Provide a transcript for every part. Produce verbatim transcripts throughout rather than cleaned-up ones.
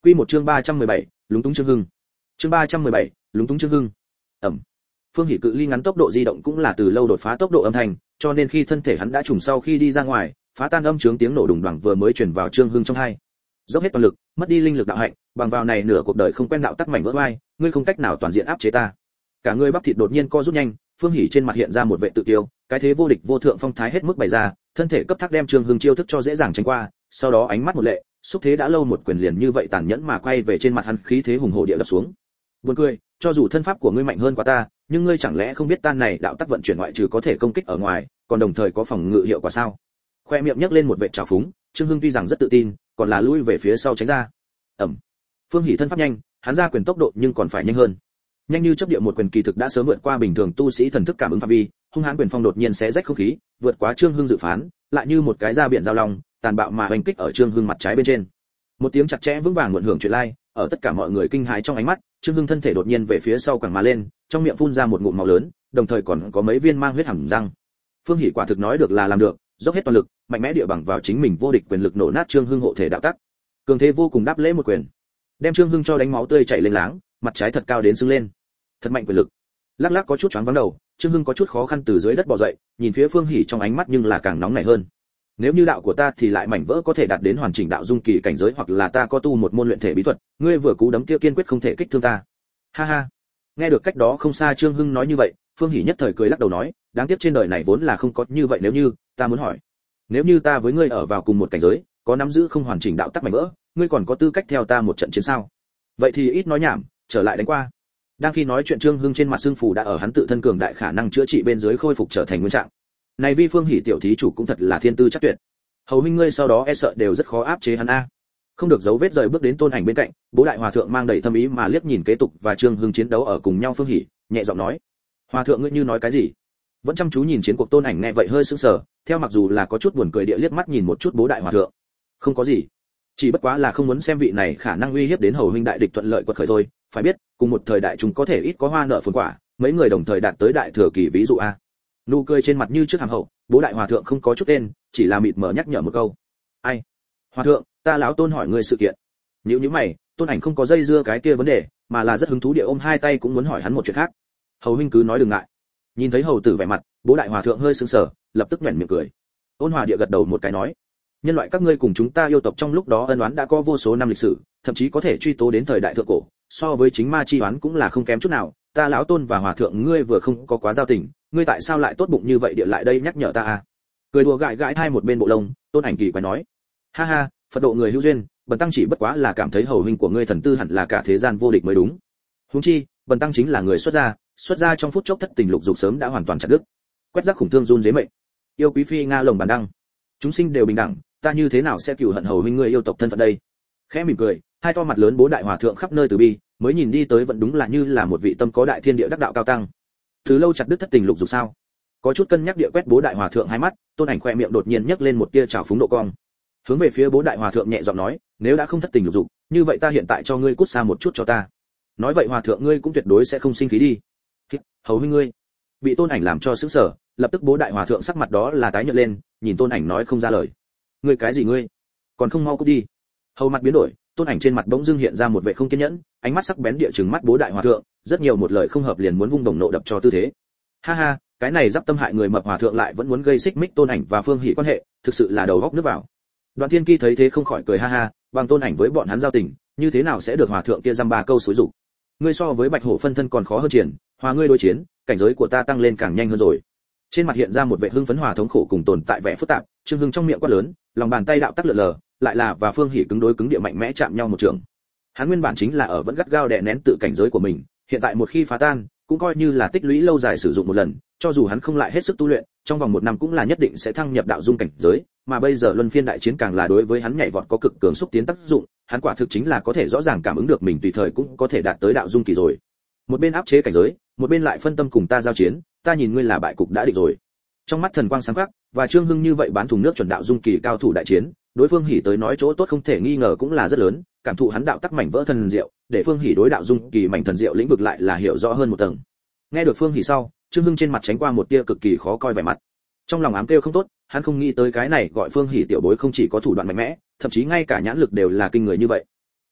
Quy một chương ba trăm mười bảy, lúng túng Trương Hưng. Chương ba trăm mười bảy, lúng túng Trương Hưng. Ẩm. Phương Hỉ cự ly ngắn tốc độ di động cũng là từ lâu đột phá tốc độ âm thanh, cho nên khi thân thể hắn đã trùng sau khi đi ra ngoài, phá tan âm chướng tiếng nổ đùng đoàng vừa mới truyền vào Trương Hưng trong tai. Dốc hết toàn lực, mất đi linh lực đạo hạnh, bằng vào này nửa cuộc đời không quen đạo tắc mảnh vỡ vai, ngươi không cách nào toàn diện áp chế ta. Cả người bắp thịt đột nhiên co rút nhanh, Phương Hỉ trên mặt hiện ra một vẻ tự tiêu, cái thế vô địch vô thượng phong thái hết mức bày ra, thân thể cấp thác đem Trương Hưng chiêu thức cho dễ dàng tránh qua, sau đó ánh mắt một lệ, xúc thế đã lâu một quyền liền như vậy tàn nhẫn mà quay về trên mặt hắn, khí thế hùng hổ địa đập xuống. Buồn cười, cho dù thân pháp của ngươi mạnh hơn quá ta, nhưng ngươi chẳng lẽ không biết tan này đạo tắc vận chuyển ngoại trừ có thể công kích ở ngoài, còn đồng thời có phòng ngự hiệu quả sao? Khoe miệng nhếch lên một vệt trào phúng, Trương Hưng tuy rằng rất tự tin, còn là lui về phía sau tránh ra. Ẩm. Phương Hỉ thân pháp nhanh, hắn ra quyền tốc độ nhưng còn phải nhanh hơn. Nhanh như chớp địa một quyền kỳ thực đã sớm vượt qua bình thường tu sĩ thần thức cảm ứng phạm vi, hung hãn quyền phong đột nhiên xé rách không khí, vượt quá Trương Hưng dự phán, lại như một cái da biển giao long, tàn bạo mà hoành kích ở Trương Hưng mặt trái bên trên. Một tiếng chặt chẽ vững vàng muộn hưởng chuyện lai, ở tất cả mọi người kinh hãi trong ánh mắt, Trương Hưng thân thể đột nhiên về phía sau quẳng mà lên, trong miệng phun ra một ngụm máu lớn, đồng thời còn có mấy viên mang huyết hàm răng. Phương Hỉ quả thực nói được là làm được, dốc hết toàn lực, mạnh mẽ địa bằng vào chính mình vô địch quyền lực nổ nát Trương Hưng hộ thể đạo tắc. Cường thế vô cùng đáp lễ một quyền, đem Trương Hưng cho đánh máu tươi chảy lên láng, mặt trái thật cao đến sưng lên. Thật mạnh quyền lực. Lắc lắc có chút choáng váng đầu, Trương Hưng có chút khó khăn từ dưới đất bò dậy, nhìn phía Phương Hỉ trong ánh mắt nhưng là càng nóng nảy hơn. Nếu như đạo của ta thì lại mảnh vỡ có thể đạt đến hoàn chỉnh đạo dung kỳ cảnh giới, hoặc là ta có tu một môn luyện thể bí thuật, ngươi vừa cú đấm kia kiên quyết không thể kích thương ta. Ha ha. Nghe được cách đó không xa Trương Hưng nói như vậy, Phương Hỉ nhất thời cười lắc đầu nói, đáng tiếc trên đời này vốn là không có như vậy, nếu như, ta muốn hỏi, nếu như ta với ngươi ở vào cùng một cảnh giới, có nắm giữ không hoàn chỉnh đạo tắc mảnh vỡ, ngươi còn có tư cách theo ta một trận chiến sao? Vậy thì ít nói nhảm, trở lại đánh qua. Đang khi nói chuyện, Trương Hưng trên mặt sưng phù đã ở hắn tự thân cường đại khả năng chữa trị bên dưới khôi phục trở thành nguyên trạng. Này vi Phương Hỉ tiểu thí chủ cũng thật là thiên tư chắc tuyệt. Hầu huynh ngươi sau đó e sợ đều rất khó áp chế hắn a. Không được dấu vết rời bước đến Tôn Ảnh bên cạnh, Bố đại hòa thượng mang đầy thâm ý mà liếc nhìn kế tục và Trương Hưng chiến đấu ở cùng nhau Phương Hỉ, nhẹ giọng nói: "Hòa thượng ngươi như nói cái gì?" Vẫn chăm chú nhìn chiến cuộc Tôn Ảnh nghe vậy hơi sững sờ, theo mặc dù là có chút buồn cười địa liếc mắt nhìn một chút Bố đại hòa thượng. "Không có gì, chỉ bất quá là không muốn xem vị này khả năng uy hiếp đến hầu huynh đại địch thuận lợi quật khởi thôi, phải biết, cùng một thời đại chúng có thể ít có hoa nợ phồn quả, mấy người đồng thời đạt tới đại thừa kỳ ví dụ a." Nụ cười trên mặt như trước hàm hậu, Bố đại hòa thượng không có chút tên, chỉ là mịt mờ nhắc nhở một câu: "Ai? Hòa thượng, ta lão Tôn hỏi ngươi sự kiện." Nhíu nhíu mày, Tôn Ảnh không có dây dưa cái kia vấn đề, mà là rất hứng thú địa ôm hai tay cũng muốn hỏi hắn một chuyện khác. "Hầu huynh cứ nói đừng ngại." Nhìn thấy hầu tử vẻ mặt, Bố đại hòa thượng hơi sững sờ, lập tức nhếch miệng cười. Ôn hòa địa gật đầu một cái nói: "Nhân loại các ngươi cùng chúng ta yêu tộc trong lúc đó ân oán đã có vô số năm lịch sử, thậm chí có thể truy tố đến thời đại thượng cổ, so với chính ma chi oán cũng là không kém chút nào. Ta lão Tôn và hòa thượng ngươi vừa không có quá giao tình, ngươi tại sao lại tốt bụng như vậy địa lại đây nhắc nhở ta à?" Cười đùa gãi gãi hai một bên bộ lông, Tôn Ảnh kỳ quái nói: "Ha ha, Phật độ người hữu duyên, bần tăng chỉ bất quá là cảm thấy hầu huynh của ngươi thần tư hẳn là cả thế gian vô địch mới đúng. Huống chi, bần tăng chính là người xuất gia, xuất gia trong phút chốc thất tình lục dục sớm đã hoàn toàn chặt đứt. Quét rác khủng thương run dế mệnh. Yêu quý phi nga lồng bàn đăng. Chúng sinh đều bình đẳng, ta như thế nào sẽ cừu hận hầu huynh ngươi yêu tộc thân phận đây?" Khẽ mỉm cười, hai to mặt lớn Bố đại hòa thượng khắp nơi từ bi, mới nhìn đi tới vẫn đúng là như là một vị tâm có đại thiên địa đắc đạo cao tăng. Từ lâu chặt đứt thất tình lục dục sao? Có chút cân nhắc địa quét Bố đại hòa thượng hai mắt, Tôn Ảnh khoe miệng đột nhiên nhấc lên một tia trào phúng độ cong. Hướng về phía Bố đại hòa thượng nhẹ giọng nói: "Nếu đã không thất tình lục dục, như vậy ta hiện tại cho ngươi cút xa một chút cho ta." Nói vậy hòa thượng ngươi cũng tuyệt đối sẽ không sinh khí đi. Hầu huynh ngươi. Bị Tôn Ảnh làm cho sững sờ, lập tức Bố đại hòa thượng sắc mặt đó là tái nhợt lên, nhìn Tôn Ảnh nói không ra lời. "Ngươi cái gì ngươi? Còn không mau cút đi." Hầu mặt biến đổi, Tôn Ảnh trên mặt bỗng dưng hiện ra một vẻ không kiên nhẫn, ánh mắt sắc bén địa trừng mắt Bố đại hòa thượng, rất nhiều một lời không hợp liền muốn vung đồng nộ đập cho tư thế. Ha ha, cái này giáp tâm hại người mập hòa thượng lại vẫn muốn gây xích mích Tôn Ảnh và Phương Hỉ quan hệ, thực sự là đầu góc nước vào. Đoạn Thiên Ki thấy thế không khỏi cười ha ha, bằng Tôn Ảnh với bọn hắn giao tình, như thế nào sẽ được hòa thượng kia dăm ba câu xúi dục. Ngươi so với Bạch Hổ phân thân còn khó hơn triển, hòa ngươi đối chiến, cảnh giới của ta tăng lên càng nhanh hơn rồi. Trên mặt hiện ra một vẻ hưng phấn hòa thống khổ cùng tồn tại vẻ phức tạp, Trương Hưng trong miệng quát lớn, lòng bàn tay đạo tắc lượn lờ, lại là và Phương Hỉ cứng đối cứng địa mạnh mẽ chạm nhau một trường. Hắn nguyên bản chính là ở vẫn gắt gao đè nén tự cảnh giới của mình, hiện tại một khi phá tan, cũng coi như là tích lũy lâu dài sử dụng một lần, cho dù hắn không lại hết sức tu luyện, trong vòng một năm cũng là nhất định sẽ thăng nhập đạo dung cảnh giới, mà bây giờ luân phiên đại chiến càng là đối với hắn nhảy vọt có cực cường xúc tiến tác dụng, hắn quả thực chính là có thể rõ ràng cảm ứng được mình tùy thời cũng có thể đạt tới đạo dung kỳ rồi. Một bên áp chế cảnh giới, một bên lại phân tâm cùng ta giao chiến, ta nhìn ngươi là bại cục đã định rồi. Trong mắt thần quang sáng quắc, và Trương Hưng như vậy bán thùng nước chuẩn đạo dung kỳ cao thủ đại chiến, đối Phương Hỉ tới nói chỗ tốt không thể nghi ngờ cũng là rất lớn, cảm thụ hắn đạo tắc mảnh vỡ thần diệu, để Phương Hỉ đối đạo dung kỳ mảnh thần diệu lĩnh vực lại là hiểu rõ hơn một tầng. Nghe được Phương Hỉ sau, Trương Hưng trên mặt tránh qua một tia cực kỳ khó coi vẻ mặt. Trong lòng ám kêu không tốt, hắn không nghĩ tới cái này gọi Phương Hỉ tiểu bối không chỉ có thủ đoạn mạnh mẽ, thậm chí ngay cả nhãn lực đều là kinh người như vậy.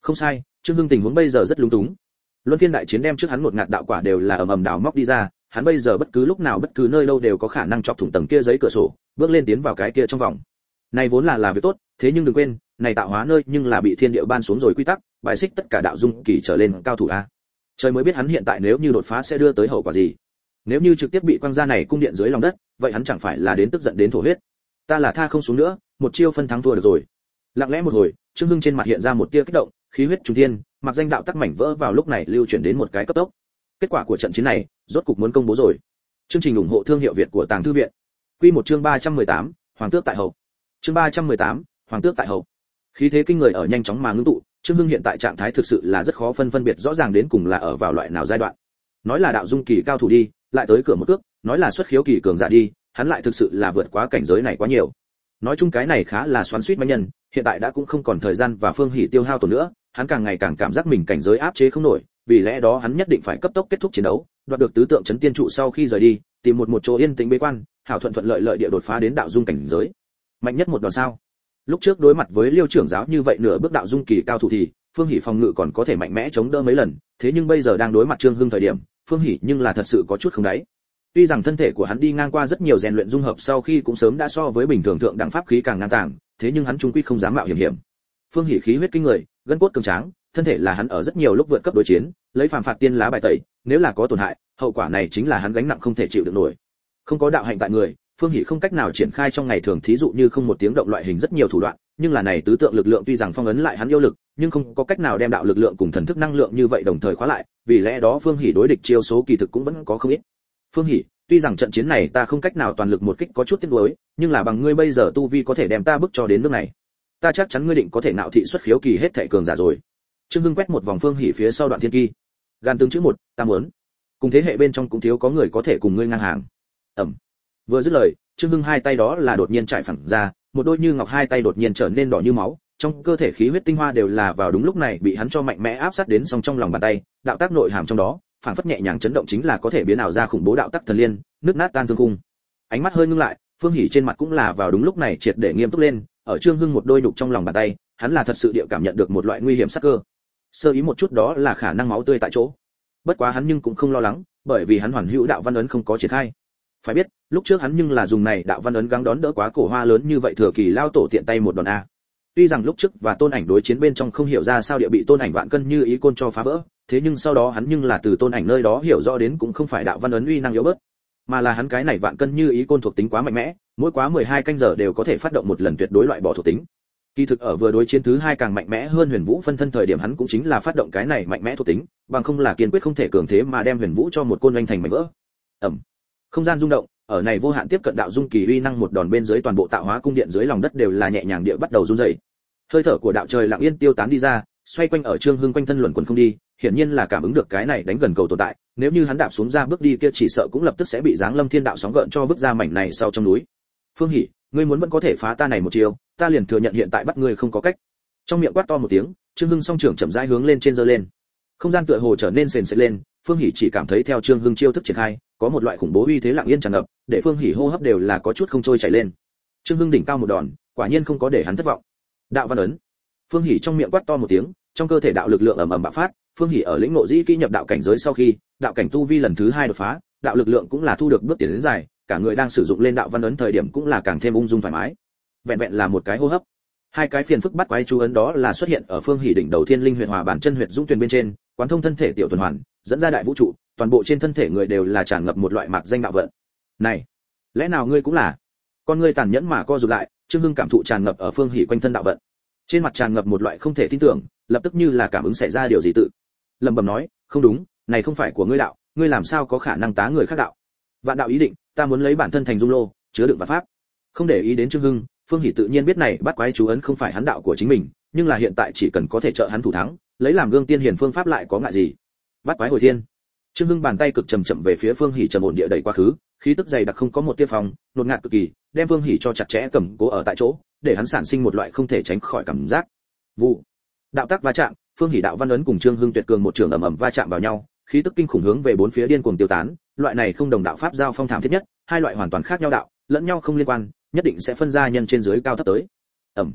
Không sai, Trương Hưng tình huống bây giờ rất lúng túng. Luân phiên đại chiến đem trước hắn một ngạt đạo quả đều là ầm ầm đào móc đi ra, hắn bây giờ bất cứ lúc nào bất cứ nơi đâu đều có khả năng chọc thủng tầng kia giấy cửa sổ, bước lên tiến vào cái kia trong vòng. Này vốn là là việc tốt, thế nhưng đừng quên, này tạo hóa nơi nhưng là bị thiên địa ban xuống rồi quy tắc, bài xích tất cả đạo dung kỳ trở lên cao thủ a. Trời mới biết hắn hiện tại nếu như đột phá sẽ đưa tới hậu quả gì. Nếu như trực tiếp bị quăng ra này cung điện dưới lòng đất, vậy hắn chẳng phải là đến tức giận đến thổ huyết. Ta là tha không xuống nữa, một chiêu phân thắng thua được rồi. Lặng lẽ một hồi, Trương Hưng trên mặt hiện ra một tia kích động, khí huyết trung thiên, mặc danh đạo tắc mảnh vỡ vào lúc này lưu chuyển đến một cái cấp tốc. Kết quả của trận chiến này, rốt cục muốn công bố rồi. Chương trình ủng hộ thương hiệu Việt của Tàng Thư viện. Quy một chương ba trăm mười tám, Hoàng tước tại hậu. Chương ba trăm mười tám, Hoàng tước tại hậu. Khí thế kinh người ở nhanh chóng mà ngưng tụ, Trương Hưng hiện tại trạng thái thực sự là rất khó phân phân biệt rõ ràng đến cùng là ở vào loại nào giai đoạn. Nói là đạo dung kỳ cao thủ đi, lại tới cửa một cước, nói là xuất khiếu kỳ cường giả đi, hắn lại thực sự là vượt quá cảnh giới này quá nhiều. Nói chung cái này khá là xoắn xuýt mãnh nhân, hiện tại đã cũng không còn thời gian và phương hỉ tiêu hao tổn nữa, hắn càng ngày càng cảm giác mình cảnh giới áp chế không nổi, vì lẽ đó hắn nhất định phải cấp tốc kết thúc chiến đấu, đoạt được tứ tượng chấn tiên trụ sau khi rời đi, tìm một một chỗ yên tĩnh bế quan, hảo thuận thuận lợi lợi địa đột phá đến đạo dung cảnh giới. Mạnh nhất một đòn sao? Lúc trước đối mặt với Liêu trưởng giáo như vậy nửa bước đạo dung kỳ cao thủ thì Phương Hỉ phòng ngự còn có thể mạnh mẽ chống đỡ mấy lần, thế nhưng bây giờ đang đối mặt Trương Hưng thời điểm, Phương Hỉ nhưng là thật sự có chút không đáy. Tuy rằng thân thể của hắn đi ngang qua rất nhiều rèn luyện dung hợp sau khi cũng sớm đã so với bình thường thượng đẳng pháp khí càng ngang tàng, thế nhưng hắn trung quy không dám mạo hiểm hiểm. Phương Hỉ khí huyết kinh người, gân cốt cường tráng, thân thể là hắn ở rất nhiều lúc vượt cấp đối chiến, lấy phàm phạt tiên lá bài tẩy, nếu là có tổn hại, hậu quả này chính là hắn gánh nặng không thể chịu được nổi. Không có đạo hạnh tại người, Phương Hỉ không cách nào triển khai trong ngày thường thí dụ như không một tiếng động loại hình rất nhiều thủ đoạn, nhưng là này tứ tượng lực lượng tuy rằng phong ấn lại hắn yêu lực, nhưng không có cách nào đem đạo lực lượng cùng thần thức năng lượng như vậy đồng thời khóa lại, vì lẽ đó Phương Hỉ đối địch chiêu số kỳ thực cũng vẫn có không ít. Phương Hỉ, tuy rằng trận chiến này ta không cách nào toàn lực một kích có chút tiếc nuối, nhưng là bằng ngươi bây giờ tu vi có thể đem ta bức cho đến nước này, ta chắc chắn ngươi định có thể nạo thị xuất khiếu kỳ hết thảy cường giả rồi. Trương Hưng quét một vòng Phương Hỉ phía sau đoạn thiên kỳ, gan tướng chữ một, ta muốn. Cùng thế hệ bên trong cũng thiếu có người có thể cùng ngươi ngang hàng. Ẩm. Vừa dứt lời, Trương Hưng hai tay đó là đột nhiên trải phẳng ra, một đôi như ngọc hai tay đột nhiên trở nên đỏ như máu, trong cơ thể khí huyết tinh hoa đều là vào đúng lúc này bị hắn cho mạnh mẽ áp sát đến song trong lòng bàn tay, đạo tác nội hàm trong đó, phảng phất nhẹ nhàng chấn động chính là có thể biến ảo ra khủng bố đạo tác thần liên, nứt nát tan thương khung. Ánh mắt hơi ngưng lại, Phương Hỉ trên mặt cũng là vào đúng lúc này triệt để nghiêm túc lên, ở Trương Hưng một đôi nhục trong lòng bàn tay, hắn là thật sự địa cảm nhận được một loại nguy hiểm sắc cơ. Sơ ý một chút đó là khả năng máu tươi tại chỗ. Bất quá hắn nhưng cũng không lo lắng, bởi vì hắn hoàn hữu đạo văn ấn không có triển khai. Phải biết, lúc trước hắn nhưng là dùng này đạo văn ấn gắng đón đỡ quá cổ hoa lớn như vậy thừa kỳ lao tổ tiện tay một đòn a. Tuy rằng lúc trước và Tôn Ảnh đối chiến bên trong không hiểu ra sao địa bị Tôn Ảnh vạn cân như ý côn cho phá vỡ, thế nhưng sau đó hắn nhưng là từ Tôn Ảnh nơi đó hiểu rõ đến cũng không phải đạo văn ấn uy năng yếu bớt, mà là hắn cái này vạn cân như ý côn thuộc tính quá mạnh mẽ, mỗi quá mười hai canh giờ đều có thể phát động một lần tuyệt đối loại bỏ thuộc tính. Kỳ thực ở vừa đối chiến thứ hai càng mạnh mẽ hơn Huyền Vũ phân thân thời điểm hắn cũng chính là phát động cái này mạnh mẽ thuộc tính, bằng không là kiên quyết không thể cường thế mà đem Huyền Vũ cho một côn oanh thành mảnh vỡ. Ầm. Không gian rung động, ở này vô hạn tiếp cận đạo dung kỳ uy năng một đòn bên dưới toàn bộ tạo hóa cung điện dưới lòng đất đều là nhẹ nhàng địa bắt đầu run rẩy. Hơi thở của đạo trời lặng yên tiêu tán đi ra, xoay quanh ở Trương Hưng quanh thân luẩn quẩn không đi, hiển nhiên là cảm ứng được cái này đánh gần cầu tồn tại, nếu như hắn đạp xuống ra bước đi kia chỉ sợ cũng lập tức sẽ bị giáng lâm thiên đạo sóng gợn cho vứt ra mảnh này sau trong núi. Phương Hỉ, ngươi muốn vẫn có thể phá ta này một chiều, ta liền thừa nhận hiện tại bắt ngươi không có cách. Trong miệng quát to một tiếng, Trương Hưng song trưởng chậm rãi hướng lên trên giơ lên. Không gian tựa hồ trở nên sền sệt lên, Phương Hỉ chỉ cảm thấy theo Trương Hưng chiêu thức triển khai, có một loại khủng bố uy thế lặng yên tràn ngập, để Phương Hỉ hô hấp đều là có chút không trôi chảy lên. Trương Hưng đỉnh cao một đòn, quả nhiên không có để hắn thất vọng. Đạo văn ấn. Phương Hỉ trong miệng quát to một tiếng, trong cơ thể đạo lực lượng ầm ầm bạo phát, Phương Hỉ ở lĩnh ngộ dĩ kỹ nhập đạo cảnh giới sau khi, đạo cảnh tu vi lần thứ hai đột phá, đạo lực lượng cũng là thu được bước tiến đến dài, cả người đang sử dụng lên đạo văn ấn thời điểm cũng là càng thêm ung dung thoải mái. Vẹn vẹn là một cái hô hấp, hai cái phiền phức bắt quái chú ấn đó là xuất hiện ở Phương Hỉ đỉnh đầu Thiên Linh Huyền Hòa bản chân huyệt dũng tuyền bên trên, quán thông thân thể tiểu tuần hoàn, dẫn ra đại vũ trụ, toàn bộ trên thân thể người đều là tràn ngập một loại mạc danh đạo vận. Này, lẽ nào ngươi cũng là? Con ngươi tàn nhẫn mà co rụt lại, Trương Hưng cảm thụ tràn ngập ở Phương Hỉ quanh thân đạo vận. Trên mặt tràn ngập một loại không thể tin tưởng, lập tức như là cảm ứng xảy ra điều gì tự. Lẩm bẩm nói, không đúng, này không phải của ngươi đạo, ngươi làm sao có khả năng tá người khác đạo? Vạn đạo ý định, ta muốn lấy bản thân thành dung lô, chứa đựng vạn pháp. Không để ý đến Trương Hưng, Phương Hỉ tự nhiên biết này bắt quái chú ấn không phải hắn đạo của chính mình, nhưng là hiện tại chỉ cần có thể trợ hắn thủ thắng, lấy làm gương tiên hiền phương pháp lại có ngại gì? Bắt quái hồi thiên. Trương Hưng bàn tay cực chậm chậm về phía Phương Hỉ trầm ổn địa đẩy quá khứ, khí tức dày đặc không có một tia phòng, đột ngạt cực kỳ, đem Phương Hỉ cho chặt chẽ cầm cố ở tại chỗ, để hắn sản sinh một loại không thể tránh khỏi cảm giác. Vụ. Đạo tác va chạm, Phương Hỉ đạo văn ấn cùng Trương Hưng tuyệt cường một trường ầm ầm va chạm vào nhau, khí tức kinh khủng hướng về bốn phía điên cuồng tiêu tán, loại này không đồng đạo pháp giao phong thảm thiết nhất, hai loại hoàn toàn khác nhau đạo, lẫn nhau không liên quan, nhất định sẽ phân ra nhân trên dưới cao thấp tới. Ầm.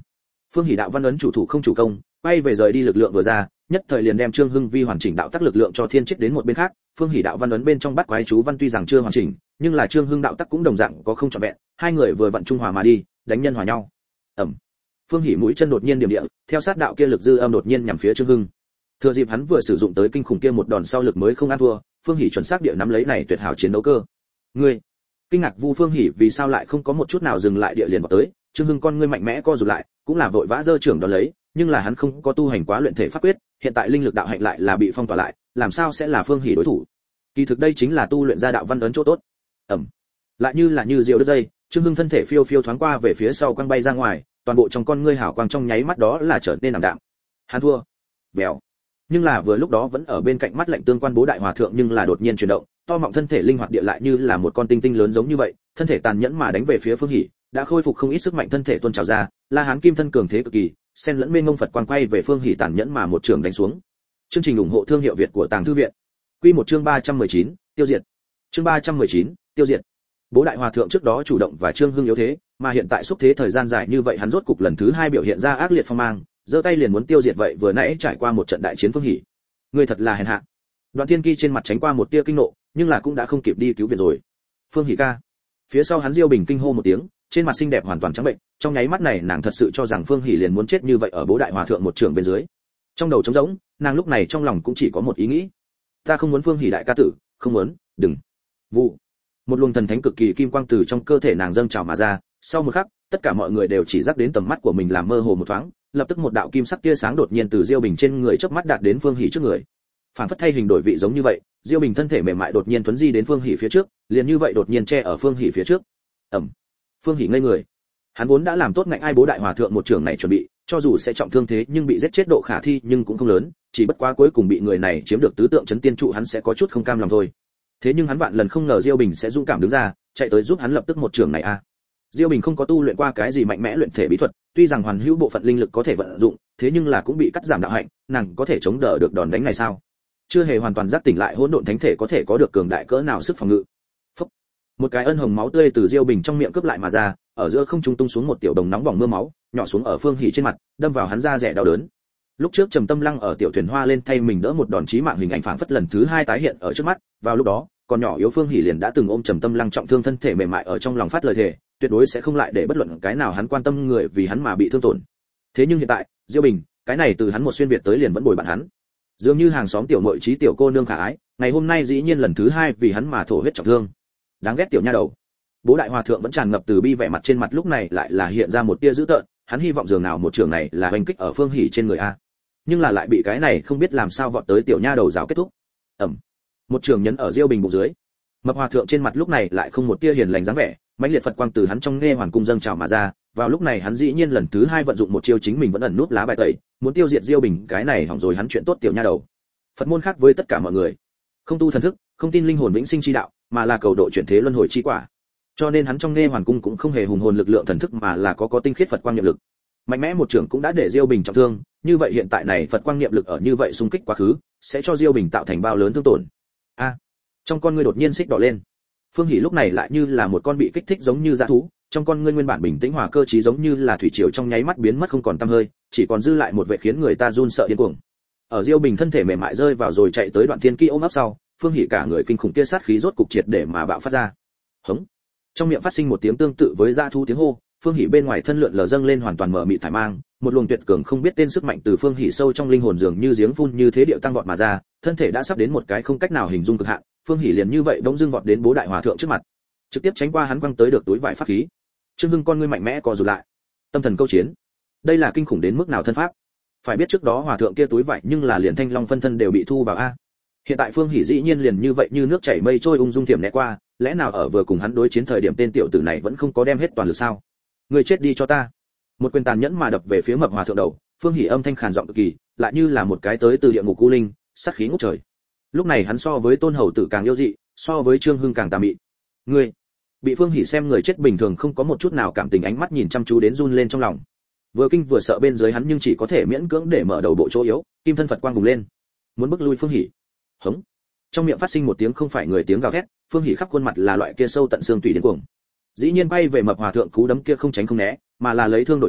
Phương Hỷ đạo văn ấn chủ thủ không chủ công, quay về rời đi lực lượng vừa ra, nhất thời liền đem Trương Hưng Vi hoàn chỉnh đạo tắc lực lượng cho thiên chết đến một bên khác. Phương Hỷ đạo văn ấn bên trong bắt quái chú văn tuy rằng chưa hoàn chỉnh, nhưng là Trương Hưng đạo tắc cũng đồng dạng có không trọn vẹn, hai người vừa vận trung hòa mà đi, đánh nhân hòa nhau. Ầm. Phương Hỷ mũi chân đột nhiên điểm địa, theo sát đạo kia lực dư âm đột nhiên nhằm phía Trương Hưng. Thừa dịp hắn vừa sử dụng tới kinh khủng kia một đòn sau lực mới không ăn thua, Phương Hỷ chuẩn xác địa nắm lấy này tuyệt hảo chiến đấu cơ. Ngươi, kinh ngạc Vu Phương Hỷ vì sao lại không có một chút nào dừng lại địa liền vào tới, Trương Hưng con ngươi mạnh mẽ co rụt lại, cũng là vội vã giơ trưởng đón lấy, nhưng là hắn không có tu hành quá luyện thể pháp quyết, hiện tại linh lực đạo hạnh lại là bị phong tỏa lại, làm sao sẽ là Phương Hỷ đối thủ? Kỳ thực đây chính là tu luyện ra đạo văn ấn chỗ tốt. Ầm. Lại như là như diều đứt dây, Trương Hưng thân thể phiêu phiêu thoáng qua về phía sau quăng bay ra ngoài, toàn bộ trong con ngươi hào quang trong nháy mắt đó là trở nên ảm đạm. Hắn thua. Bèo. Nhưng là vừa lúc đó vẫn ở bên cạnh mắt lạnh tương quan Bố Đại Hòa thượng nhưng là đột nhiên chuyển động, to mọng thân thể linh hoạt địa lại như là một con tinh tinh lớn giống như vậy, thân thể tàn nhẫn mà đánh về phía Phương Hỷ, đã khôi phục không ít sức mạnh thân thể tuôn trào ra, La Hán kim thân cường thế cực kỳ, xen lẫn mênh mông Phật quang quay về Phương Hỷ tàn nhẫn mà một trường đánh xuống. Chương trình ủng hộ thương hiệu Việt của Tàng Thư viện. Quy một chương ba trăm mười chín, tiêu diệt. Chương ba trăm mười chín, tiêu diệt. Bố Đại Hòa thượng trước đó chủ động và Trương Hưng yếu thế, mà hiện tại xúc thế thời gian dài như vậy hắn rốt cục lần thứ hai biểu hiện ra ác liệt phong mang, giơ tay liền muốn tiêu diệt vậy vừa nãy trải qua một trận đại chiến Phương Hỷ. Ngươi thật là hèn hạ. Đoạn Thiên Ki trên mặt tránh qua một tia kinh nộ, nhưng là cũng đã không kịp đi cứu viện rồi. Phương Hỷ ca. Phía sau hắn Diêu Bình kinh hô một tiếng, trên mặt xinh đẹp hoàn toàn trắng bệnh, trong nháy mắt này nàng thật sự cho rằng Phương Hỷ liền muốn chết như vậy ở Bố Đại Hòa thượng một trường bên dưới. Trong đầu trống rỗng, nàng lúc này trong lòng cũng chỉ có một ý nghĩ. Ta không muốn Phương Hỷ đại ca tử, không muốn, đừng. Vụ. Một luồng thần thánh cực kỳ kim quang từ trong cơ thể nàng dâng trào mà ra, sau một khắc, tất cả mọi người đều chỉ dắt đến tầm mắt của mình làm mơ hồ một thoáng, lập tức một đạo kim sắc tia sáng đột nhiên từ Diêu Bình trên người chớp mắt đạt đến Phương Hỷ trước người. Phản phất thay hình đổi vị giống như vậy, Diêu Bình thân thể mềm mại đột nhiên thuấn di đến Phương Hỷ phía trước, liền như vậy đột nhiên che ở Phương Hỷ phía trước. Ầm. Phương Hỷ ngây người. Hắn vốn đã làm tốt ngạnh ai Bố Đại Hòa thượng một trường này chuẩn bị, cho dù sẽ trọng thương thế nhưng bị giết chết độ khả thi nhưng cũng không lớn, chỉ bất quá cuối cùng bị người này chiếm được tứ tượng chấn tiên trụ hắn sẽ có chút không cam lòng thôi. Thế nhưng hắn vạn lần không ngờ Diêu Bình sẽ dũng cảm đứng ra, chạy tới giúp hắn lập tức một trường này a. À. Diêu Bình không có tu luyện qua cái gì mạnh mẽ luyện thể bí thuật, tuy rằng hoàn hữu bộ phận linh lực có thể vận dụng, thế nhưng là cũng bị cắt giảm đạo hạnh, nàng có thể chống đỡ được đòn đánh này sao? Chưa hề hoàn toàn giác tỉnh lại hỗn độn thánh thể có thể có được cường đại cỡ nào sức phòng ngự. Phốc. Một cái ân hồng máu tươi từ Diêu Bình trong miệng cướp lại mà ra, ở giữa không trung tung xuống một tiểu đồng nóng bỏng mưa máu, nhỏ xuống ở Phương Hỷ trên mặt, đâm vào hắn da rẻ đau đớn. Lúc trước Trầm Tâm Lăng ở tiểu thuyền hoa lên thay mình đỡ một đòn chí mạng hình ảnh phảng phất lần thứ hai tái hiện ở trước mắt, vào lúc đó, còn nhỏ yếu Phương Hỷ liền đã từng ôm Trầm Tâm Lăng trọng thương thân thể mềm mại ở trong lòng phát lời thề, tuyệt đối sẽ không lại để bất luận cái nào hắn quan tâm người vì hắn mà bị thương tổn. Thế nhưng hiện tại, Diêu Bình, cái này từ hắn một xuyên việt tới liền vẫn bồi bạn hắn. Dường như hàng xóm tiểu muội trí tiểu cô nương khả ái, ngày hôm nay dĩ nhiên lần thứ hai vì hắn mà thổ huyết trọng thương. Đáng ghét tiểu nha đầu. Bố Đại Hòa thượng vẫn tràn ngập từ bi vẻ mặt trên mặt lúc này lại là hiện ra một tia dữ tợn, hắn hy vọng dường nào một trường này là hoành kích ở Phương Hỷ trên người a. Nhưng là lại bị cái này không biết làm sao vọt tới tiểu nha đầu giáo kết thúc. Ầm. Một trường nhấn ở Diêu Bình bụng dưới. Mập Hòa thượng trên mặt lúc này lại không một tia hiền lành dáng vẻ, mãnh liệt Phật quang từ hắn trong nghe hoàn cung dâng trào mà ra, vào lúc này hắn dĩ nhiên lần thứ hai vận dụng một chiêu chính mình vẫn ẩn núp lá bài tẩy, muốn tiêu diệt Diêu Bình cái này hỏng rồi hắn chuyện tốt tiểu nha đầu. Phật môn khác với tất cả mọi người, không tu thần thức, không tin linh hồn vĩnh sinh chi đạo, mà là cầu độ chuyển thế luân hồi chi quả. Cho nên hắn trong nghe hoàn cung cũng không hề hùng hồn lực lượng thần thức mà là có có tinh khiết Phật quang niệm lực. Mạnh mẽ một trường cũng đã để Diêu Bình trọng thương, như vậy hiện tại này Phật quang niệm lực ở như vậy xung kích quá khứ, sẽ cho Diêu Bình tạo thành bao lớn thương tổn. A, à, trong con ngươi đột nhiên xích đỏ lên. Phương Hỷ lúc này lại như là một con bị kích thích giống như dã thú, trong con ngươi nguyên bản bình tĩnh hòa cơ trí giống như là thủy triều trong nháy mắt biến mất không còn tăm hơi, chỉ còn dư lại một vẻ khiến người ta run sợ điên cuồng. Ở Diêu Bình thân thể mềm mại rơi vào rồi chạy tới Đoạn Thiên Ki ôm ấp sau, Phương Hỷ cả người kinh khủng kia sát khí rốt cục triệt để mà bạo phát ra. Hống. Trong miệng phát sinh một tiếng tương tự với dã thú tiếng hô, Phương Hỷ bên ngoài thân lượn lờ dâng lên hoàn toàn mở mịt thải mang, một luồng tuyệt cường không biết tên sức mạnh từ Phương Hỷ sâu trong linh hồn dường như giếng phun như thế điệu tăng vọt mà ra, thân thể đã sắp đến một cái không cách nào hình dung cực hạn, Phương Hỷ liền như vậy bỗng dưng vọt đến Bố Đại Hòa thượng trước mặt, trực tiếp tránh qua hắn quăng tới được túi vải pháp khí. Trương Hưng con ngươi mạnh mẽ co rụt lại. Tâm thần câu chiến, đây là kinh khủng đến mức nào thân pháp? Phải biết trước đó hòa thượng kia túi vải nhưng là liền thanh long phân thân đều bị thu vào a. Hiện tại Phương Hỷ dĩ nhiên liền như vậy như nước chảy mây trôi ung dung thiểm né qua, lẽ nào ở vừa cùng hắn đối chiến thời điểm tên tiểu tử này vẫn không có đem hết toàn lực sao? Người chết đi cho ta. Một quyền tàn nhẫn mà đập về phía mập hòa thượng đầu, Phương Hỷ âm thanh khàn giọng cực kỳ, lại như là một cái tới từ địa ngục u linh, sát khí ngút trời. Lúc này hắn so với Tôn Hầu tử càng yêu dị, so với Trương Hưng càng tà mị. Ngươi, bị Phương Hỷ xem người chết bình thường không có một chút nào cảm tình ánh mắt nhìn chăm chú đến run lên trong lòng. Vừa kinh vừa sợ bên dưới hắn nhưng chỉ có thể miễn cưỡng để mở đầu bộ chỗ yếu, kim thân Phật quang bùng lên, muốn bức lui Phương Hỷ. Hống. Trong miệng phát sinh một tiếng không phải người tiếng gào thét, Phương Hỷ khắp khuôn mặt là loại kia sâu tận xương tủy đến cuồng. Dĩ nhiên bay về mập hòa thượng cú đấm kia không tránh không né, mà là lấy thương đổi thương,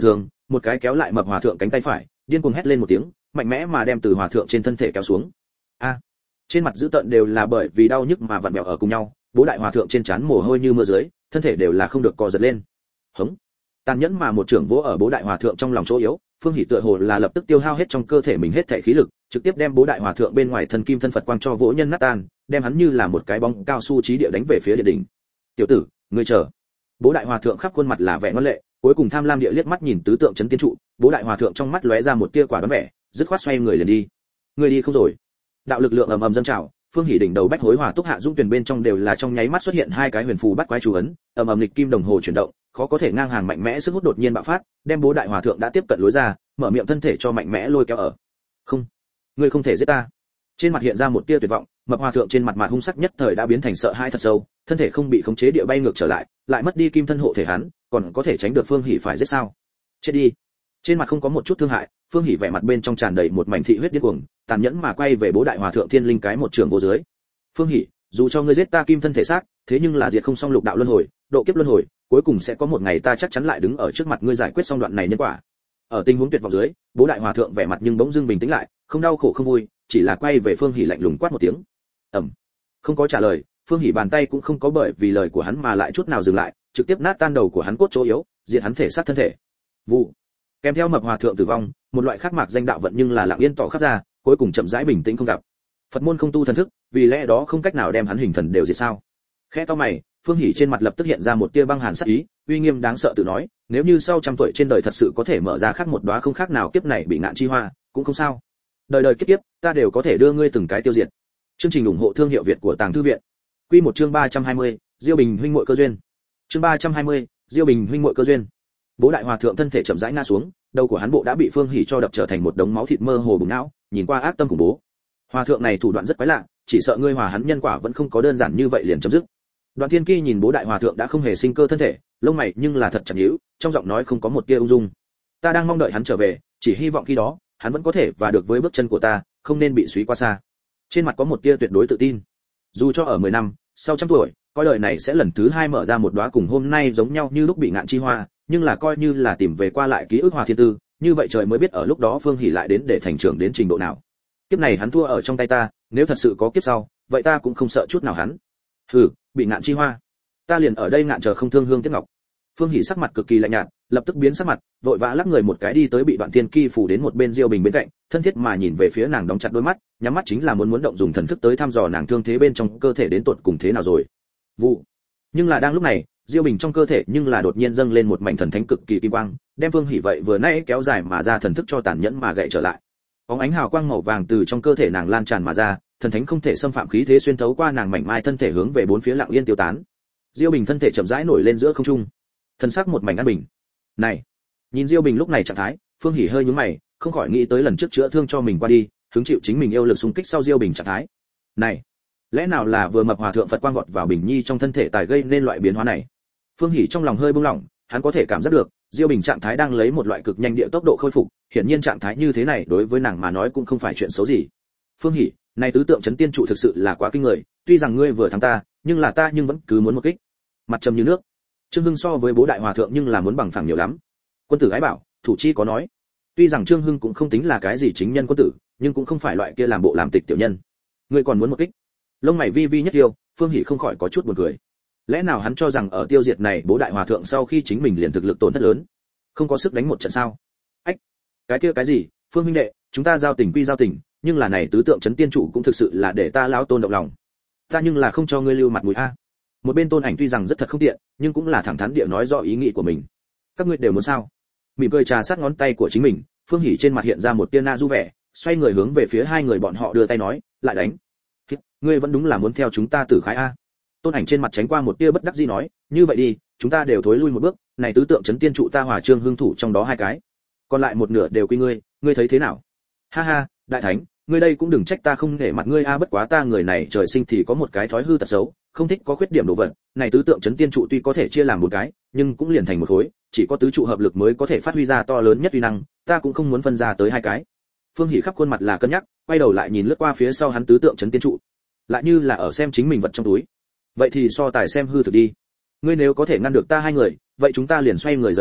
một cái kéo lại mập hòa thượng cánh tay phải, điên cuồng hét lên một tiếng, mạnh mẽ mà đem từ hòa thượng trên thân thể kéo xuống. A! Trên mặt dữ tợn đều là bởi vì đau nhức mà vặn vẹo ở cùng nhau, bố đại hòa thượng trên trán mồ hôi như mưa dưới, thân thể đều là không được co giật lên. Hống! Tàn nhẫn mà một trưởng vỗ ở bố đại hòa thượng trong lòng chỗ yếu, Phương Hỷ tựa hồ là lập tức tiêu hao hết trong cơ thể mình hết thể khí lực, trực tiếp đem bố đại hòa thượng bên ngoài thân kim thân Phật quang cho vỗ nhân nát tan, đem hắn như là một cái bóng cao su trí địa đánh về phía địa đỉnh. "Tiểu tử, ngươi chờ." Bố đại hòa thượng khắp khuôn mặt là vẻ ngoan lệ, cuối cùng tham lam địa liếc mắt nhìn tứ tượng chấn tiên trụ, bố đại hòa thượng trong mắt lóe ra một tia quả đoán vẻ, dứt khoát xoay người liền đi. "Ngươi đi không rồi?" Đạo lực lượng ầm ầm dâng trào, Phương Hỷ đỉnh đầu bách hối hòa túc hạ dung tuyển bên trong đều là trong nháy mắt xuất hiện hai cái huyền phù bắt quái chú ấn, ầm ầm lịch kim đồng hồ chuyển động, khó có thể ngang hàng mạnh mẽ sức hút đột nhiên bạo phát, đem bố đại hòa thượng đã tiếp cận lối ra, mở miệng thân thể cho mạnh mẽ lôi kéo ở. "Không, ngươi không thể giết ta." Trên mặt hiện ra một tia tuyệt vọng, mập hòa thượng trên mặt mặt hung sắc nhất thời đã biến thành sợ hãi thật sâu, thân thể không bị khống chế địa bay ngược trở lại, lại mất đi kim thân hộ thể hắn, còn có thể tránh được Phương Hỷ phải giết sao? Chết đi. Trên mặt không có một chút thương hại, Phương Hỷ vẻ mặt bên trong tràn đầy một mảnh thị huyết điên cuồng, tàn nhẫn mà quay về bố đại hòa thượng thiên linh cái một trường vô dưới. "Phương Hỷ, dù cho ngươi giết ta kim thân thể xác, thế nhưng là diệt không xong lục đạo luân hồi, độ kiếp luân hồi, cuối cùng sẽ có một ngày ta chắc chắn lại đứng ở trước mặt ngươi giải quyết xong đoạn này nhân quả." Ở tình huống tuyệt vọng dưới, bố đại hòa thượng vẻ mặt nhưng bỗng dưng bình tĩnh lại, không đau khổ không vui, chỉ là quay về Phương Hỷ lạnh lùng quát một tiếng. Ầm. Không có trả lời, Phương Hỷ bàn tay cũng không có bởi vì lời của hắn mà lại chút nào dừng lại, trực tiếp nát tan đầu của hắn cốt chỗ yếu, diệt hắn thể xác thân thể. Vụ. Kèm theo mập hòa thượng tử vong, một loại khác mạc danh đạo vận nhưng là lặng yên tỏ khắp ra, cuối cùng chậm rãi bình tĩnh không gặp. Phật môn không tu thần thức, vì lẽ đó không cách nào đem hắn hình thần đều diệt sao? Khẽ cau mày, Phương Hỷ trên mặt lập tức hiện ra một tia băng hàn sắc ý, uy nghiêm đáng sợ tự nói, nếu như sau trăm tuổi trên đời thật sự có thể mở ra khác một đóa không khác nào kiếp này bị ngạn chi hoa, cũng không sao. Đời đời kiếp kiếp, ta đều có thể đưa ngươi từng cái tiêu diệt. Chương trình ủng hộ thương hiệu Việt của Tàng Thư viện. Quy một chương ba trăm hai mươi, Diêu Bình huynh muội cơ duyên. Chương ba trăm hai mươi, Diêu Bình huynh muội cơ duyên. Bố đại hòa thượng thân thể chậm rãi ngã xuống, đầu của hắn bộ đã bị Phương Hỷ cho đập trở thành một đống máu thịt mơ hồ bùng não, nhìn qua ác tâm khủng bố. Hòa thượng này thủ đoạn rất quái lạ, chỉ sợ ngươi hòa hắn nhân quả vẫn không có đơn giản như vậy liền chấm dứt. Đoạn Thiên Ki nhìn bố đại hòa thượng đã không hề sinh cơ thân thể, lông mày nhưng là thật chặt nhíu, trong giọng nói không có một tia ung dung. Ta đang mong đợi hắn trở về, chỉ hy vọng khi đó, hắn vẫn có thể và được với bước chân của ta, không nên bị suý qua xa. Trên mặt có một tia tuyệt đối tự tin. Dù cho ở mười năm, sau trăm tuổi, coi đời này sẽ lần thứ hai mở ra một đóa cùng hôm nay giống nhau như lúc bị ngạn chi hoa, nhưng là coi như là tìm về qua lại ký ức hòa thiên tư, như vậy trời mới biết ở lúc đó Phương Hỷ lại đến để thành trưởng đến trình độ nào. Kiếp này hắn thua ở trong tay ta, nếu thật sự có kiếp sau, vậy ta cũng không sợ chút nào hắn. Hừ, bị ngạn chi hoa, ta liền ở đây ngạn chờ không thương hương tiếc ngọc. Phương Hỷ sắc mặt cực kỳ lạnh nhạt, lập tức biến sắc mặt, vội vã lắc người một cái đi tới bị Đoạn Thiên Ki phủ đến một bên Diêu Bình bên cạnh, thân thiết mà nhìn về phía nàng đóng chặt đôi mắt, nhắm mắt chính là muốn muốn động dùng thần thức tới thăm dò nàng thương thế bên trong cơ thể đến tột cùng thế nào rồi. Vụ. Nhưng là đang lúc này, Diêu Bình trong cơ thể nhưng là đột nhiên dâng lên một mảnh thần thánh cực kỳ kim quang, đem Phương Hỷ vậy vừa nãy kéo dài mà ra thần thức cho tàn nhẫn mà gãy trở lại. Bóng ánh hào quang màu vàng từ trong cơ thể nàng lan tràn mà ra, thần thánh không thể xâm phạm khí thế xuyên thấu qua nàng mảnh mai thân thể hướng về bốn phía lặng yên tiêu tán. Diêu Bình thân thể chậm rãi nổi lên giữa không trung, thân sắc một mảnh an bình. Này, nhìn Diêu Bình lúc này trạng thái, Phương Hỷ hơi nhướng mày, không khỏi nghĩ tới lần trước chữa thương cho mình qua đi, hứng chịu chính mình yêu lực xung kích sau Diêu Bình trạng thái. Này, lẽ nào là vừa mập hòa thượng Phật quang vọt vào Bình Nhi trong thân thể tài gây nên loại biến hóa này? Phương Hỷ trong lòng hơi buông lỏng, hắn có thể cảm giác được, Diêu Bình trạng thái đang lấy một loại cực nhanh địa tốc độ khôi phục, hiển nhiên trạng thái như thế này đối với nàng mà nói cũng không phải chuyện xấu gì. Phương Hỷ, này tứ tượng chấn tiên trụ thực sự là quá kinh người, tuy rằng ngươi vừa thắng ta, nhưng là ta nhưng vẫn cứ muốn một kích. Mặt trầm như nước. Trương Hưng so với bố đại hòa thượng nhưng là muốn bằng phẳng nhiều lắm. Quân tử ái bảo, thủ chi có nói. Tuy rằng Trương Hưng cũng không tính là cái gì chính nhân quân tử, nhưng cũng không phải loại kia làm bộ làm tịch tiểu nhân. Ngươi còn muốn một kích? Lông mày vi vi nhất yêu, Phương Hỷ không khỏi có chút buồn cười. Lẽ nào hắn cho rằng ở tiêu diệt này bố đại hòa thượng sau khi chính mình liền thực lực tổn thất lớn, không có sức đánh một trận sao? Ách, cái kia cái gì, Phương huynh đệ, chúng ta giao tình quy giao tình, nhưng là này tứ tượng chấn tiên chủ cũng thực sự là để ta lão tôn động lòng. Ta nhưng là không cho ngươi lưu mặt mũi a. Một bên Tôn Ảnh tuy rằng rất thật không tiện, nhưng cũng là thẳng thắn địa nói rõ ý nghĩ của mình. Các ngươi đều muốn sao? Mỉm cười trà sát ngón tay của chính mình, Phương Hỷ trên mặt hiện ra một tia na du vẻ, xoay người hướng về phía hai người bọn họ đưa tay nói, lại đánh. Ngươi vẫn đúng là muốn theo chúng ta tử khái a. Tôn Ảnh trên mặt tránh qua một tia bất đắc dĩ nói, như vậy đi, chúng ta đều thối lui một bước, này tứ tượng chấn tiên trụ ta hòa Trương Hưng thủ trong đó hai cái, còn lại một nửa đều quy ngươi, ngươi thấy thế nào? Ha ha, đại thánh, ngươi đây cũng đừng trách ta không để mặt ngươi a, bất quá ta người này trời sinh thì có một cái thói hư tật xấu, không thích có khuyết điểm đồ vật, này tứ tượng chấn tiên trụ tuy có thể chia làm một cái, nhưng cũng liền thành một khối, chỉ có tứ trụ hợp lực mới có thể phát huy ra to lớn nhất uy năng, ta cũng không muốn phân ra tới hai cái. Phương Hỷ khắp khuôn mặt là cân nhắc, quay đầu lại nhìn lướt qua phía sau hắn tứ tượng chấn tiên trụ, lại như là ở xem chính mình vật trong túi. Vậy thì so tài xem hư thực đi. Ngươi nếu có thể ngăn được ta hai người, vậy chúng ta liền xoay người rời đi,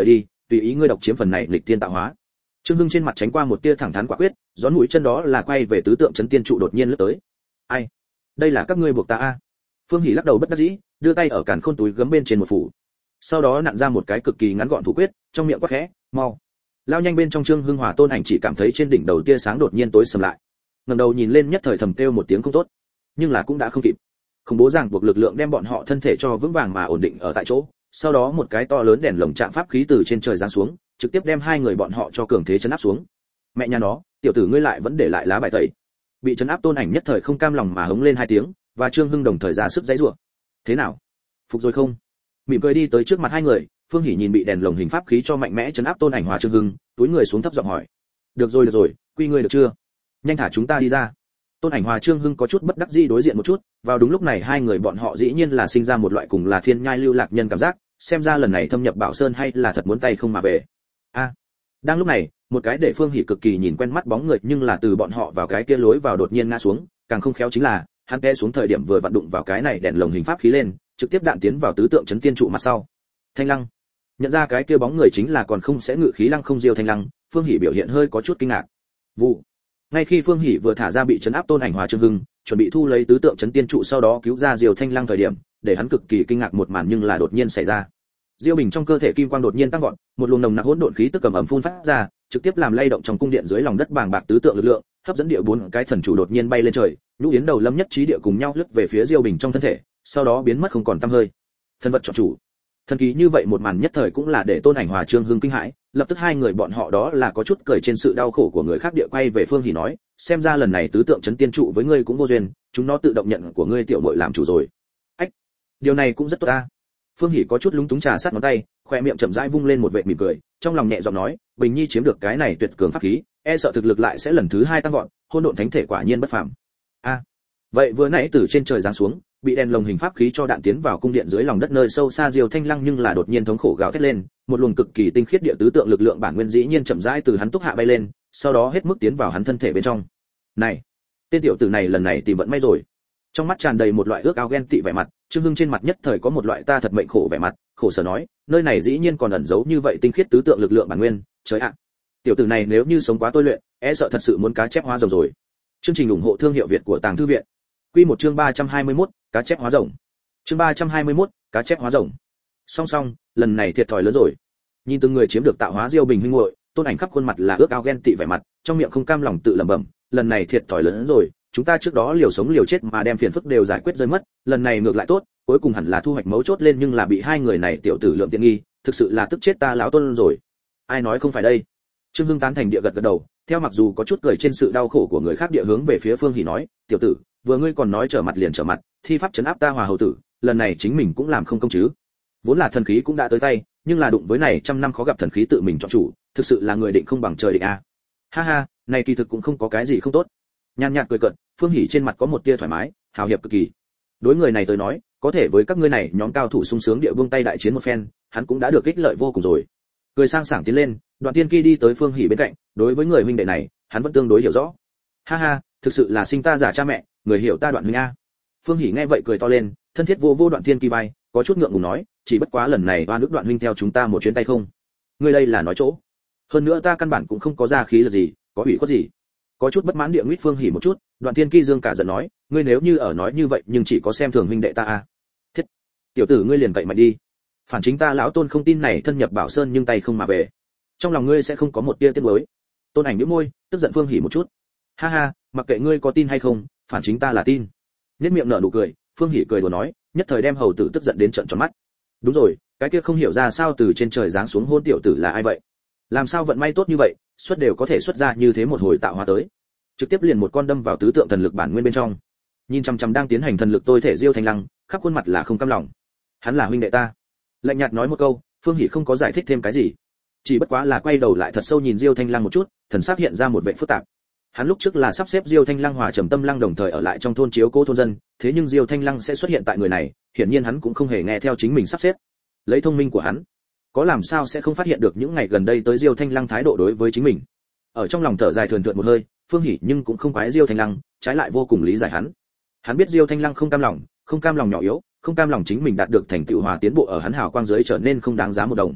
tùy ý ngươi độc chiếm phần này lịch tiên tạo hóa. Trương Hưng trên mặt tránh qua một tia thẳng thắn quả quyết, gión mũi chân đó là quay về tứ tượng chấn tiên trụ đột nhiên lướt tới. Ai? Đây là các ngươi buộc ta a? Phương Hỉ lắc đầu bất đắc dĩ, đưa tay ở càn khôn túi gấm bên trên một phủ. Sau đó nặn ra một cái cực kỳ ngắn gọn thủ quyết, trong miệng quát khẽ, mau. Lao nhanh bên trong Trương Hưng Hòa Tôn Ảnh chỉ cảm thấy trên đỉnh đầu tia sáng đột nhiên tối sầm lại. Ngẩng đầu nhìn lên nhất thời thầm kêu một tiếng không tốt, nhưng là cũng đã không kịp. Khủng bố ràng buộc lực lượng đem bọn họ thân thể cho vững vàng mà ổn định ở tại chỗ, sau đó một cái to lớn đèn lồng chạm pháp khí từ trên trời giáng xuống, trực tiếp đem hai người bọn họ cho cường thế chấn áp xuống. Mẹ nhà nó, tiểu tử ngươi lại vẫn để lại lá bài tẩy. Bị chấn áp Tôn Ảnh nhất thời không cam lòng mà hống lên hai tiếng, và Trương Hưng đồng thời ra sức giãy giụa. Thế nào? Phục rồi không? Mỉm cười đi tới trước mặt hai người, Phương Hỉ nhìn bị đèn lồng hình pháp khí cho mạnh mẽ chấn áp Tôn Ảnh Hòa Trương Hưng, túi người xuống thấp giọng hỏi. Được rồi được rồi, quy ngươi được chưa? Nhanh thả chúng ta đi ra. Tôn Ảnh Hòa Trương Hưng có chút bất đắc dĩ đối diện một chút, vào đúng lúc này hai người bọn họ dĩ nhiên là sinh ra một loại cùng là thiên nhai lưu lạc nhân cảm giác, xem ra lần này thâm nhập Bảo Sơn hay là thật muốn tay không mà về. A. À, đang lúc này, một cái để Phương Hỉ cực kỳ nhìn quen mắt bóng người nhưng là từ bọn họ vào cái kia lối vào đột nhiên ngã xuống, càng không khéo chính là, hắn té xuống thời điểm vừa vặn đụng vào cái này đèn lồng hình pháp khí lên, trực tiếp đạn tiến vào tứ tượng chấn tiên trụ mặt sau. Thanh Lăng. Nhận ra cái kia bóng người chính là còn không sẽ ngự khí lăng không diêu Thanh Lăng, Phương Hỉ biểu hiện hơi có chút kinh ngạc. Vụ. Ngay khi Phương Hỉ vừa thả ra bị chấn áp Tôn Ảnh Hòa Trương Hưng, chuẩn bị thu lấy tứ tượng chấn tiên trụ sau đó cứu ra Diêu Thanh Lăng thời điểm, để hắn cực kỳ kinh ngạc một màn nhưng là đột nhiên xảy ra. Diêu Bình trong cơ thể kim quang đột nhiên tăng vọt, một luồng nồng nặc hỗn độn khí tức cầm ẩm phun phát ra, trực tiếp làm lay động trong cung điện dưới lòng đất bàng bạc tứ tượng lực lượng, hấp dẫn địa bốn cái thần chủ đột nhiên bay lên trời, nhũ yến đầu lâm nhất trí địa cùng nhau lướt về phía Diêu Bình trong thân thể, sau đó biến mất không còn tăm hơi. Thần vật chọn chủ. Thần kỳ như vậy một màn nhất thời cũng là để Tôn Ảnh Hòa Trương Hưng kinh hãi, lập tức hai người bọn họ đó là có chút cười trên sự đau khổ của người khác địa quay về Phương Hỉ nói, xem ra lần này tứ tượng chấn tiên trụ với ngươi cũng vô duyên, chúng nó tự động nhận của ngươi tiểu muội làm chủ rồi. Ách, điều này cũng rất tốt ta. Phương Hỉ có chút lúng túng trà sát ngón tay, khoe miệng chậm rãi vung lên một vệt mỉm cười, trong lòng nhẹ giọng nói, Bình Nhi chiếm được cái này tuyệt cường pháp khí, e sợ thực lực lại sẽ lần thứ hai tăng vọt, hỗn độn thánh thể quả nhiên bất phàm. A, à, vậy vừa nãy từ trên trời giáng xuống, bị đèn lồng hình pháp khí cho đạn tiến vào cung điện dưới lòng đất nơi sâu xa Diêu Thanh Lăng nhưng là đột nhiên thống khổ gào thét lên, một luồng cực kỳ tinh khiết địa tứ tượng lực lượng bản nguyên dĩ nhiên chậm rãi từ hắn túc hạ bay lên, sau đó hết mức tiến vào hắn thân thể bên trong. Này, tên tiểu tử này lần này tìm vận may rồi. Trong mắt tràn đầy một loại ước ao ghen tị vẻ mặt, Trương Hưng trên mặt nhất thời có một loại ta thật mệnh khổ vẻ mặt, khổ sở nói, nơi này dĩ nhiên còn ẩn giấu như vậy tinh khiết tứ tượng lực lượng bản nguyên, trời ạ. Tiểu tử này nếu như sống quá tôi luyện, e sợ thật sự muốn cá chép hóa rồng rồi. Chương trình ủng hộ thương hiệu Việt của Tàng Thư viện. Quy một chương ba trăm hai mươi mốt, cá chép hóa rồng. Chương ba trăm hai mươi mốt, cá chép hóa rồng. Song song, lần này thiệt thòi lớn rồi. Nhìn từng người chiếm được tạo hóa Diêu Bình huynh muội, Tôn Ảnh khắp khuôn mặt là ước ao ghen tị vẻ mặt, trong miệng không cam lòng tự lẩm bẩm, lần này thiệt thòi lớn rồi, chúng ta trước đó liều sống liều chết mà đem phiền phức đều giải quyết rơi mất, lần này ngược lại tốt, cuối cùng hẳn là thu hoạch mấu chốt lên nhưng là bị hai người này tiểu tử lượng tiện nghi, thực sự là tức chết ta lão Tôn rồi. Ai nói không phải đây? Trương Hưng tán thành địa gật gật đầu, theo mặc dù có chút cười trên sự đau khổ của người khác địa hướng về phía Phương Hỉ nói, tiểu tử, vừa ngươi còn nói trở mặt liền trở mặt, thi pháp trấn áp ta Hòa hầu tử, lần này chính mình cũng làm không công chứ? Vốn là thần khí cũng đã tới tay, nhưng là đụng với này trăm năm khó gặp thần khí tự mình chọn chủ, thực sự là người định không bằng trời định a. Ha ha, này kỳ thực cũng không có cái gì không tốt. Nhàn nhạt cười cợt, Phương Hỉ trên mặt có một tia thoải mái, hào hiệp cực kỳ. Đối người này tôi nói, có thể với các ngươi này nhóm cao thủ sung sướng địa vương tay đại chiến một phen, hắn cũng đã được ích lợi vô cùng rồi. Cười sang sảng tiến lên, Đoạn Tiên Kỳ đi tới Phương Hỉ bên cạnh, đối với người huynh đệ này, hắn vẫn tương đối hiểu rõ. Ha ha, thực sự là sinh ta giả cha mẹ, người hiểu ta Đoạn huynh a. Phương Hỉ nghe vậy cười to lên, thân thiết vô vô Đoạn Tiên Kỳ vai, có chút ngượng ngùng nói, chỉ bất quá lần này oan ức Đoạn huynh theo chúng ta một chuyến tay không. Ngươi đây là nói chỗ. Hơn nữa ta căn bản cũng không có ra khí là gì, có ủy khuất gì. Có chút bất mãn địa nguyết Phương Hỉ một chút, Đoạn Tiên Kỳ dương cả giận nói, ngươi nếu như ở nói như vậy nhưng chỉ có xem thường huynh đệ ta a. Thiết, tiểu tử ngươi liền vậy mạnh đi. Phản chính ta lão Tôn không tin này thân nhập Bảo Sơn nhưng tay không mà về. Trong lòng ngươi sẽ không có một tia tiếc nuối. Tôn Ảnh nhếch môi, tức giận Phương Hỉ một chút. Ha ha, mặc kệ ngươi có tin hay không, phản chính ta là tin. Nhếch miệng nở nụ cười, Phương Hỉ cười đùa nói, nhất thời đem hầu tử tức giận đến trợn tròn mắt. Đúng rồi, cái kia không hiểu ra sao từ trên trời giáng xuống hôn tiểu tử là ai vậy? Làm sao vận may tốt như vậy, xuất đều có thể xuất ra như thế một hồi tạo hóa tới. Trực tiếp liền một con đâm vào tứ tượng thần lực bản nguyên bên trong. Nhìn chằm chằm đang tiến hành thần lực tôi thể Diêu Thanh Lăng, khắp khuôn mặt là không cam lòng. Hắn là huynh đệ ta. Lạnh nhạt nói một câu, Phương Hỉ không có giải thích thêm cái gì. Chỉ bất quá là quay đầu lại thật sâu nhìn Diêu Thanh Lăng một chút, thần sắc hiện ra một vẻ phức tạp. Hắn lúc trước là sắp xếp Diêu Thanh Lăng hòa Trầm Tâm Lăng đồng thời ở lại trong thôn chiếu cố thôn dân, thế nhưng Diêu Thanh Lăng sẽ xuất hiện tại người này, hiển nhiên hắn cũng không hề nghe theo chính mình sắp xếp. Lấy thông minh của hắn, có làm sao sẽ không phát hiện được những ngày gần đây tới Diêu Thanh Lăng thái độ đối với chính mình. Ở trong lòng thở dài thườn thượt một hơi, Phương Hỉ nhưng cũng không quái Diêu Thanh Lăng, trái lại vô cùng lý giải hắn. Hắn biết Diêu Thanh Lăng không cam lòng, không cam lòng nhỏ yếu, không cam lòng chính mình đạt được thành tựu hòa tiến bộ ở hắn hào quang dưới trở nên không đáng giá một đồng.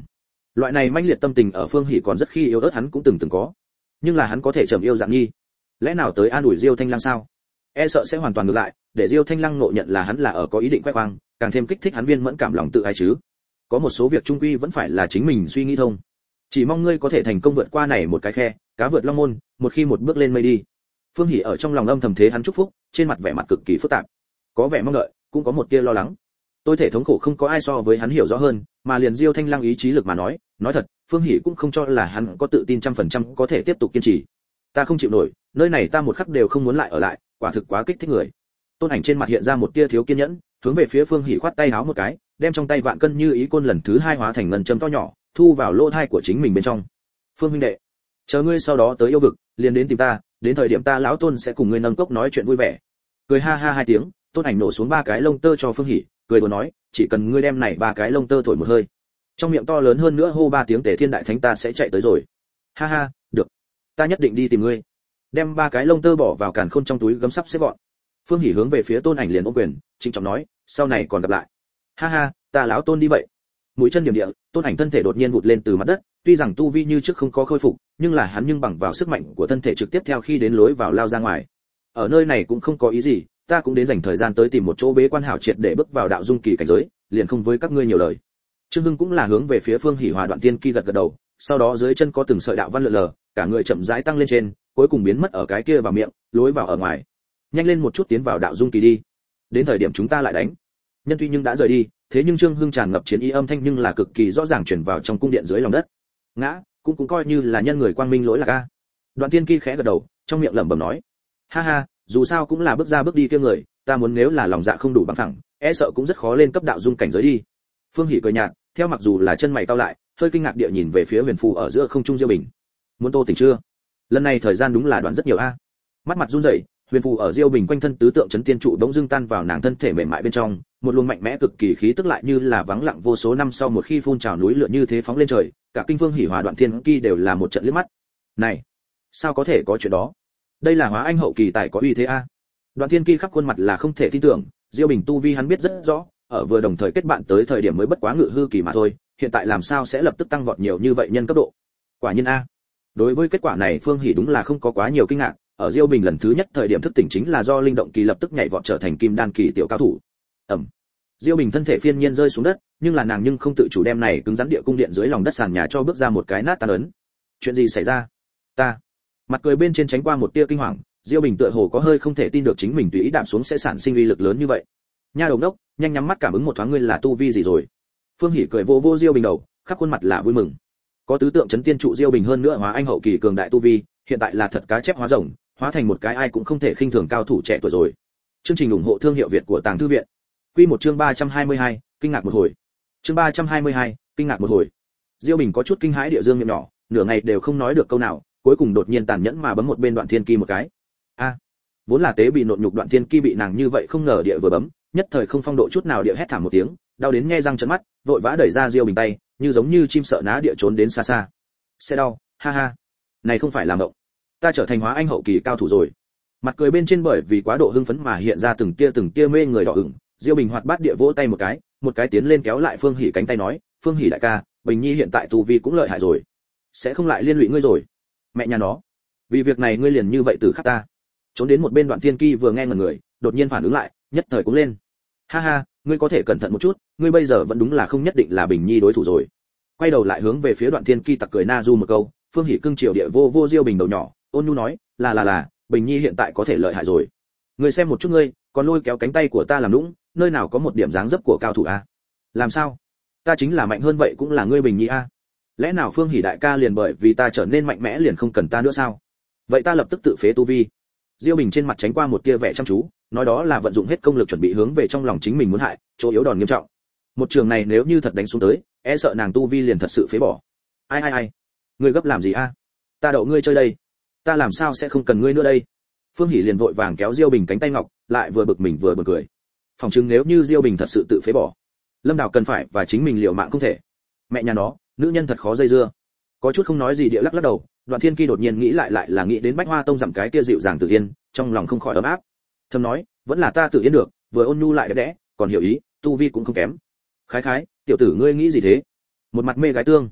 Loại này manh liệt tâm tình ở Phương Hỷ còn rất khi yếu ớt hắn cũng từng từng có, nhưng là hắn có thể trầm yêu dạng nhi, lẽ nào tới an ủi Diêu Thanh Lăng sao? E sợ sẽ hoàn toàn ngược lại, để Diêu Thanh Lăng ngộ nhận là hắn là ở có ý định khoe khoang, càng thêm kích thích hắn viên mẫn cảm lòng tự ái chứ. Có một số việc trung quy vẫn phải là chính mình suy nghĩ thông. Chỉ mong ngươi có thể thành công vượt qua này một cái khe, cá vượt long môn, một khi một bước lên mây đi. Phương Hỷ ở trong lòng âm thầm thế hắn chúc phúc, trên mặt vẻ mặt cực kỳ phức tạp, có vẻ mong đợi, cũng có một tia lo lắng. Tôi thể thống khổ không có ai so với hắn hiểu rõ hơn, mà liền Diêu Thanh Lăng ý chí lực mà nói, nói thật, Phương Hỷ cũng không cho là hắn có tự tin trăm phần trăm có thể tiếp tục kiên trì. Ta không chịu nổi, nơi này ta một khắc đều không muốn lại ở lại, quả thực quá kích thích người. Tôn Ảnh trên mặt hiện ra một tia thiếu kiên nhẫn, hướng về phía Phương Hỷ khoát tay háo một cái, đem trong tay vạn cân như ý côn lần thứ hai hóa thành ngân châm to nhỏ, thu vào lỗ thai của chính mình bên trong. Phương huynh đệ, chờ ngươi sau đó tới yêu vực, liền đến tìm ta, đến thời điểm ta lão Tôn sẽ cùng ngươi nâng cốc nói chuyện vui vẻ. Cười ha ha hai tiếng, Tôn Ảnh nổ xuống ba cái lông tơ cho Phương Hỷ, cười đùa nói, chỉ cần ngươi đem này ba cái lông tơ thổi một hơi, trong miệng to lớn hơn nữa hô ba tiếng Tề Thiên Đại Thánh ta sẽ chạy tới rồi. Ha ha, được, ta nhất định đi tìm ngươi. Đem ba cái lông tơ bỏ vào càn khôn trong túi gấm sắp xếp gọn. Phương Hỷ hướng về phía Tôn Ảnh liền ôm quyền, trịnh trọng nói, sau này còn gặp lại. Ha ha, ta lão Tôn đi vậy. Mũi chân điểm địa, Tôn Ảnh thân thể đột nhiên vụt lên từ mặt đất, tuy rằng tu vi như trước không có khôi phục, nhưng là hắn nhưng bằng vào sức mạnh của thân thể trực tiếp theo khi đến lối vào lao ra ngoài. Ở nơi này cũng không có ý gì, ta cũng đến dành thời gian tới tìm một chỗ bế quan hảo triệt để bước vào đạo dung kỳ cảnh giới, liền không với các ngươi nhiều lời. Trương Hưng cũng là hướng về phía Phương Hỷ Hòa Đoạn Tiên Ki gật gật đầu, sau đó dưới chân có từng sợi đạo văn lượn lờ, cả người chậm rãi tăng lên trên, cuối cùng biến mất ở cái kia vào miệng, lối vào ở ngoài. Nhanh lên một chút tiến vào đạo dung kỳ đi. Đến thời điểm chúng ta lại đánh. Nhân tuy nhưng đã rời đi, thế nhưng Trương Hưng tràn ngập chiến ý âm thanh nhưng là cực kỳ rõ ràng truyền vào trong cung điện dưới lòng đất. Ngã, cũng cũng coi như là nhân người quang minh lỗi lạc a. Đoạn Tiên Ki khẽ gật đầu, trong miệng lẩm bẩm nói, ha ha, dù sao cũng là bước ra bước đi kia người, ta muốn nếu là lòng dạ không đủ bằng phẳng, e sợ cũng rất khó lên cấp đạo dung cảnh giới đi. Phương Hỷ cười nhạt, theo mặc dù là chân mày cau lại, hơi kinh ngạc địa nhìn về phía Huyền Phù ở giữa không trung Diêu Bình. Muốn tô tỉnh chưa? Lần này thời gian đúng là đoạn rất nhiều a. Mắt mặt run rẩy, Huyền Phù ở Diêu Bình quanh thân tứ tượng chấn tiên trụ đống dưng tan vào nàng thân thể mềm mại bên trong, một luồng mạnh mẽ cực kỳ khí tức lại như là vắng lặng vô số năm sau một khi phun trào núi lửa như thế phóng lên trời, cả kinh Phương Hỷ Hòa Đoạn Thiên Ki đều là một trận liếc mắt. Này, sao có thể có chuyện đó? Đây là Hóa Anh hậu kỳ tài có uy thế a. Đoạn Thiên Ki khắp khuôn mặt là không thể tin tưởng, Diêu Bình tu vi hắn biết rất rõ, ở vừa đồng thời kết bạn tới thời điểm mới bất quá ngự hư kỳ mà thôi, hiện tại làm sao sẽ lập tức tăng vọt nhiều như vậy nhân cấp độ. Quả nhiên a. Đối với kết quả này Phương Hỷ đúng là không có quá nhiều kinh ngạc, ở Diêu Bình lần thứ nhất thời điểm thức tỉnh chính là do linh động kỳ lập tức nhảy vọt trở thành kim đan kỳ tiểu cao thủ. Ầm. Diêu Bình thân thể phiên nhiên rơi xuống đất, nhưng là nàng nhưng không tự chủ đem này cứng rắn địa cung điện dưới lòng đất sàn nhà cho bước ra một cái nát tan ấn. Chuyện gì xảy ra? Ta. Mặt cười bên trên tránh qua một tia kinh hoàng, Diêu Bình tựa hồ có hơi không thể tin được chính mình tùy ý đạp xuống sẽ sản sinh uy lực lớn như vậy. Nha đầu đốc, nhanh nhắm mắt cảm ứng một thoáng ngươi là tu vi gì rồi. Phương Hỷ cười vô vô Diêu Bình đầu, khắp khuôn mặt là vui mừng. Có tứ tượng chấn tiên trụ Diêu Bình hơn nữa Hóa Anh hậu kỳ cường đại tu vi, hiện tại là thật cá chép hóa rồng, hóa thành một cái ai cũng không thể khinh thường cao thủ trẻ tuổi rồi. Chương trình ủng hộ thương hiệu Việt của Tàng Thư viện. Quy một chương ba trăm hai mươi hai, kinh ngạc một hồi. Chương ba trăm hai mươi hai, kinh ngạc một hồi. Diêu Bình có chút kinh hãi địa dương miệng nhỏ, nửa ngày đều không nói được câu nào, cuối cùng đột nhiên tàn nhẫn mà bấm một bên Đoạn Thiên Ki một cái. A, vốn là tế bị nộn nhục Đoạn Thiên Ki bị nàng như vậy không ngờ địa vừa bấm, nhất thời không phong độ chút nào địa hét thảm một tiếng, đau đến nghe răng trợn mắt, vội vã đẩy ra Diêu Bình tay, như giống như chim sợ ná địa trốn đến xa xa. Sẽ đau, ha ha. Này không phải là mộng. Ta trở thành Hóa Anh hậu kỳ cao thủ rồi. Mặt cười bên trên bởi vì quá độ hưng phấn mà hiện ra từng tia từng tia mê người đỏ ửng, Diêu Bình hoạt bát địa vỗ tay một cái, một cái tiến lên kéo lại Phương Hỷ cánh tay nói, "Phương Hỷ đại ca, Bình Nhi hiện tại tu vi cũng lợi hại rồi, sẽ không lại liên lụy ngươi rồi." Mẹ nhà nó, vì việc này ngươi liền như vậy từ khắc ta. Trốn đến một bên Đoạn Thiên Ki vừa nghe ngẩn người, đột nhiên phản ứng lại, nhất thời cũng lên. Ha ha, ngươi có thể cẩn thận một chút, ngươi bây giờ vẫn đúng là không nhất định là Bình Nhi đối thủ rồi. Quay đầu lại hướng về phía Đoạn Thiên Ki tặc cười na du một câu, Phương Hỷ cưng chiều địa vô vô Diêu Bình đầu nhỏ, ôn nhu nói, là là là, Bình Nhi hiện tại có thể lợi hại rồi. Ngươi xem một chút ngươi, còn lôi kéo cánh tay của ta làm nũng, nơi nào có một điểm dáng dấp của cao thủ a? Làm sao? Ta chính là mạnh hơn vậy cũng là ngươi Bình Nhi a. Lẽ nào Phương Hỷ đại ca liền bởi vì ta trở nên mạnh mẽ liền không cần ta nữa sao? Vậy ta lập tức tự phế tu vi. Diêu Bình trên mặt tránh qua một tia vẻ chăm chú, nói đó là vận dụng hết công lực chuẩn bị hướng về trong lòng chính mình muốn hại, chỗ yếu đòn nghiêm trọng. Một trường này nếu như thật đánh xuống tới, e sợ nàng tu vi liền thật sự phế bỏ. Ai ai ai, ngươi gấp làm gì a? Ta đậu ngươi chơi đây, ta làm sao sẽ không cần ngươi nữa đây? Phương Hỷ liền vội vàng kéo Diêu Bình cánh tay ngọc, lại vừa bực mình vừa buồn cười. Phòng chứng nếu như Diêu Bình thật sự tự phế bỏ, Lâm Đào cần phải và chính mình liều mạng không thể. Mẹ nhà nó, nữ nhân thật khó dây dưa. Có chút không nói gì địa lắc lắc đầu, Đoạn Thiên Ki đột nhiên nghĩ lại lại là nghĩ đến Bách Hoa Tông dặm cái kia dịu dàng tự yên, trong lòng không khỏi ấm áp. Thầm nói, vẫn là ta tự yên được, vừa ôn nhu lại đẹp đẽ, còn hiểu ý, tu vi cũng không kém. Khái khái, tiểu tử ngươi nghĩ gì thế? Một mặt mê gái tương.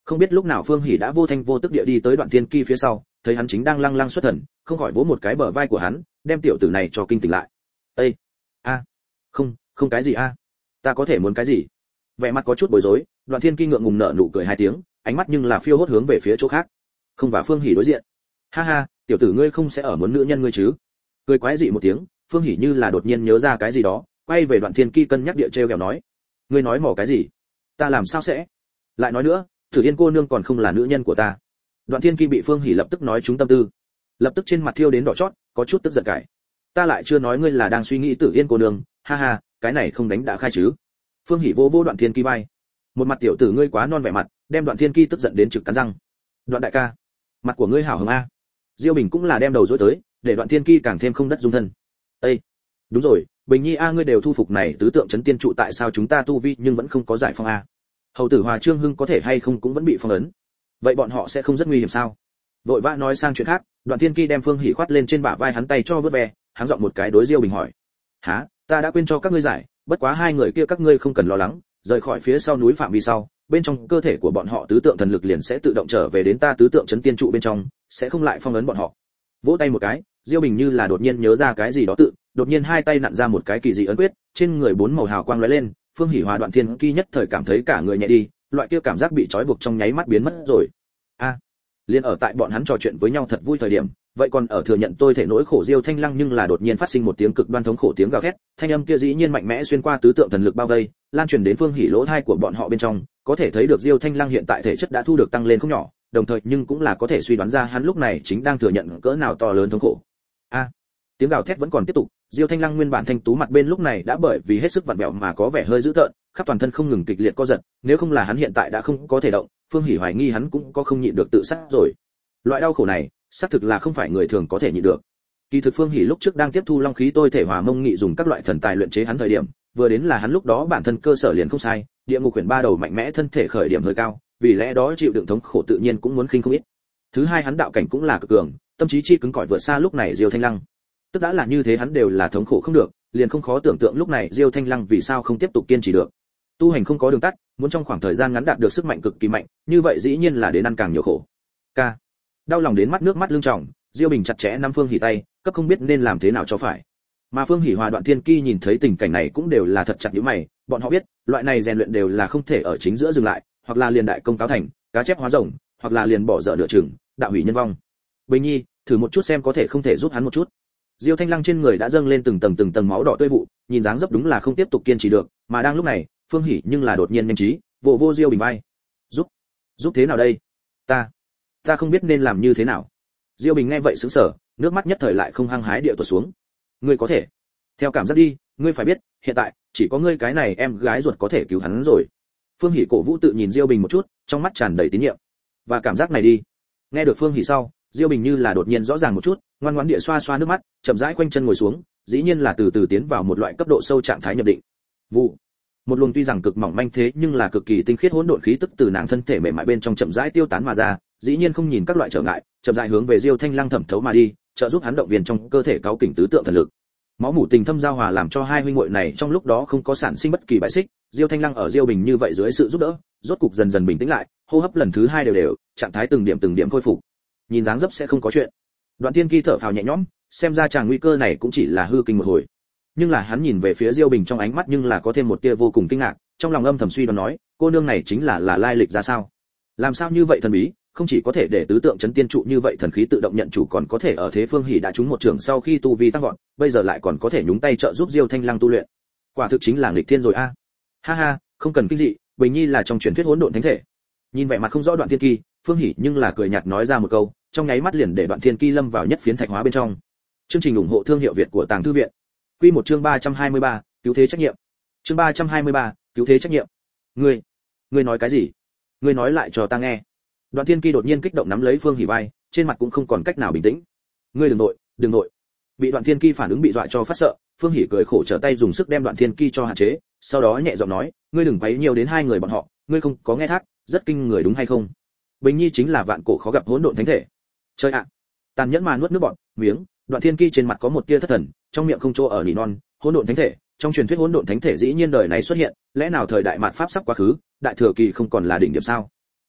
Không biết lúc nào Phương Hỉ đã vô thanh vô tức địa đi tới Đoạn Thiên Ki phía sau, thấy hắn chính đang lăng lăng xuất thần, không khỏi vỗ một cái bờ vai của hắn, đem tiểu tử này cho kinh tỉnh lại. "Ê, a, không, không cái gì a, ta có thể muốn cái gì?" Vẻ mặt có chút bối rối, Đoạn Thiên Ki ngượng ngùng nở nụ cười hai tiếng, ánh mắt nhưng là phiêu hốt hướng về phía chỗ khác. Không và Phương Hỉ đối diện. "Ha ha, tiểu tử ngươi không sẽ ở muốn nữ nhân ngươi chứ?" Cười quái dị một tiếng, Phương Hỉ như là đột nhiên nhớ ra cái gì đó, quay về Đoạn Thiên Ki cân nhắc địa trêu ghẹo nói: "Ngươi nói mỏ cái gì? Ta làm sao sẽ? Lại nói nữa, Tử Yên cô nương còn không là nữ nhân của ta." Đoạn Thiên Ki bị Phương Hỉ lập tức nói trúng tâm tư, lập tức trên mặt thiêu đến đỏ chót, có chút tức giận cãi: "Ta lại chưa nói ngươi là đang suy nghĩ Tử Yên cô nương, ha ha, cái này không đánh đã khai chứ?" Phương Hỉ vô vô Đoạn Thiên Ki vai, một mặt tiểu tử ngươi quá non vẻ mặt, đem Đoạn Thiên Ki tức giận đến trực cắn răng. "Đoạn đại ca, mặt của ngươi hảo hứng a." Diêu Bình cũng là đem đầu dối tới, để Đoạn Thiên Ki càng thêm không đất dung thân. "Ê, đúng rồi, Bình Nhi a, ngươi đều thu phục này tứ tượng chấn tiên trụ, tại sao chúng ta tu vi nhưng vẫn không có giải phong a? Hầu tử Hòa Trương Hưng có thể hay không cũng vẫn bị phong ấn. Vậy bọn họ sẽ không rất nguy hiểm sao?" Vội vã nói sang chuyện khác, Đoạn Thiên Ki đem Phương Hỉ khoát lên trên bả vai hắn tay cho vớt ve, háng giọng một cái đối Diêu Bình hỏi: "Hả, ta đã quên cho các ngươi giải, bất quá hai người kia các ngươi không cần lo lắng, rời khỏi phía sau núi phạm vi sau, bên trong cơ thể của bọn họ tứ tượng thần lực liền sẽ tự động trở về đến ta tứ tượng chấn tiên trụ bên trong, sẽ không lại phong ấn bọn họ." Vỗ tay một cái, Diêu Bình như là đột nhiên nhớ ra cái gì đó tự, đột nhiên hai tay nặn ra một cái kỳ dị ấn quyết, trên người bốn màu hào quang lóe lên, Phương Hỉ Hòa Đoạn Thiên Ki nhất thời cảm thấy cả người nhẹ đi, loại kia cảm giác bị trói buộc trong nháy mắt biến mất rồi. A, à, liên ở tại bọn hắn trò chuyện với nhau thật vui thời điểm, vậy còn ở thừa nhận tôi thể nỗi khổ Diêu Thanh Lăng nhưng là đột nhiên phát sinh một tiếng cực đoan thống khổ tiếng gào thét, thanh âm kia dĩ nhiên mạnh mẽ xuyên qua tứ tượng thần lực bao vây, lan truyền đến Phương Hỉ lỗ tai của bọn họ bên trong, có thể thấy được Diêu Thanh Lăng hiện tại thể chất đã thu được tăng lên không nhỏ, đồng thời nhưng cũng là có thể suy đoán ra hắn lúc này chính đang thừa nhận cỡ nào to lớn thống khổ. A, à, tiếng gào thét vẫn còn tiếp tục, Diêu Thanh Lăng nguyên bản thanh tú mặt bên lúc này đã bởi vì hết sức vặn vẹo mà có vẻ hơi dữ tợn, khắp toàn thân không ngừng kịch liệt co giật, nếu không là hắn hiện tại đã không có thể động, Phương Hỉ hoài nghi hắn cũng có không nhịn được tự sát rồi. Loại đau khổ này, xác thực là không phải người thường có thể nhịn được. Kỳ thực Phương Hỉ lúc trước đang tiếp thu long khí tôi thể hòa mông nghị dùng các loại thần tài luyện chế hắn thời điểm, vừa đến là hắn lúc đó bản thân cơ sở liền không sai, địa ngục quyển ba đầu mạnh mẽ thân thể khởi điểm hơi cao, vì lẽ đó chịu đựng thống khổ tự nhiên cũng muốn khinh không ít. Thứ hai hắn đạo cảnh cũng là cực cường, tâm trí chi cứng cỏi vượt xa lúc này Diêu Thanh Lăng. Tức đã là như thế hắn đều là thống khổ không được, liền không khó tưởng tượng lúc này Diêu Thanh Lăng vì sao không tiếp tục kiên trì được. Tu hành không có đường tắt, muốn trong khoảng thời gian ngắn đạt được sức mạnh cực kỳ mạnh, như vậy dĩ nhiên là đến ăn càng nhiều khổ. Ca. Đau lòng đến mắt nước mắt lưng tròng, Diêu Bình chặt chẽ nắm Phương Hỉ tay, cấp không biết nên làm thế nào cho phải. Mà Phương Hỉ Hòa Đoạn Thiên Ki nhìn thấy tình cảnh này cũng đều là thật chặt nhíu mày, bọn họ biết, loại này rèn luyện đều là không thể ở chính giữa dừng lại, hoặc là liền đại công cáo thành, cá chép hóa rồng, hoặc là liền bỏ dở nửa chừng, đạo hủy nhân vong. Bình Nhi, thử một chút xem có thể không thể giúp hắn một chút. Diêu Thanh Lăng trên người đã dâng lên từng tầng từng tầng máu đỏ tươi vụ, nhìn dáng dấp đúng là không tiếp tục kiên trì được, mà đang lúc này, Phương Hỉ nhưng là đột nhiên nhanh trí, vỗ vô Diêu Bình vai. "Giúp? Giúp thế nào đây? Ta, ta không biết nên làm như thế nào." Diêu Bình nghe vậy sững sờ, nước mắt nhất thời lại không hăng hái địa tuột xuống. "Ngươi có thể, theo cảm giác đi, ngươi phải biết, hiện tại chỉ có ngươi cái này em gái ruột có thể cứu hắn rồi." Phương Hỉ cổ vũ tự nhìn Diêu Bình một chút, trong mắt tràn đầy tín nhiệm. "Và cảm giác này đi." Nghe được Phương Hỉ sau, Diêu Bình như là đột nhiên rõ ràng một chút, ngoan ngoãn địa xoa xoa nước mắt, chậm rãi quanh chân ngồi xuống, dĩ nhiên là từ từ tiến vào một loại cấp độ sâu trạng thái nhập định. Vụ. Một luồng tuy rằng cực mỏng manh thế nhưng là cực kỳ tinh khiết hỗn độn khí tức từ nàng thân thể mềm mại bên trong chậm rãi tiêu tán mà ra, dĩ nhiên không nhìn các loại trở ngại, chậm rãi hướng về Diêu Thanh Lăng thẩm thấu mà đi, trợ giúp hắn động viên trong cơ thể cáo kỉnh tứ tượng thần lực. Máu mủ tình thâm giao hòa làm cho hai huynh muội này trong lúc đó không có sản sinh bất kỳ bại xích, Diêu Thanh Lăng ở Diêu Bình như vậy dưới sự giúp đỡ, rốt cục dần dần bình tĩnh lại, hô hấp lần thứ hai đều đều, trạng thái từng điểm từng điểm khôi phục. Nhìn dáng dấp sẽ không có chuyện. Đoạn Thiên Ki thở phào nhẹ nhõm, xem ra chàng nguy cơ này cũng chỉ là hư kinh một hồi. Nhưng là hắn nhìn về phía Diêu Bình trong ánh mắt nhưng là có thêm một tia vô cùng kinh ngạc, trong lòng âm thầm suy đoán nói, cô nương này chính là là lai lịch ra sao? Làm sao như vậy thần bí, không chỉ có thể để tứ tượng chấn tiên trụ như vậy thần khí tự động nhận chủ, còn có thể ở thế Phương Hỉ đã trúng một trường sau khi tu vi tăng vọt, bây giờ lại còn có thể nhúng tay trợ giúp Diêu Thanh Lăng tu luyện. Quả thực chính là nghịch thiên rồi a. Ha ha, không cần kinh dị, Bình Nhi là trong truyền thuyết hỗn độn thánh thể. Nhìn vẻ mặt không rõ Đoạn Thiên Ki, Phương Hỉ nhưng là cười nhạt nói ra một câu, trong nháy mắt liền để Đoạn Thiên Ki lâm vào nhất phiến thạch hóa bên trong. Chương trình ủng hộ thương hiệu Việt của Tàng Thư viện. Quy một chương ba trăm hai mươi ba, cứu thế trách nhiệm. Chương ba trăm hai mươi ba, cứu thế trách nhiệm. Ngươi, ngươi nói cái gì? Ngươi nói lại cho ta nghe. Đoạn Thiên Ki đột nhiên kích động nắm lấy Phương Hỉ vai, trên mặt cũng không còn cách nào bình tĩnh. Ngươi đừng nội, đừng nội. Bị Đoạn Thiên Ki phản ứng bị dọa cho phát sợ, Phương Hỉ cười khổ trở tay dùng sức đem Đoạn Thiên Ki cho hạn chế, sau đó nhẹ giọng nói, ngươi đừng quấy nhiều đến hai người bọn họ, ngươi không có nghe thác, rất kinh người đúng hay không? Bình Nhi chính là vạn cổ khó gặp hỗn độn thánh thể. Trời ạ. Tàn nhẫn mà nuốt nước bọt, miếng, Đoạn Thiên Ki trên mặt có một tia thất thần, trong miệng không chỗ ở nỉ non, hỗn độn thánh thể, trong truyền thuyết hỗn độn thánh thể dĩ nhiên đời này xuất hiện, lẽ nào thời đại mạt pháp sắp quá khứ, đại thừa kỳ không còn là đỉnh điểm sao?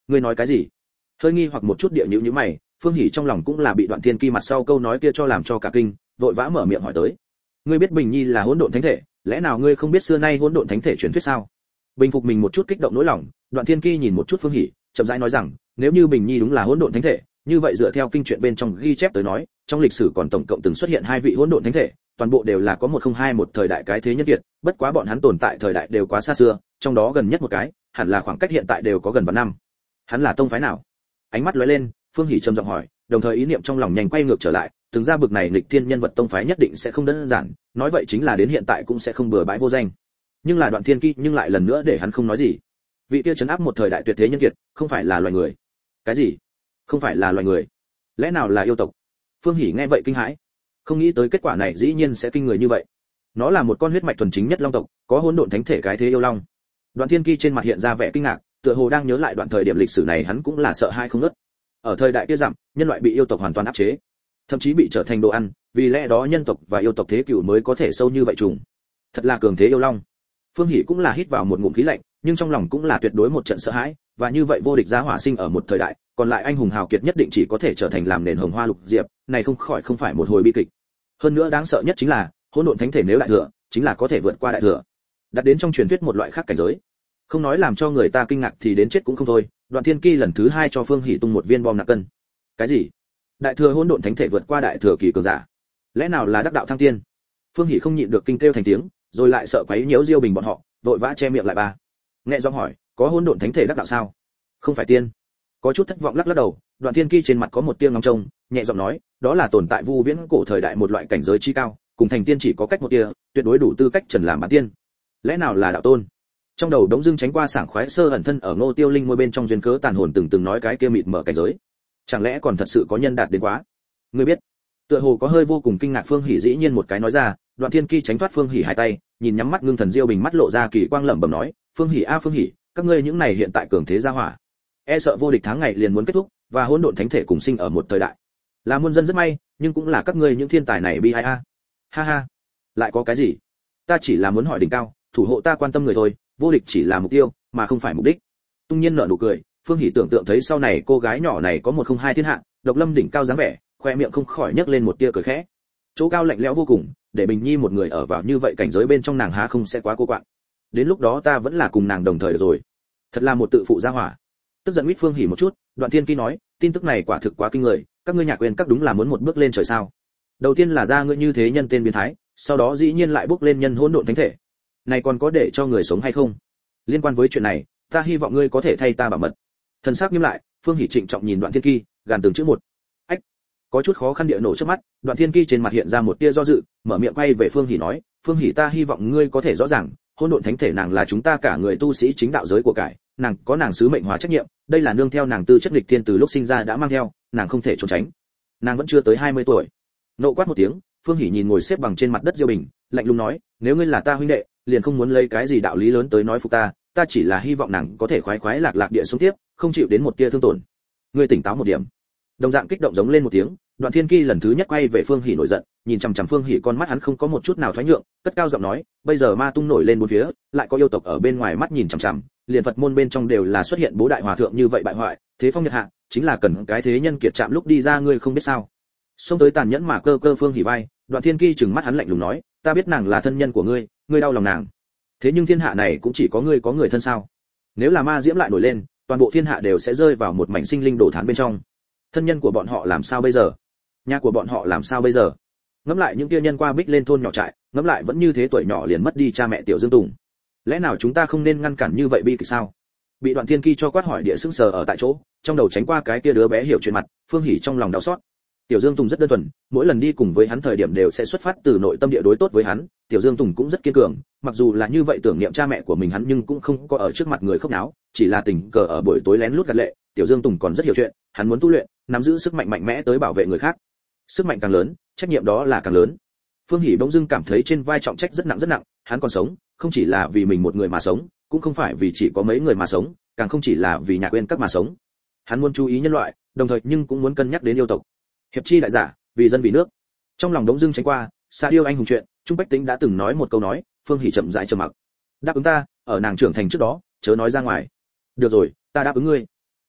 Ngươi nói cái gì? Hơi nghi hoặc một chút địa nhíu nhíu mày, Phương Hỉ trong lòng cũng là bị Đoạn Thiên Ki mặt sau câu nói kia cho làm cho cả kinh, vội vã mở miệng hỏi tới. Ngươi biết Bình Nhi là hỗn độn thánh thể, lẽ nào ngươi không biết xưa nay hỗn độn thánh thể truyền thuyết sao? Bình phục mình một chút kích động nỗi lòng, Đoạn Thiên Ki nhìn một chút Phương Hỉ, chậm rãi nói rằng, nếu như Bình Nhi đúng là hỗn độn thánh thể, như vậy dựa theo kinh truyện bên trong ghi chép tới nói, trong lịch sử còn tổng cộng từng xuất hiện hai vị hỗn độn thánh thể, toàn bộ đều là có một không hai một thời đại cái thế nhân kiệt, bất quá bọn hắn tồn tại thời đại đều quá xa xưa, trong đó gần nhất một cái, hẳn là khoảng cách hiện tại đều có gần vạn năm. Hắn là tông phái nào? Ánh mắt lóe lên, Phương Hỉ trầm giọng hỏi, đồng thời ý niệm trong lòng nhanh quay ngược trở lại, từng ra bực này nghịch thiên nhân vật tông phái nhất định sẽ không đơn giản, nói vậy chính là đến hiện tại cũng sẽ không bừa bãi vô danh. Nhưng là Đoạn Thiên Ki nhưng lại lần nữa để hắn không nói gì. Vị kia trấn áp một thời đại tuyệt thế nhân kiệt, không phải là loài người. Cái gì? Không phải là loài người? Lẽ nào là yêu tộc? Phương Hỉ nghe vậy kinh hãi, không nghĩ tới kết quả này dĩ nhiên sẽ kinh người như vậy. Nó là một con huyết mạch thuần chính nhất long tộc, có hỗn độn thánh thể cái thế yêu long. Đoạn Thiên Ki trên mặt hiện ra vẻ kinh ngạc, tựa hồ đang nhớ lại đoạn thời điểm lịch sử này, hắn cũng là sợ hai không ngớt. Ở thời đại kia dặm, nhân loại bị yêu tộc hoàn toàn áp chế, thậm chí bị trở thành đồ ăn, vì lẽ đó nhân tộc và yêu tộc thế cựu mới có thể sâu như vậy trùng. Thật là cường thế yêu long. Phương Hỉ cũng là hít vào một ngụm khí lạnh, nhưng trong lòng cũng là tuyệt đối một trận sợ hãi, và như vậy vô địch giá hỏa sinh ở một thời đại, còn lại anh hùng hào kiệt nhất định chỉ có thể trở thành làm nền hồng hoa lục diệp, này không khỏi không phải một hồi bi kịch. Hơn nữa đáng sợ nhất chính là, hỗn độn thánh thể nếu đại thừa, chính là có thể vượt qua đại thừa, đạt đến trong truyền thuyết một loại khác cảnh giới. Không nói làm cho người ta kinh ngạc thì đến chết cũng không thôi. Đoạn Thiên Ki lần thứ hai cho Phương Hỉ tung một viên bom nặng cân. Cái gì? Đại thừa hỗn độn thánh thể vượt qua đại thừa kỳ cường giả? Lẽ nào là đắc đạo thăng tiên? Phương Hỉ không nhịn được kinh kêu thành tiếng, rồi lại sợ quấy nhiễu Diêu Bình bọn họ, vội vã che miệng lại ba. Nghe giọng hỏi, có hỗn độn thánh thể đắc đạo sao? Không phải tiên. Có chút thất vọng lắc lắc đầu, Đoạn Thiên Ki trên mặt có một tia ngóng trông, nhẹ giọng nói, đó là tồn tại vu viễn cổ thời đại một loại cảnh giới chi cao, cùng thành tiên chỉ có cách một tia, tuyệt đối đủ tư cách trần làm bản tiên. Lẽ nào là đạo tôn? Trong đầu đống dưng tránh qua sảng khoái sơ ẩn thân ở Ngô Tiêu Linh môi bên trong duyên cớ tàn hồn từng từng nói cái kia mịt mở cảnh giới. Chẳng lẽ còn thật sự có nhân đạt đến quá? Ngươi biết? Tựa hồ có hơi vô cùng kinh ngạc Phương Hỉ dĩ nhiên một cái nói ra, Đoạn Thiên Ki tránh thoát Phương Hỉ hai tay, nhìn nhắm mắt ngưng thần Diêu Bình mắt lộ ra kỳ quang lẩm bẩm nói, Phương Hỉ a Phương Hỉ, các ngươi những này hiện tại cường thế gia hỏa, e sợ vô địch tháng ngày liền muốn kết thúc, và hỗn độn thánh thể cùng sinh ở một thời đại. Là muôn dân rất may, nhưng cũng là các ngươi những thiên tài này bi ai a. Ha ha, lại có cái gì? Ta chỉ là muốn hỏi đỉnh cao, thủ hộ ta quan tâm người thôi, vô địch chỉ là mục tiêu, mà không phải mục đích. Tung Nhiên nở nụ cười, Phương Hỉ tưởng tượng thấy sau này cô gái nhỏ này có một không hai thiên hạ, độc lâm đỉnh cao dáng vẻ, khoe miệng không khỏi nhếch lên một tia cười khẽ. Chỗ cao lạnh lẽo vô cùng, để Bình Nhi một người ở vào như vậy cảnh giới bên trong nàng há không sẽ quá cô quạng. Đến lúc đó ta vẫn là cùng nàng đồng thời được rồi. Thật là một tự phụ gia hỏa. Tức giận huýt Phương Hỉ một chút, Đoạn Thiên Ki nói, tin tức này quả thực quá kinh người, các ngươi nhà quên các đúng là muốn một bước lên trời sao? Đầu tiên là ra ngươi như thế nhân tên biến thái, sau đó dĩ nhiên lại bước lên nhân hỗn độn thánh thể. Này còn có để cho người sống hay không? Liên quan với chuyện này, ta hy vọng ngươi có thể thay ta bảo mật. Thần sắc nghiêm lại, Phương Hỉ trịnh trọng nhìn Đoạn Thiên Ki, gàn từng chữ một. Ách, có chút khó khăn địa nổ trước mắt, Đoạn Thiên Ki trên mặt hiện ra một tia do dự, mở miệng quay về Phương Hỉ nói, Phương Hỉ ta hy vọng ngươi có thể rõ ràng, hỗn độn thánh thể nàng là chúng ta cả người tu sĩ chính đạo giới của cải, nàng có nàng sứ mệnh hóa trách nhiệm, đây là nương theo nàng tư chất nghịch thiên từ lúc sinh ra đã mang theo, nàng không thể trốn tránh. Nàng vẫn chưa tới hai mươi tuổi. Nộ quát một tiếng, Phương Hỉ nhìn ngồi xếp bằng trên mặt đất Diêu Bình, lạnh lùng nói, nếu ngươi là ta huynh đệ, liền không muốn lấy cái gì đạo lý lớn tới nói phục ta, ta chỉ là hy vọng nàng có thể khoái khoái lạc lạc địa sống tiếp, không chịu đến một tia thương tổn. Ngươi tỉnh táo một điểm. Đồng dạng kích động giống lên một tiếng, Đoạn Thiên Ki lần thứ nhất quay về Phương Hỉ nổi giận, nhìn chằm chằm Phương Hỉ con mắt hắn không có một chút nào thoái nhượng, cất cao giọng nói, bây giờ ma tung nổi lên bốn phía, lại có yêu tộc ở bên ngoài mắt nhìn chằm chằm, liền Phật môn bên trong đều là xuất hiện bố đại hòa thượng như vậy bại hoại, thế phong nhật hạ, chính là cần cái thế nhân kiệt chạm lúc đi ra ngươi không biết sao? Xông tới tàn nhẫn mà cơ cơ Phương Hỉ vai, Đoạn Thiên Ki trừng mắt hắn lạnh lùng nói, ta biết nàng là thân nhân của ngươi, ngươi đau lòng nàng. Thế nhưng thiên hạ này cũng chỉ có ngươi có người thân sao? Nếu là ma diễm lại nổi lên, toàn bộ thiên hạ đều sẽ rơi vào một mảnh sinh linh đổ thán bên trong. Thân nhân của bọn họ làm sao bây giờ? Nhà của bọn họ làm sao bây giờ? Ngẫm lại những kia nhân qua bích lên thôn nhỏ trại, ngẫm lại vẫn như thế tuổi nhỏ liền mất đi cha mẹ Tiểu Dương Tùng. Lẽ nào chúng ta không nên ngăn cản như vậy bi kịch sao? Bị Đoạn Thiên Ki cho quát hỏi địa sững sờ ở tại chỗ, trong đầu tránh qua cái kia đứa bé hiểu chuyện mặt, Phương Hỉ trong lòng đau xót. Tiểu Dương Tùng rất đơn thuần, mỗi lần đi cùng với hắn thời điểm đều sẽ xuất phát từ nội tâm địa đối tốt với hắn, Tiểu Dương Tùng cũng rất kiên cường, mặc dù là như vậy tưởng niệm cha mẹ của mình hắn nhưng cũng không có ở trước mặt người khóc náo, chỉ là tình cờ ở buổi tối lén lút gật lệ, Tiểu Dương Tùng còn rất hiểu chuyện, hắn muốn tu luyện, nắm giữ sức mạnh mạnh mẽ tới bảo vệ người khác. Sức mạnh càng lớn, trách nhiệm đó là càng lớn. Phương Hỉ bỗng dưng cảm thấy trên vai trọng trách rất nặng rất nặng, hắn còn sống, không chỉ là vì mình một người mà sống, cũng không phải vì chỉ có mấy người mà sống, càng không chỉ là vì nhà quên các mà sống. Hắn muốn chú ý nhân loại, đồng thời nhưng cũng muốn cân nhắc đến yêu tộc. Hiệp chi đại giả, vì dân vì nước. Trong lòng đống dưng tránh qua, xa điêu anh hùng chuyện, Trung Bách Tính đã từng nói một câu nói, Phương Hỉ chậm rãi trầm mặc. Đáp ứng ta, ở nàng trưởng thành trước đó, chớ nói ra ngoài. Được rồi, ta đáp ứng ngươi.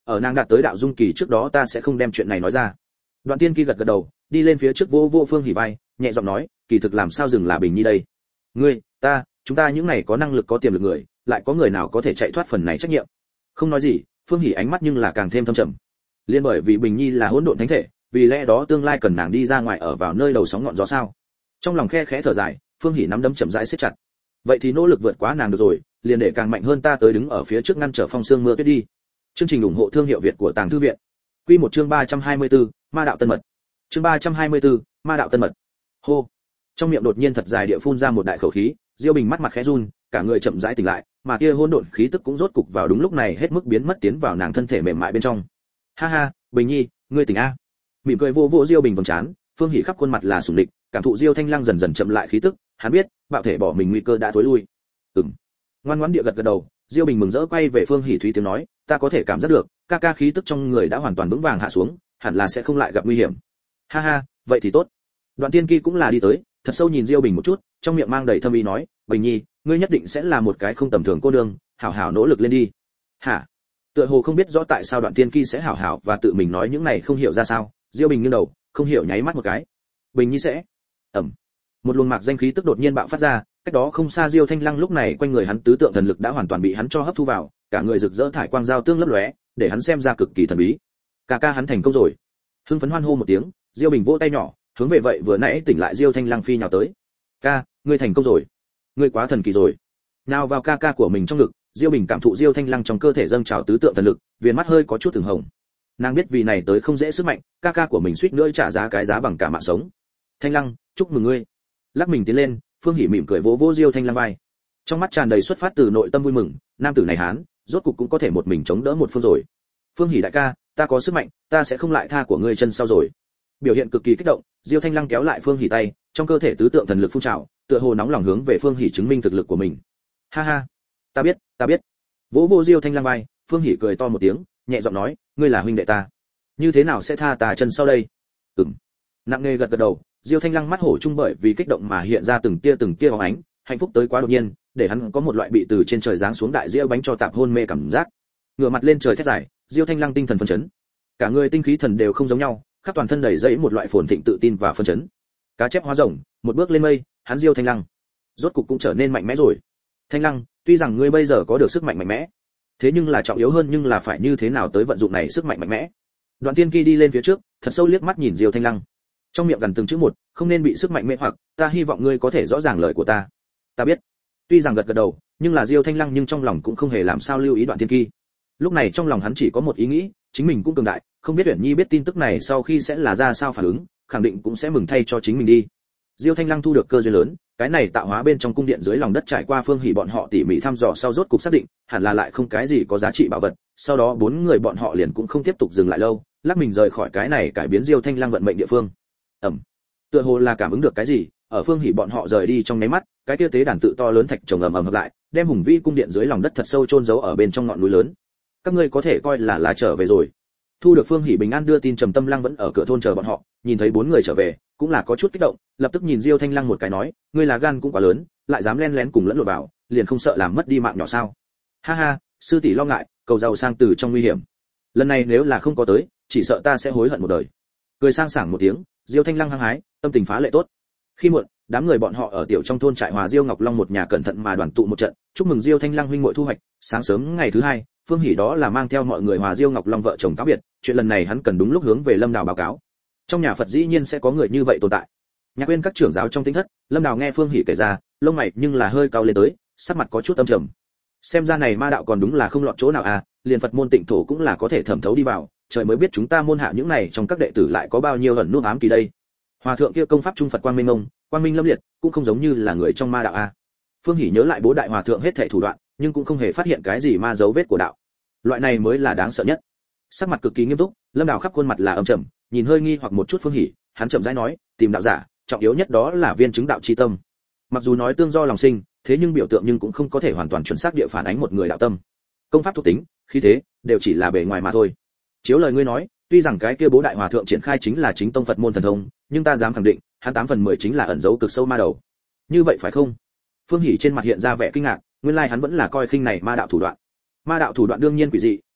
ở nàng đạt tới đạo dung kỳ trước đó ta sẽ không đem chuyện này nói ra. Đoạn Tiên Kỳ gật gật đầu, đi lên phía trước vô vô Phương Hỉ vai, nhẹ giọng nói, kỳ thực làm sao dừng là Bình Nhi đây? Ngươi, ta, chúng ta những này có năng lực có tiềm lực người, lại có người nào có thể chạy thoát phần này trách nhiệm? Không nói gì, Phương Hỉ ánh mắt nhưng là càng thêm thâm trầm. Liên bởi vì Bình Nhi là hỗn độn thánh thể, vì lẽ đó tương lai cần nàng đi ra ngoài ở vào nơi đầu sóng ngọn gió sao? Trong lòng khe khẽ thở dài, Phương Hỉ nắm đấm chậm rãi siết chặt. Vậy thì nỗ lực vượt quá nàng được rồi, liền để càng mạnh hơn ta tới đứng ở phía trước ngăn trở phong sương mưa tuyết đi. Chương trình ủng hộ thương hiệu Việt của Tàng Thư viện. Quy một chương ba trăm hai mươi tư, Ma đạo tân mật. Chương ba trăm hai mươi tư, Ma đạo tân mật. Hô. Trong miệng đột nhiên thật dài địa phun ra một đại khẩu khí, Diêu Bình mắt mặt khẽ run, cả người chậm rãi tỉnh lại, mà kia hỗn độn khí tức cũng rốt cục vào đúng lúc này hết mức biến mất tiến vào nàng thân thể mềm mại bên trong. Ha ha, Bình Nhi, ngươi tỉnh a. Mỉm cười vô vô Diêu Bình vầng trán, Phương Hỉ khắp khuôn mặt là sủng địch, cảm thụ Diêu Thanh Lăng dần dần chậm lại khí tức, hắn biết, bạo thể bỏ mình nguy cơ đã thối lui. Ừm. Ngoan ngoãn địa gật gật đầu, Diêu Bình mừng rỡ quay về Phương Hỉ Thúy tiếng nói, ta có thể cảm giác được, ca ca khí tức trong người đã hoàn toàn vững vàng hạ xuống, hẳn là sẽ không lại gặp nguy hiểm. Ha ha, vậy thì tốt. Đoạn Tiên Kỳ cũng là đi tới, thật sâu nhìn Diêu Bình một chút, trong miệng mang đầy thâm ý nói, Bình Nhi, ngươi nhất định sẽ là một cái không tầm thường cô đương, hảo hảo nỗ lực lên đi. Hả? Tựa hồ không biết rõ tại sao Đoạn Tiên Kỳ sẽ hảo hảo và tự mình nói những này không hiểu ra sao, Diêu Bình nghiêng đầu, không hiểu nháy mắt một cái. Bình Nhi sẽ. Ẩm. Một luồng mạc danh khí tức đột nhiên bạo phát ra, cách đó không xa Diêu Thanh Lăng lúc này quanh người hắn tứ tượng thần lực đã hoàn toàn bị hắn cho hấp thu vào, cả người rực rỡ thải quang giao tương lấp lóe, để hắn xem ra cực kỳ thần bí. Ca ca hắn thành công rồi. Hưng phấn hoan hô một tiếng, Diêu Bình vỗ tay nhỏ, hướng về vậy vừa nãy tỉnh lại Diêu Thanh Lăng phi nhào tới. Ca, ngươi thành công rồi. Ngươi quá thần kỳ rồi. Nào vào ca ca của mình trong ngực, Diêu Bình cảm thụ Diêu Thanh Lăng trong cơ thể dâng trào tứ tượng thần lực, viền mắt hơi có chút từng hồng. Nàng biết vì này tới không dễ sức mạnh, ca ca của mình suýt nữa trả giá cái giá bằng cả mạng sống. Thanh Lăng, chúc mừng ngươi. Lắc mình tiến lên, Phương Hỉ mỉm cười vỗ vỗ Diêu Thanh Lăng vai. Trong mắt tràn đầy xuất phát từ nội tâm vui mừng, nam tử này hán, rốt cục cũng có thể một mình chống đỡ một phương rồi. Phương Hỉ đại ca, ta có sức mạnh, ta sẽ không lại tha của ngươi chân sau rồi. Biểu hiện cực kỳ kích động, Diêu Thanh Lăng kéo lại Phương Hỉ tay, trong cơ thể tứ tượng thần lực phun trào, tựa hồ nóng lòng hướng về Phương Hỉ chứng minh thực lực của mình. Ha ha, ta biết, ta biết. Vỗ vỗ Diêu Thanh Lăng vai, Phương Hỉ cười to một tiếng, nhẹ giọng nói, ngươi là huynh đệ ta, như thế nào sẽ tha ta chân sau đây? Ừm. Nặng nề gật gật đầu, Diêu Thanh Lăng mắt hổ trung bởi vì kích động mà hiện ra từng tia từng tia bóng ánh, hạnh phúc tới quá đột nhiên, để hắn có một loại bị từ trên trời giáng xuống đại diễu bánh cho tạp hôn mê cảm giác. Ngửa mặt lên trời thét dài, Diêu Thanh Lăng tinh thần phấn chấn. Cả người tinh khí thần đều không giống nhau, khắp toàn thân đầy dẫy một loại phồn thịnh tự tin và phấn chấn. Cá chép hóa rồng, một bước lên mây, hắn Diêu Thanh Lăng rốt cục cũng trở nên mạnh mẽ rồi. Thanh Lăng, tuy rằng ngươi bây giờ có được sức mạnh mạnh mẽ, thế nhưng là trọng yếu hơn nhưng là phải như thế nào tới vận dụng này sức mạnh mạnh mẽ. Đoạn Tiên Kỳ đi lên phía trước, thật sâu liếc mắt nhìn Diêu Thanh Lăng, trong miệng gần từng chữ một, không nên bị sức mạnh mê hoặc, ta hy vọng ngươi có thể rõ ràng lời của ta. Ta biết. Tuy rằng gật gật đầu, nhưng là Diêu Thanh Lăng nhưng trong lòng cũng không hề làm sao lưu ý Đoạn Tiên Kỳ. Lúc này trong lòng hắn chỉ có một ý nghĩ, chính mình cũng cường đại, không biết Uyển Nhi biết tin tức này sau khi sẽ là ra sao phản ứng, khẳng định cũng sẽ mừng thay cho chính mình đi. Diêu Thanh Lăng thu được cơ duyên lớn, cái này tạo hóa bên trong cung điện dưới lòng đất trải qua Phương Hỉ bọn họ tỉ mỉ thăm dò sau rốt cục xác định, hẳn là lại không cái gì có giá trị bảo vật, sau đó bốn người bọn họ liền cũng không tiếp tục dừng lại lâu, lắc mình rời khỏi cái này cải biến Diêu Thanh Lăng vận mệnh địa phương. Ẩm. Tựa hồ là cảm ứng được cái gì, ở Phương Hỉ bọn họ rời đi trong nháy mắt, cái kia tế đàn tự to lớn thạch chồng ầm ầm hợp lại, đem hùng vĩ cung điện dưới lòng đất thật sâu chôn giấu ở bên trong ngọn núi lớn. Các ngươi có thể coi là là trở về rồi. Thu được Phương Hỉ bình an đưa tin, Trầm Tâm Lăng vẫn ở cửa thôn chờ bọn họ, nhìn thấy bốn người trở về, cũng là có chút kích động, lập tức nhìn Diêu Thanh Lăng một cái nói, ngươi là gan cũng quá lớn, lại dám len lén cùng lẫn lộn vào, liền không sợ làm mất đi mạng nhỏ sao? Ha ha, sư tỷ lo ngại, cầu giàu sang từ trong nguy hiểm. Lần này nếu là không có tới, chỉ sợ ta sẽ hối hận một đời. Cười sang sảng một tiếng, Diêu Thanh Lăng hăng hái, tâm tình phá lệ tốt. Khi muộn, đám người bọn họ ở tiểu trong thôn trại Hòa Diêu Ngọc Long một nhà cẩn thận mà đoàn tụ một trận, chúc mừng Diêu Thanh Lăng huynh muội thu hoạch. Sáng sớm ngày thứ hai, Phương Hỉ đó là mang theo mọi người Hòa Diêu Ngọc Long vợ chồng cáo biệt, chuyện lần này hắn cần đúng lúc hướng về Lâm Đào báo cáo. Trong nhà Phật dĩ nhiên sẽ có người như vậy tồn tại. Nhạc quên các trưởng giáo trong tính thất, Lâm Đào nghe Phương Hỉ kể ra, lông mày nhưng là hơi cau lên tới, sắc mặt có chút âm trầm. Xem ra này ma đạo còn đúng là không lọt chỗ nào à, liền Phật môn Tịnh thổ cũng là có thể thẩm thấu đi vào, trời mới biết chúng ta môn hạ những này trong các đệ tử lại có bao nhiêu ẩn núp ám kỳ đây. Hòa thượng kia công pháp trung Phật quang minh ngông, quang minh lâm liệt, cũng không giống như là người trong ma đạo a. Phương Hỉ nhớ lại bố đại hòa thượng hết thảy thủ đoạn, nhưng cũng không hề phát hiện cái gì ma dấu vết của đạo. Loại này mới là đáng sợ nhất. Sắc mặt cực kỳ nghiêm túc, Lâm Đào khắp khuôn mặt là âm trầm, nhìn hơi nghi hoặc một chút Phương Hỉ, hắn chậm rãi nói, tìm đạo giả, trọng yếu nhất đó là viên chứng đạo chi tâm. Mặc dù nói tương do lòng sinh, thế nhưng biểu tượng nhưng cũng không có thể hoàn toàn chuẩn xác địa phản ánh một người đạo tâm. Công pháp thuộc tính, khí thế, đều chỉ là bề ngoài mà thôi. Chiếu lời ngươi nói, tuy rằng cái kia bố đại hòa thượng triển khai chính là chính tông Phật môn thần thông, nhưng ta dám khẳng định, hắn tám phần mười chính là ẩn giấu cực sâu ma đầu. Như vậy phải không? Phương Hỉ trên mặt hiện ra vẻ kinh ngạc, nguyên lai hắn vẫn là coi khinh này ma đạo thủ đoạn. Ma đạo thủ đoạn đương nhiên quỷ dị,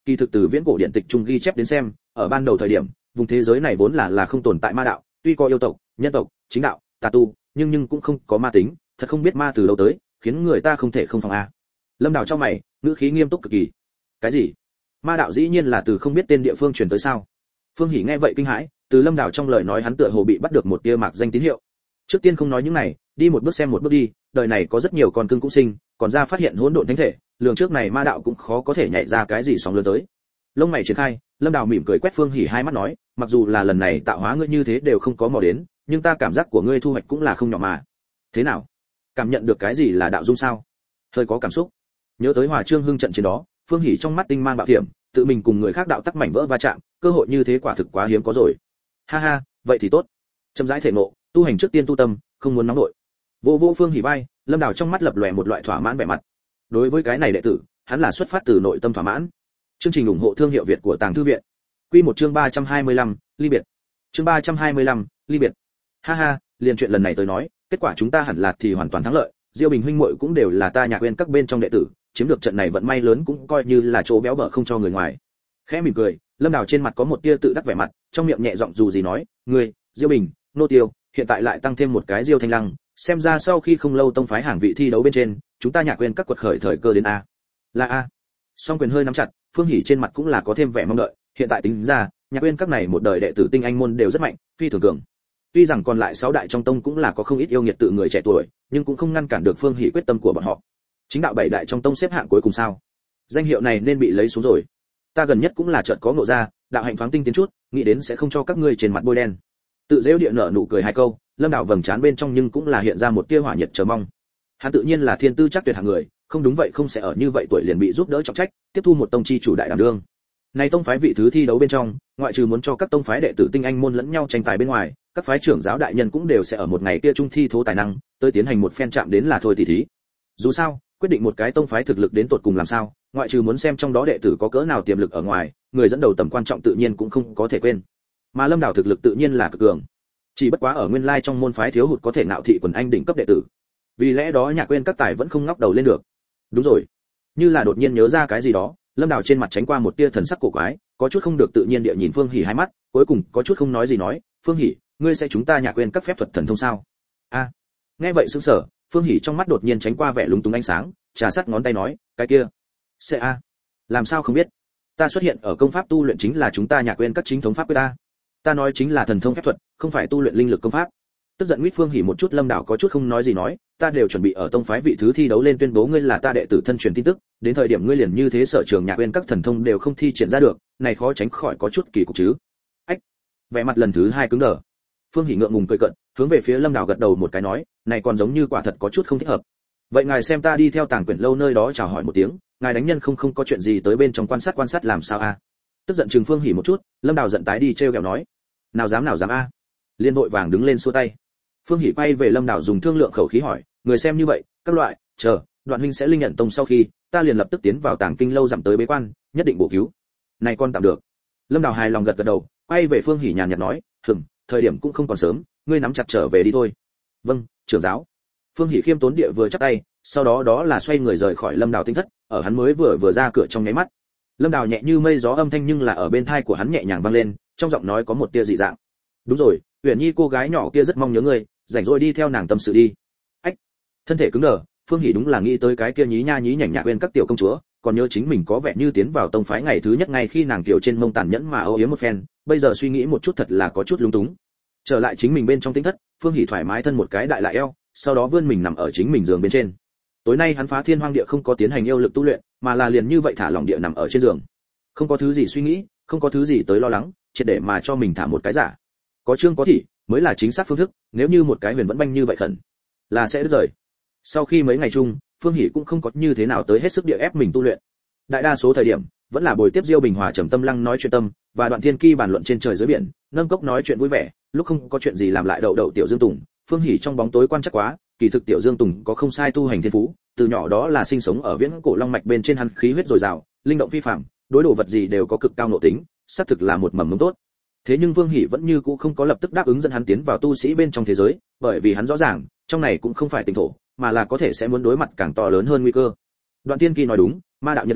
kỳ thực từ viễn cổ điện tịch trung ghi chép đến xem, ở ban đầu thời điểm, vùng thế giới này vốn là là không tồn tại ma đạo, tuy có yêu tộc, nhân tộc, chính đạo, tà tu, nhưng nhưng cũng không có ma tính, thật không biết ma từ đâu tới, khiến người ta không thể không phòng a. Lâm Đào trong mày, ngữ khí nghiêm túc cực kỳ. Cái gì? Ma đạo dĩ nhiên là từ không biết tên địa phương truyền tới sao? Phương Hỉ nghe vậy kinh hãi, từ Lâm Đào trong lời nói hắn tựa hồ bị bắt được một tia mạc danh tín hiệu. Trước tiên không nói những này, đi một bước xem một bước đi, đời này có rất nhiều con cưng cũng sinh, còn ra phát hiện hỗn độn thánh thể, lường trước này ma đạo cũng khó có thể nhảy ra cái gì sóng lớn tới. Lông mày triển khai, Lâm Đào mỉm cười quét Phương Hỉ hai mắt nói, mặc dù là lần này tạo hóa ngươi như thế đều không có mò đến, nhưng ta cảm giác của ngươi thu hoạch cũng là không nhỏ mà. Thế nào? Cảm nhận được cái gì là đạo dung sao? Hơi có cảm xúc. Nhớ tới Hòa Trương Hưng trận chiến đó, Phương Hỉ trong mắt tinh mang bạo thiểm, tự mình cùng người khác đạo tắc mảnh vỡ va chạm, cơ hội như thế quả thực quá hiếm có rồi. Ha ha, vậy thì tốt. Chậm rãi thể ngộ, tu hành trước tiên tu tâm, không muốn nóng nội. Vô vô Phương Hỉ vai, Lâm Đào trong mắt lập lòe một loại thỏa mãn vẻ mặt. Đối với cái này đệ tử, hắn là xuất phát từ nội tâm thỏa mãn. Chương trình ủng hộ thương hiệu Việt của Tàng Thư viện. Quy một chương ba trăm hai mươi lăm, ly biệt. Chương ba trăm hai mươi lăm, ly biệt. Ha ha, liền chuyện lần này tôi nói, kết quả chúng ta hẳn là thì hoàn toàn thắng lợi, Diêu Bình huynh muội cũng đều là ta Nhạc Uyên các bên trong đệ tử, chiếm được trận này vận may lớn cũng coi như là chỗ béo bở không cho người ngoài. Khẽ mỉm cười, Lâm Đào trên mặt có một tia tự đắc vẻ mặt, trong miệng nhẹ giọng dù gì nói, "Ngươi, Diêu Bình, nô tiêu, hiện tại lại tăng thêm một cái Diêu Thanh Lăng, xem ra sau khi không lâu tông phái hàng vị thi đấu bên trên, chúng ta Nhạc Uyên các quật khởi thời cơ đến a." "Là a." Song quyền hơi nắm chặt, Phương Hỉ trên mặt cũng là có thêm vẻ mong đợi, hiện tại tính ra, Nhạc Uyên các này một đời đệ tử tinh anh môn đều rất mạnh, phi thường cường. Tuy rằng còn lại sáu đại trong tông cũng là có không ít yêu nghiệt tự người trẻ tuổi, nhưng cũng không ngăn cản được Phương Hỉ quyết tâm của bọn họ. Chính đạo bảy đại trong tông xếp hạng cuối cùng sao? Danh hiệu này nên bị lấy xuống rồi. Ta gần nhất cũng là chợt có ngộ ra, đạo hạnh thoáng tinh tiến chút, nghĩ đến sẽ không cho các ngươi trên mặt bôi đen. Tự giễu địa nở nụ cười hai câu, Lâm Đào vầng trán bên trong nhưng cũng là hiện ra một tia hỏa nhiệt chờ mong. Hắn tự nhiên là thiên tư chắc tuyệt hạng người, không đúng vậy không sẽ ở như vậy tuổi liền bị giúp đỡ trọng trách, tiếp thu một tông chi chủ đại đảm đương. Này tông phái vị thứ thi đấu bên trong, ngoại trừ muốn cho các tông phái đệ tử tinh anh môn lẫn nhau tranh tài bên ngoài, các phái trưởng giáo đại nhân cũng đều sẽ ở một ngày kia trung thi thố tài năng, tới tiến hành một phen chạm đến là thôi tỷ thí. Dù sao, quyết định một cái tông phái thực lực đến tột cùng làm sao, ngoại trừ muốn xem trong đó đệ tử có cỡ nào tiềm lực ở ngoài, người dẫn đầu tầm quan trọng tự nhiên cũng không có thể quên. Mà Lâm Đào thực lực tự nhiên là cực cường. Chỉ bất quá ở nguyên lai trong môn phái thiếu hụt có thể ngạo thị quần anh đỉnh cấp đệ tử. Vì lẽ đó Nhạc Uyên các tài vẫn không ngóc đầu lên được. Đúng rồi, như là đột nhiên nhớ ra cái gì đó, Lâm Đào trên mặt tránh qua một tia thần sắc cổ quái, có chút không được tự nhiên địa nhìn Phương Hỉ hai mắt, cuối cùng có chút không nói gì nói, "Phương Hỉ, ngươi sẽ chúng ta Nhạc Uyên các phép thuật thần thông sao?" A. Nghe vậy sững sờ, Phương Hỉ trong mắt đột nhiên tránh qua vẻ lúng túng ánh sáng, trà sát ngón tay nói, "Cái kia, sẽ a? Làm sao không biết? Ta xuất hiện ở công pháp tu luyện chính là chúng ta Nhạc Uyên các chính thống pháp quyết ta. Ta nói chính là thần thông phép thuật, không phải tu luyện linh lực công pháp." Tức giận Nguyết Phương Hỉ một chút, Lâm Đào có chút không nói gì nói, "Ta đều chuẩn bị ở tông phái vị thứ thi đấu lên tuyên bố ngươi là ta đệ tử thân truyền tin tức, đến thời điểm ngươi liền như thế sở trường Nhạc Uyên các thần thông đều không thi triển ra được, này khó tránh khỏi có chút kỳ cục chứ." Ách. Vẻ mặt lần thứ hai cứng đờ. Phương Hỉ ngượng ngùng cười cợt, hướng về phía Lâm Đào gật đầu một cái nói, "Này còn giống như quả thật có chút không thích hợp. Vậy ngài xem ta đi theo Tàng Quyển lâu nơi đó chào hỏi một tiếng, ngài đánh nhân không không có chuyện gì tới bên trong quan sát quan sát làm sao a?" Tức giận trừng Phương Hỉ một chút, Lâm Đào giận tái đi trêu ghẹo nói, "Nào dám nào dám a." Liên vội vàng đứng lên xua tay. Phương Hỉ quay về Lâm Đào dùng thương lượng khẩu khí hỏi, "Người xem như vậy, các loại, chờ, Đoạn huynh sẽ linh nhận tông sau khi, ta liền lập tức tiến vào Tàng Kinh lâu giảm tới bế quan, nhất định bổ cứu." "Này con tạm được." Lâm Đào hài lòng gật gật đầu, quay về Phương Hỉ nhàn nhạt nói, "Ừm, thời điểm cũng không còn sớm, ngươi nắm chặt trở về đi thôi." "Vâng, trưởng giáo." Phương Hỉ khiêm tốn địa vừa chắp tay, sau đó đó là xoay người rời khỏi Lâm Đào tinh thất, ở hắn mới vừa vừa ra cửa trong nháy mắt. Lâm Đào nhẹ như mây gió âm thanh nhưng là ở bên tai của hắn nhẹ nhàng vang lên, trong giọng nói có một tia dị dạng. "Đúng rồi, Uyển Nhi cô gái nhỏ kia rất mong nhớ ngươi, rảnh rỗi đi theo nàng tâm sự đi." Ách. Thân thể cứng đờ, Phương Hỉ đúng là nghĩ tới cái kia nhí nha nhí nhảnh Nhạc Uyên các tiểu công chúa, còn nhớ chính mình có vẻ như tiến vào tông phái ngày thứ nhất ngay khi nàng tiểu trên mông tàn nhẫn mà âu yếm một phen, bây giờ suy nghĩ một chút thật là có chút lung túng. Trở lại chính mình bên trong tinh thất, Phương Hỉ thoải mái thân một cái đại lại eo, sau đó vươn mình nằm ở chính mình giường bên trên. Tối nay hắn phá thiên hoang địa không có tiến hành yêu lực tu luyện, mà là liền như vậy thả lỏng địa nằm ở trên giường. Không có thứ gì suy nghĩ, không có thứ gì tới lo lắng, triệt để mà cho mình thả một cái giả. Có chương có thị, mới là chính xác phương thức, nếu như một cái huyền vẫn banh như vậy khẩn, là sẽ đứt rời. Sau khi mấy ngày chung, Phương Hỉ cũng không có như thế nào tới hết sức địa ép mình tu luyện. Đại đa số thời điểm, vẫn là bồi tiếp Diêu Bình Hòa trầm tâm lăng nói chuyện tâm, và Đoạn Thiên Ki bàn luận trên trời dưới biển, nâng cốc nói chuyện vui vẻ, lúc không có chuyện gì làm lại đậu đậu Tiểu Dương Tùng. Phương Hỉ trong bóng tối quan chắc quá, kỳ thực Tiểu Dương Tùng có không sai tu hành thiên phú, từ nhỏ đó là sinh sống ở viễn cổ long mạch bên trên, hắn khí huyết dồi dào, linh động phi phàm, đối đồ vật gì đều có cực cao nội tính, xác thực là một mầm mống tốt. Thế nhưng Vương Hỉ vẫn như cũ không có lập tức đáp ứng dẫn hắn tiến vào tu sĩ bên trong thế giới, bởi vì hắn rõ ràng, trong này cũng không phải tỉnh thổ, mà là có thể sẽ muốn đối mặt càng to lớn hơn nguy cơ. Đoạn Tiên Kỳ nói đúng, ma đạo Nhật Long,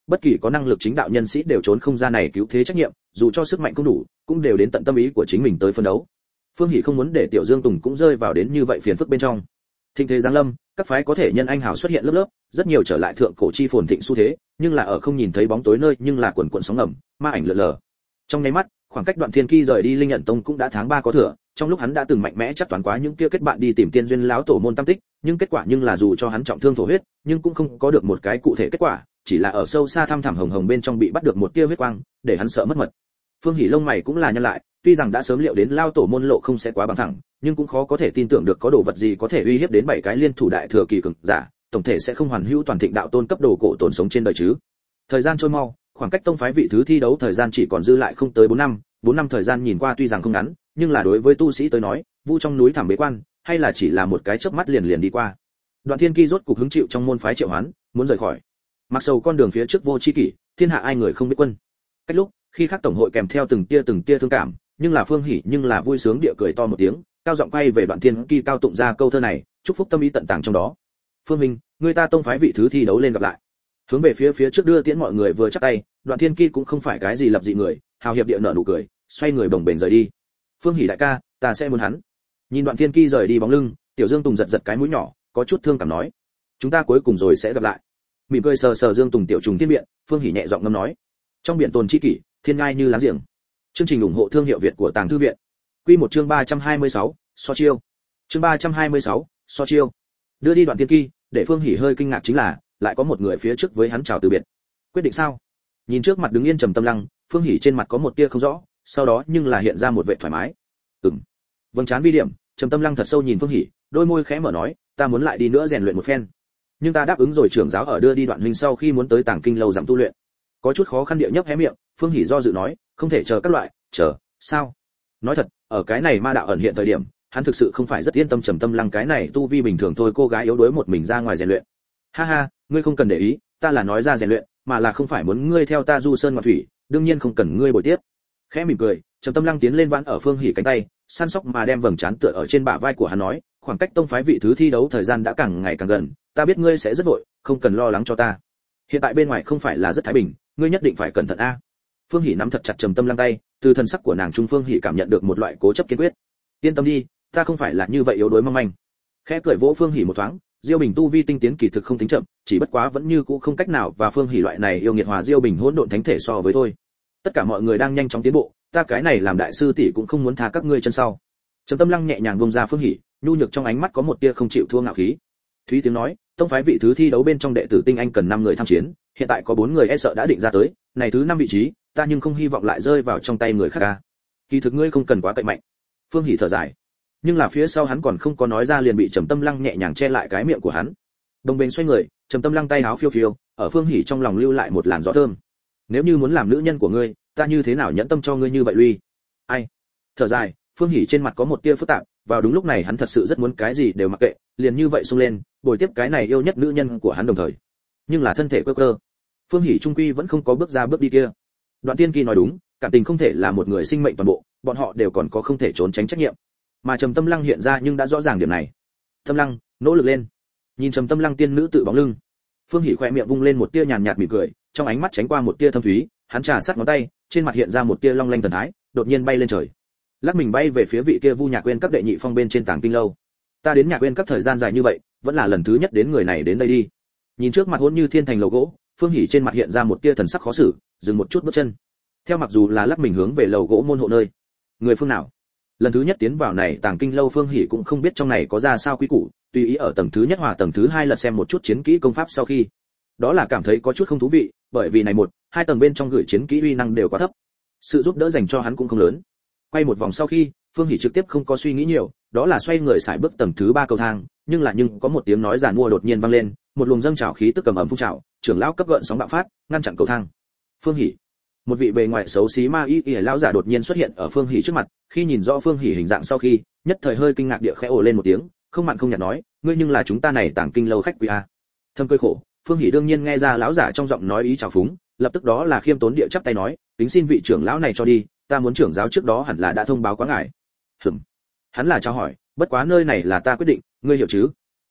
bất kỳ có năng lực chính đạo nhân sĩ đều trốn không ra này cứu thế trách nhiệm, dù cho sức mạnh không đủ, cũng đều đến tận tâm ý của chính mình tới phân đấu. Phương Hỷ không muốn để Tiểu Dương Tùng cũng rơi vào đến như vậy phiền phức bên trong. Thịnh thế giáng lâm, các phái có thể nhân anh hào xuất hiện lớp lớp, rất nhiều trở lại thượng cổ chi phồn thịnh xu thế, nhưng là ở không nhìn thấy bóng tối nơi, nhưng là quần quần sóng ngầm, ma ảnh lượn lờ. Trong nháy mắt, khoảng cách Đoạn Thiên Ki rời đi Linh Nhận Tông cũng đã tháng ba có thừa, trong lúc hắn đã từng mạnh mẽ chắc toán quá những kia kết bạn đi tìm tiên duyên lão tổ môn tam tích, nhưng kết quả nhưng là dù cho hắn trọng thương thổ huyết, nhưng cũng không có được một cái cụ thể kết quả, chỉ là ở sâu xa thăm thẳm hồng hồng bên trong bị bắt được một tia huyết quang, để hắn sợ mất mật. Phương Hỷ lông mày cũng là nhăn lại, tuy rằng đã sớm liệu đến lao tổ môn lộ không sẽ quá bằng thẳng, nhưng cũng khó có thể tin tưởng được có đồ vật gì có thể uy hiếp đến bảy cái liên thủ đại thừa kỳ cường giả, tổng thể sẽ không hoàn hữu toàn thịnh đạo tôn cấp đồ cổ tồn sống trên đời chứ. Thời gian trôi mau, khoảng cách tông phái vị thứ thi đấu thời gian chỉ còn dư lại không tới bốn năm, bốn năm thời gian nhìn qua tuy rằng không ngắn, nhưng là đối với tu sĩ tới nói, vu trong núi thẳm bế quan, hay là chỉ là một cái chớp mắt liền liền đi qua. Đoạn Thiên Ki rốt cục hứng chịu trong môn phái triệu hoán, muốn rời khỏi. Mặc sầu con đường phía trước vô chi kỷ, thiên hạ ai người không biết quân. Cách lúc, khi khác tổng hội kèm theo từng tia từng tia thương cảm, nhưng là Phương Hỷ nhưng là vui sướng địa cười to một tiếng, cao giọng quay về Đoạn Thiên Ki cao tụng ra câu thơ này, chúc phúc tâm ý tận tàng trong đó. Phương Minh, người ta tông phái vị thứ thi đấu lên gặp lại. Hướng về phía phía trước đưa tiễn mọi người vừa chắp tay, Đoạn Thiên Ki cũng không phải cái gì lập dị người, hào hiệp địa nở nụ cười, xoay người bồng bềnh rời đi. Phương Hỷ đại ca, ta sẽ muốn hắn. Nhìn Đoạn Thiên Ki rời đi bóng lưng, Tiểu Dương Tùng giật giật cái mũi nhỏ, có chút thương cảm nói, chúng ta cuối cùng rồi sẽ gặp lại. Mỉm cười sờ sờ Dương Tùng tiểu trùng thiên biện, Phương Hỷ nhẹ giọng ngâm nói, trong biển tồn chi kỷ, thiên ngai như láng giềng. Chương trình ủng hộ thương hiệu Việt của Tàng Thư viện. Quy một chương ba trăm hai mươi sáu, so chiêu. Chương ba trăm hai mươi sáu, so chiêu. Đưa đi Đoạn Thiên Ki, để Phương Hỷ hơi kinh ngạc chính là, lại có một người phía trước với hắn chào từ biệt. Quyết định sao? Nhìn trước mặt đứng yên trầm tâm lăng, Phương Hỷ trên mặt có một tia không rõ, sau đó nhưng là hiện ra một vẻ thoải mái. Ừm. Vâng chán vi điểm, trầm tâm lăng thật sâu nhìn Phương Hỷ, đôi môi khẽ mở nói, ta muốn lại đi nữa rèn luyện một phen. Nhưng ta đáp ứng rồi trưởng giáo ở đưa đi Đoạn huynh sau khi muốn tới Tàng Kinh lâu giảm tu luyện. Có chút khó khăn địa nhấp hé miệng, Phương Hỷ do dự nói, không thể chờ các loại, chờ, sao? Nói thật, ở cái này ma đạo ẩn hiện thời điểm, hắn thực sự không phải rất yên tâm trầm tâm lăng cái này tu vi bình thường thôi cô gái yếu đuối một mình ra ngoài rèn luyện. Ha ha, ngươi không cần để ý, ta là nói ra rèn luyện, mà là không phải muốn ngươi theo ta du sơn ngoạn thủy, đương nhiên không cần ngươi bồi tiếp. Khẽ mỉm cười, trầm tâm lăng tiến lên vãn ở Phương Hỷ cánh tay, săn sóc mà đem vầng trán tựa ở trên bả vai của hắn nói, khoảng cách tông phái vị thứ thi đấu thời gian đã càng ngày càng gần, ta biết ngươi sẽ rất vội, không cần lo lắng cho ta. Hiện tại bên ngoài không phải là rất thái bình, ngươi nhất định phải cẩn thận a. Phương Hỷ nắm thật chặt trầm tâm lăng tay, từ thân sắc của nàng trung Phương Hỷ cảm nhận được một loại cố chấp kiên quyết. Yên tâm đi, ta không phải là như vậy yếu đuối mong manh. Khẽ cười vỗ Phương Hỷ một thoáng, Diêu Bình tu vi tinh tiến kỳ thực không tính chậm, chỉ bất quá vẫn như cũ không cách nào và Phương Hỷ loại này yêu nghiệt hòa Diêu Bình hỗn độn thánh thể so với thôi. Tất cả mọi người đang nhanh chóng tiến bộ, ta cái này làm đại sư tỷ cũng không muốn tha các ngươi chân sau. Trầm tâm lăng nhẹ nhàng buông ra Phương Hỷ, nhu nhược trong ánh mắt có một tia không chịu thua ngạo khí. Thúy tiếng nói, tông phái vị thứ thi đấu bên trong đệ tử tinh anh cần năm người tham chiến, hiện tại có bốn người e sợ đã định ra tới, này thứ năm vị trí, ta nhưng không hy vọng lại rơi vào trong tay người khác ca. Kỳ thực ngươi không cần quá cậy mạnh. Phương Hỷ thở dài, nhưng là phía sau hắn còn không có nói ra liền bị Trầm Tâm Lăng nhẹ nhàng che lại cái miệng của hắn. Đồng bên xoay người, Trầm Tâm Lăng tay áo phiêu phiêu, ở Phương Hỷ trong lòng lưu lại một làn gió thơm. Nếu như muốn làm nữ nhân của ngươi, ta như thế nào nhẫn tâm cho ngươi như vậy lui? Ai? Thở dài, Phương Hỷ trên mặt có một tia phức tạp, vào đúng lúc này hắn thật sự rất muốn cái gì đều mặc kệ, liền như vậy xông lên, bồi tiếp cái này yêu nhất nữ nhân của hắn đồng thời. Nhưng là thân thể quơ quơ, Phương Hỷ trung quy vẫn không có bước ra bước đi kia. Đoạn Tiên Kỳ nói đúng, cảm tình không thể là một người sinh mệnh toàn bộ, bọn họ đều còn có không thể trốn tránh trách nhiệm. Mà Trầm Tâm Lăng hiện ra nhưng đã rõ ràng điểm này. Tâm Lăng, nỗ lực lên. Nhìn Trầm Tâm Lăng tiên nữ tự bóng lưng, Phương Hỷ khỏe miệng vung lên một tia nhàn nhạt mỉm cười, trong ánh mắt tránh qua một tia thâm thúy, hắn trà sát ngón tay, trên mặt hiện ra một tia long lanh thần thái, đột nhiên bay lên trời. Lắc mình bay về phía vị kia Vu Nhạc Uyên các đệ nhị phong bên trên Tàng Kinh lâu. Ta đến Nhạc Uyên các thời gian dài như vậy, vẫn là lần thứ nhất đến người này đến đây đi. Nhìn trước mặt hỗn như thiên thành lầu gỗ, Phương Hỷ trên mặt hiện ra một tia thần sắc khó xử, dừng một chút bước chân. Theo mặc dù là lắc mình hướng về lầu gỗ môn hộ nơi. Người phương nào? Lần thứ nhất tiến vào này Tàng Kinh lâu, Phương Hỷ cũng không biết trong này có ra sao quý củ, tùy ý ở tầng thứ nhất hòa tầng thứ hai lật xem một chút chiến kỹ công pháp sau khi, đó là cảm thấy có chút không thú vị, bởi vì này một, hai tầng bên trong gửi chiến kỹ uy năng đều quá thấp, sự giúp đỡ dành cho hắn cũng không lớn. Quay một vòng sau khi, Phương Hỷ trực tiếp không có suy nghĩ nhiều, đó là xoay người xài bước tầng thứ ba cầu thang, nhưng là nhưng có một tiếng nói giản mua đột nhiên vang lên, một luồng dâng trào khí tức cầm ẩm phun trào, trưởng lão cấp gợn sóng bạo phát, ngăn chặn cầu thang. Phương Hỷ, một vị bề ngoài xấu xí ma y y lão giả đột nhiên xuất hiện ở Phương Hỷ trước mặt, khi nhìn rõ Phương Hỷ hình dạng sau khi, nhất thời hơi kinh ngạc địa khẽ ồ lên một tiếng, không mặn không nhạt nói, ngươi nhưng là chúng ta này Tàng Kinh lâu khách quý a. Thâm cười khổ, Phương Hỷ đương nhiên nghe ra lão giả trong giọng nói ý trào phúng, lập tức đó là khiêm tốn địa chắp tay nói, kính xin vị trưởng lão này cho đi, ta muốn trưởng giáo trước đó hẳn là đã thông báo quá ngài. Hừm. Hắn là chào hỏi, bất quá nơi này là ta quyết định, ngươi hiểu chứ?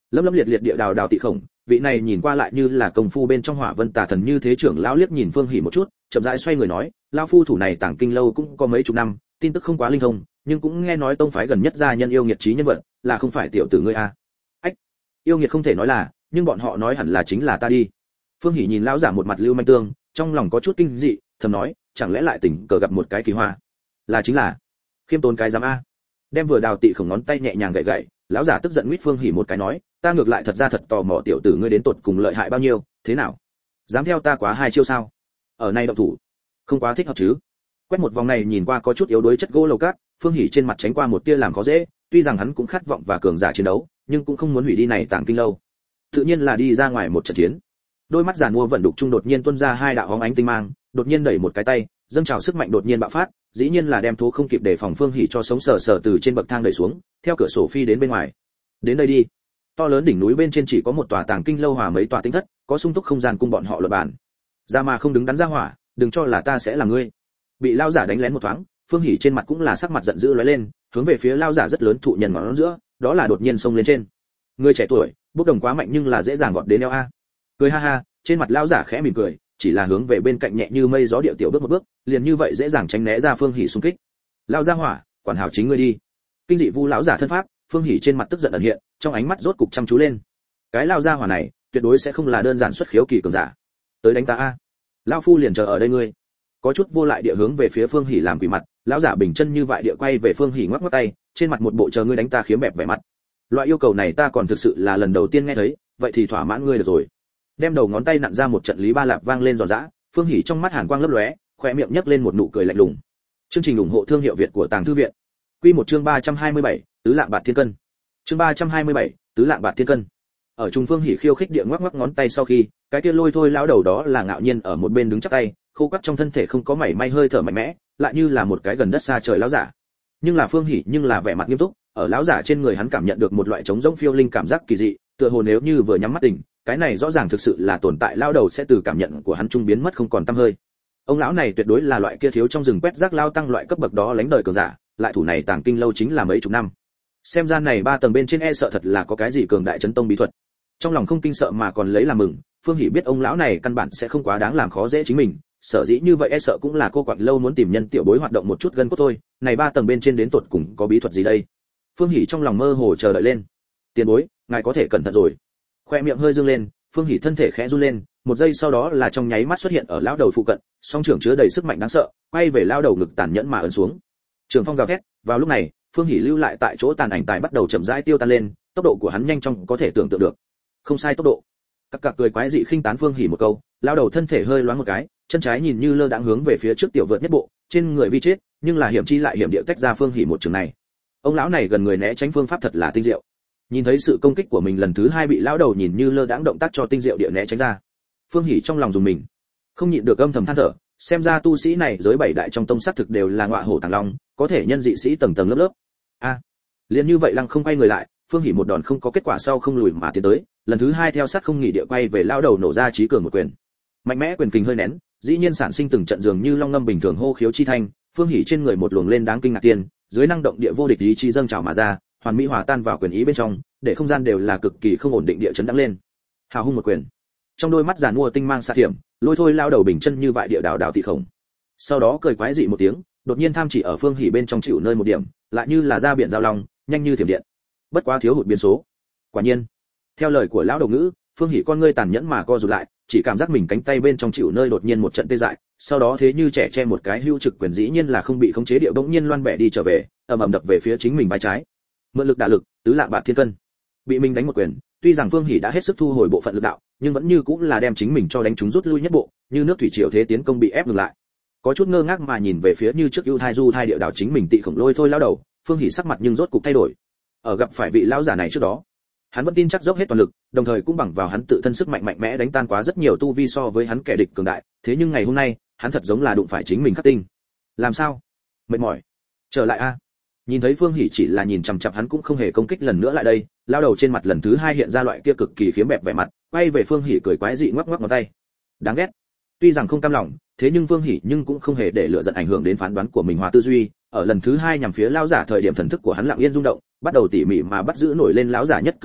Lâm lâm liệt liệt địa đào đào tị khổng, vị này nhìn qua lại như là công phu bên trong Hỏa Vân Tà Thần như thế trưởng lão liếc nhìn Phương Hỉ một chút, chậm rãi xoay người nói, lão phu thủ này tàng kinh lâu cũng có mấy chục năm, tin tức không quá linh thông, nhưng cũng nghe nói tông phái gần nhất gia nhân yêu nghiệt trí nhân vật, là không phải tiểu tử ngươi a? Ách, yêu nghiệt không thể nói là, nhưng bọn họ nói hẳn là chính là ta đi. Phương Hỉ nhìn lão giả một mặt lưu manh tương, trong lòng có chút kinh dị, thầm nói, chẳng lẽ lại tình cờ gặp một cái kỳ hoa? Là chính là, khiêm tốn cái giám a. Đem vừa đào tị khổng ngón tay nhẹ nhàng gậy gậy, lão giả tức giận huýt Phương Hỉ một cái nói, ta ngược lại thật ra thật tò mò tiểu tử ngươi đến tột cùng lợi hại bao nhiêu, thế nào? Dám theo ta quá hai chiêu sao? Ở này động thủ, không quá thích hợp chứ? Quét một vòng này nhìn qua có chút yếu đuối chất gỗ lầu cát, Phương Hỉ trên mặt tránh qua một tia làm khó dễ, tuy rằng hắn cũng khát vọng và cường giả chiến đấu, nhưng cũng không muốn hủy đi này tàng kinh lâu. Tự nhiên là đi ra ngoài một trận chiến. Đôi mắt giàn mua vận đục trung đột nhiên tuôn ra hai đạo hóng ánh tinh mang, đột nhiên đẩy một cái tay, dâng trào sức mạnh đột nhiên bạo phát, dĩ nhiên là đem thú không kịp đề phòng Phương Hỉ cho sống sờ sờ từ trên bậc thang đẩy xuống, theo cửa sổ phi đến bên ngoài. Đến đây đi. To lớn đỉnh núi bên trên chỉ có một tòa tàng kinh lâu hòa mấy tòa tinh thất, có sung túc không gian cung bọn họ luận bàn. Ra mà không đứng đắn ra hỏa, đừng cho là ta sẽ là ngươi. Bị lao giả đánh lén một thoáng, Phương Hỉ trên mặt cũng là sắc mặt giận dữ lóe lên, hướng về phía lao giả rất lớn thụ nhân ngón giữa, đó là đột nhiên xông lên trên. Người trẻ tuổi, bốc đồng quá mạnh nhưng là dễ dàng vọt đến eo a. Cười ha ha, trên mặt lao giả khẽ mỉm cười, chỉ là hướng về bên cạnh nhẹ như mây gió điệu tiểu bước một bước, liền như vậy dễ dàng tránh né ra Phương Hỉ xung kích. Lao ra hỏa, quản hảo chính ngươi đi. Kinh dị vu lão giả thân pháp, Phương Hỉ trên mặt tức giận ẩn hiện, trong ánh mắt rốt cục chăm chú lên. Cái lao ra hỏa này, tuyệt đối sẽ không là đơn giản xuất khiếu kỳ cường giả. Tới đánh ta a. Lão phu liền chờ ở đây ngươi. Có chút vô lại địa hướng về phía Phương Hỉ làm quỷ mặt, lão giả bình chân như vậy địa quay về Phương Hỉ ngoắc ngoắc tay, trên mặt một bộ chờ ngươi đánh ta khiếm bẹp vẻ mặt. Loại yêu cầu này ta còn thực sự là lần đầu tiên nghe thấy, vậy thì thỏa mãn ngươi được rồi. Đem đầu ngón tay nặn ra một trận lý ba lạp vang lên giòn giã, Phương Hỉ trong mắt hàn quang lấp lóe, khóe miệng nhếch lên một nụ cười lạnh lùng. Chương trình ủng hộ thương hiệu Việt của Tàng Thư viện. Quy một chương ba trăm hai mươi bảy, tứ lạng bạc thiên cân. Chương ba trăm hai mươi bảy, tứ lạng bạc thiên cân. Ở Trung Phương Hỉ khiêu khích địa ngoắc ngoắc ngón tay sau khi, cái kia lôi thôi lão đầu đó là ngạo nhiên ở một bên đứng chắp tay, khô quắt trong thân thể không có mảy may hơi thở mạnh mẽ, lại như là một cái gần đất xa trời lão giả. Nhưng là Phương Hỉ nhưng là vẻ mặt nghiêm túc, ở lão giả trên người hắn cảm nhận được một loại trống rỗng phiêu linh cảm giác kỳ dị, tựa hồ nếu như vừa nhắm mắt tỉnh, cái này rõ ràng thực sự là tồn tại lão đầu sẽ từ cảm nhận của hắn trung biến mất không còn tăm hơi. Ông lão này tuyệt đối là loại kia thiếu trong rừng quét rác lao tăng loại cấp bậc đó lánh đời cường giả, lại thủ này tàng kinh lâu chính là mấy chục năm. Xem ra này ba tầng bên trên e sợ thật là có cái gì cường đại chấn tông bí thuật. Trong lòng không kinh sợ mà còn lấy làm mừng, Phương Hỉ biết ông lão này căn bản sẽ không quá đáng làm khó dễ chính mình, sở dĩ như vậy e sợ cũng là cô quặng lâu muốn tìm nhân tiểu bối hoạt động một chút gân cốt thôi, này ba tầng bên trên đến tột cùng có bí thuật gì đây? Phương Hỉ trong lòng mơ hồ chờ đợi lên. Tiền bối, ngài có thể cẩn thận rồi. Khoe miệng hơi dương lên, Phương Hỉ thân thể khẽ run lên, một giây sau đó là trong nháy mắt xuất hiện ở lão đầu phụ cận, song trưởng chứa đầy sức mạnh đáng sợ, quay về lão đầu ngực tàn nhẫn mà ấn xuống. Trường phong gào thét, vào lúc này, Phương Hỉ lưu lại tại chỗ tàn ảnh tài bắt đầu chậm rãi tiêu tan lên, tốc độ của hắn nhanh chóng có thể tưởng tượng được. Không sai tốc độ. Các cặc cười quái dị khinh tán Phương Hỉ một câu, lão đầu thân thể hơi loáng một cái, chân trái nhìn như lơ đãng hướng về phía trước tiểu vượt nhất bộ, trên người vi chết, nhưng là hiểm chi lại hiểm địa tách ra Phương Hỉ một trường này. Ông lão này gần người né tránh phương pháp thật là tinh diệu. Nhìn thấy sự công kích của mình lần thứ hai bị lão đầu nhìn như lơ đãng động tác cho tinh diệu địa né tránh ra, Phương Hỉ trong lòng dùng mình, không nhịn được âm thầm than thở, xem ra tu sĩ này giới bảy đại trong tông sát thực đều là ngọa hổ tàng long, có thể nhân dị sĩ tầng tầng lớp lớp. A, à, liền như vậy lăng không quay người lại, Phương Hỉ một đòn không có kết quả sau không lùi mà tiến tới, lần thứ hai theo sát không nghỉ địa quay về lão đầu nổ ra chí cường một quyền. Mạnh mẽ quyền kình hơi nén, dĩ nhiên sản sinh từng trận dường như long ngâm bình thường hô khiếu chi thanh, Phương Hỉ trên người một luồng lên đáng kinh ngạc tiền, dưới năng động địa vô địch ý chí dâng trào mà ra, hoàn mỹ hòa tan vào quyền ý bên trong, để không gian đều là cực kỳ không ổn định địa chấn đắng lên. Hào hung một quyền. Trong đôi mắt giàn mua tinh mang xạ thiểm, lôi thôi lao đầu bình chân như vậy địa đảo đảo tị khổng. Sau đó cười quái dị một tiếng, đột nhiên tham chỉ ở Phương Hỉ bên trong chịu nơi một điểm, lại như là ra biển giao long, nhanh như thiểm điện. Bất quá thiếu hụt biến số. Quả nhiên, theo lời của lão đầu ngữ, Phương Hỉ con ngươi tàn nhẫn mà co rụt lại, chỉ cảm giác mình cánh tay bên trong chịu nơi đột nhiên một trận tê dại, sau đó thế như trẻ che một cái hưu trực quyền dĩ nhiên là không bị khống chế điệu bỗng nhiên loan bẻ đi trở về, ầm ầm đập về phía chính mình vai trái. Mượn lực đả lực, tứ lạng bạc thiên cân. Bị mình đánh một quyền, tuy rằng Phương Hỉ đã hết sức thu hồi bộ phận lực đạo, nhưng vẫn như cũng là đem chính mình cho đánh trúng rút lui nhất bộ, như nước thủy triều thế tiến công bị ép ngừng lại. Có chút ngơ ngác mà nhìn về phía như trước ưu thai du thai địa đảo chính mình tị khổng lôi thôi lao đầu, Phương Hỉ sắc mặt nhưng rốt cục thay đổi. Ở gặp phải vị lão giả này trước đó, hắn vẫn tin chắc dốc hết toàn lực, đồng thời cũng bằng vào hắn tự thân sức mạnh mạnh mẽ đánh tan quá rất nhiều tu vi so với hắn kẻ địch cường đại, thế nhưng ngày hôm nay, hắn thật giống là đụng phải chính mình khắc tinh. Làm sao? Mệt mỏi. Trở lại a. Nhìn thấy Phương Hỉ chỉ là nhìn chằm chằm hắn cũng không hề công kích lần nữa lại đây, lao đầu trên mặt lần thứ hai hiện ra loại kia cực kỳ khiếm bẹp vẻ mặt, quay về Phương Hỉ cười quái dị ngoắc ngoắc ngón tay. Đáng ghét. Tuy rằng không cam lòng, thế nhưng Phương Hỉ nhưng cũng không hề để lửa giận ảnh hưởng đến phán đoán của mình hòa tư duy, ở lần thứ hai nhằm phía lão giả thời điểm thần thức của hắn lặng yên rung động, bắt đầu tỉ mỉ mà bắt giữ nổi lên lão giả nhất cử nhất động,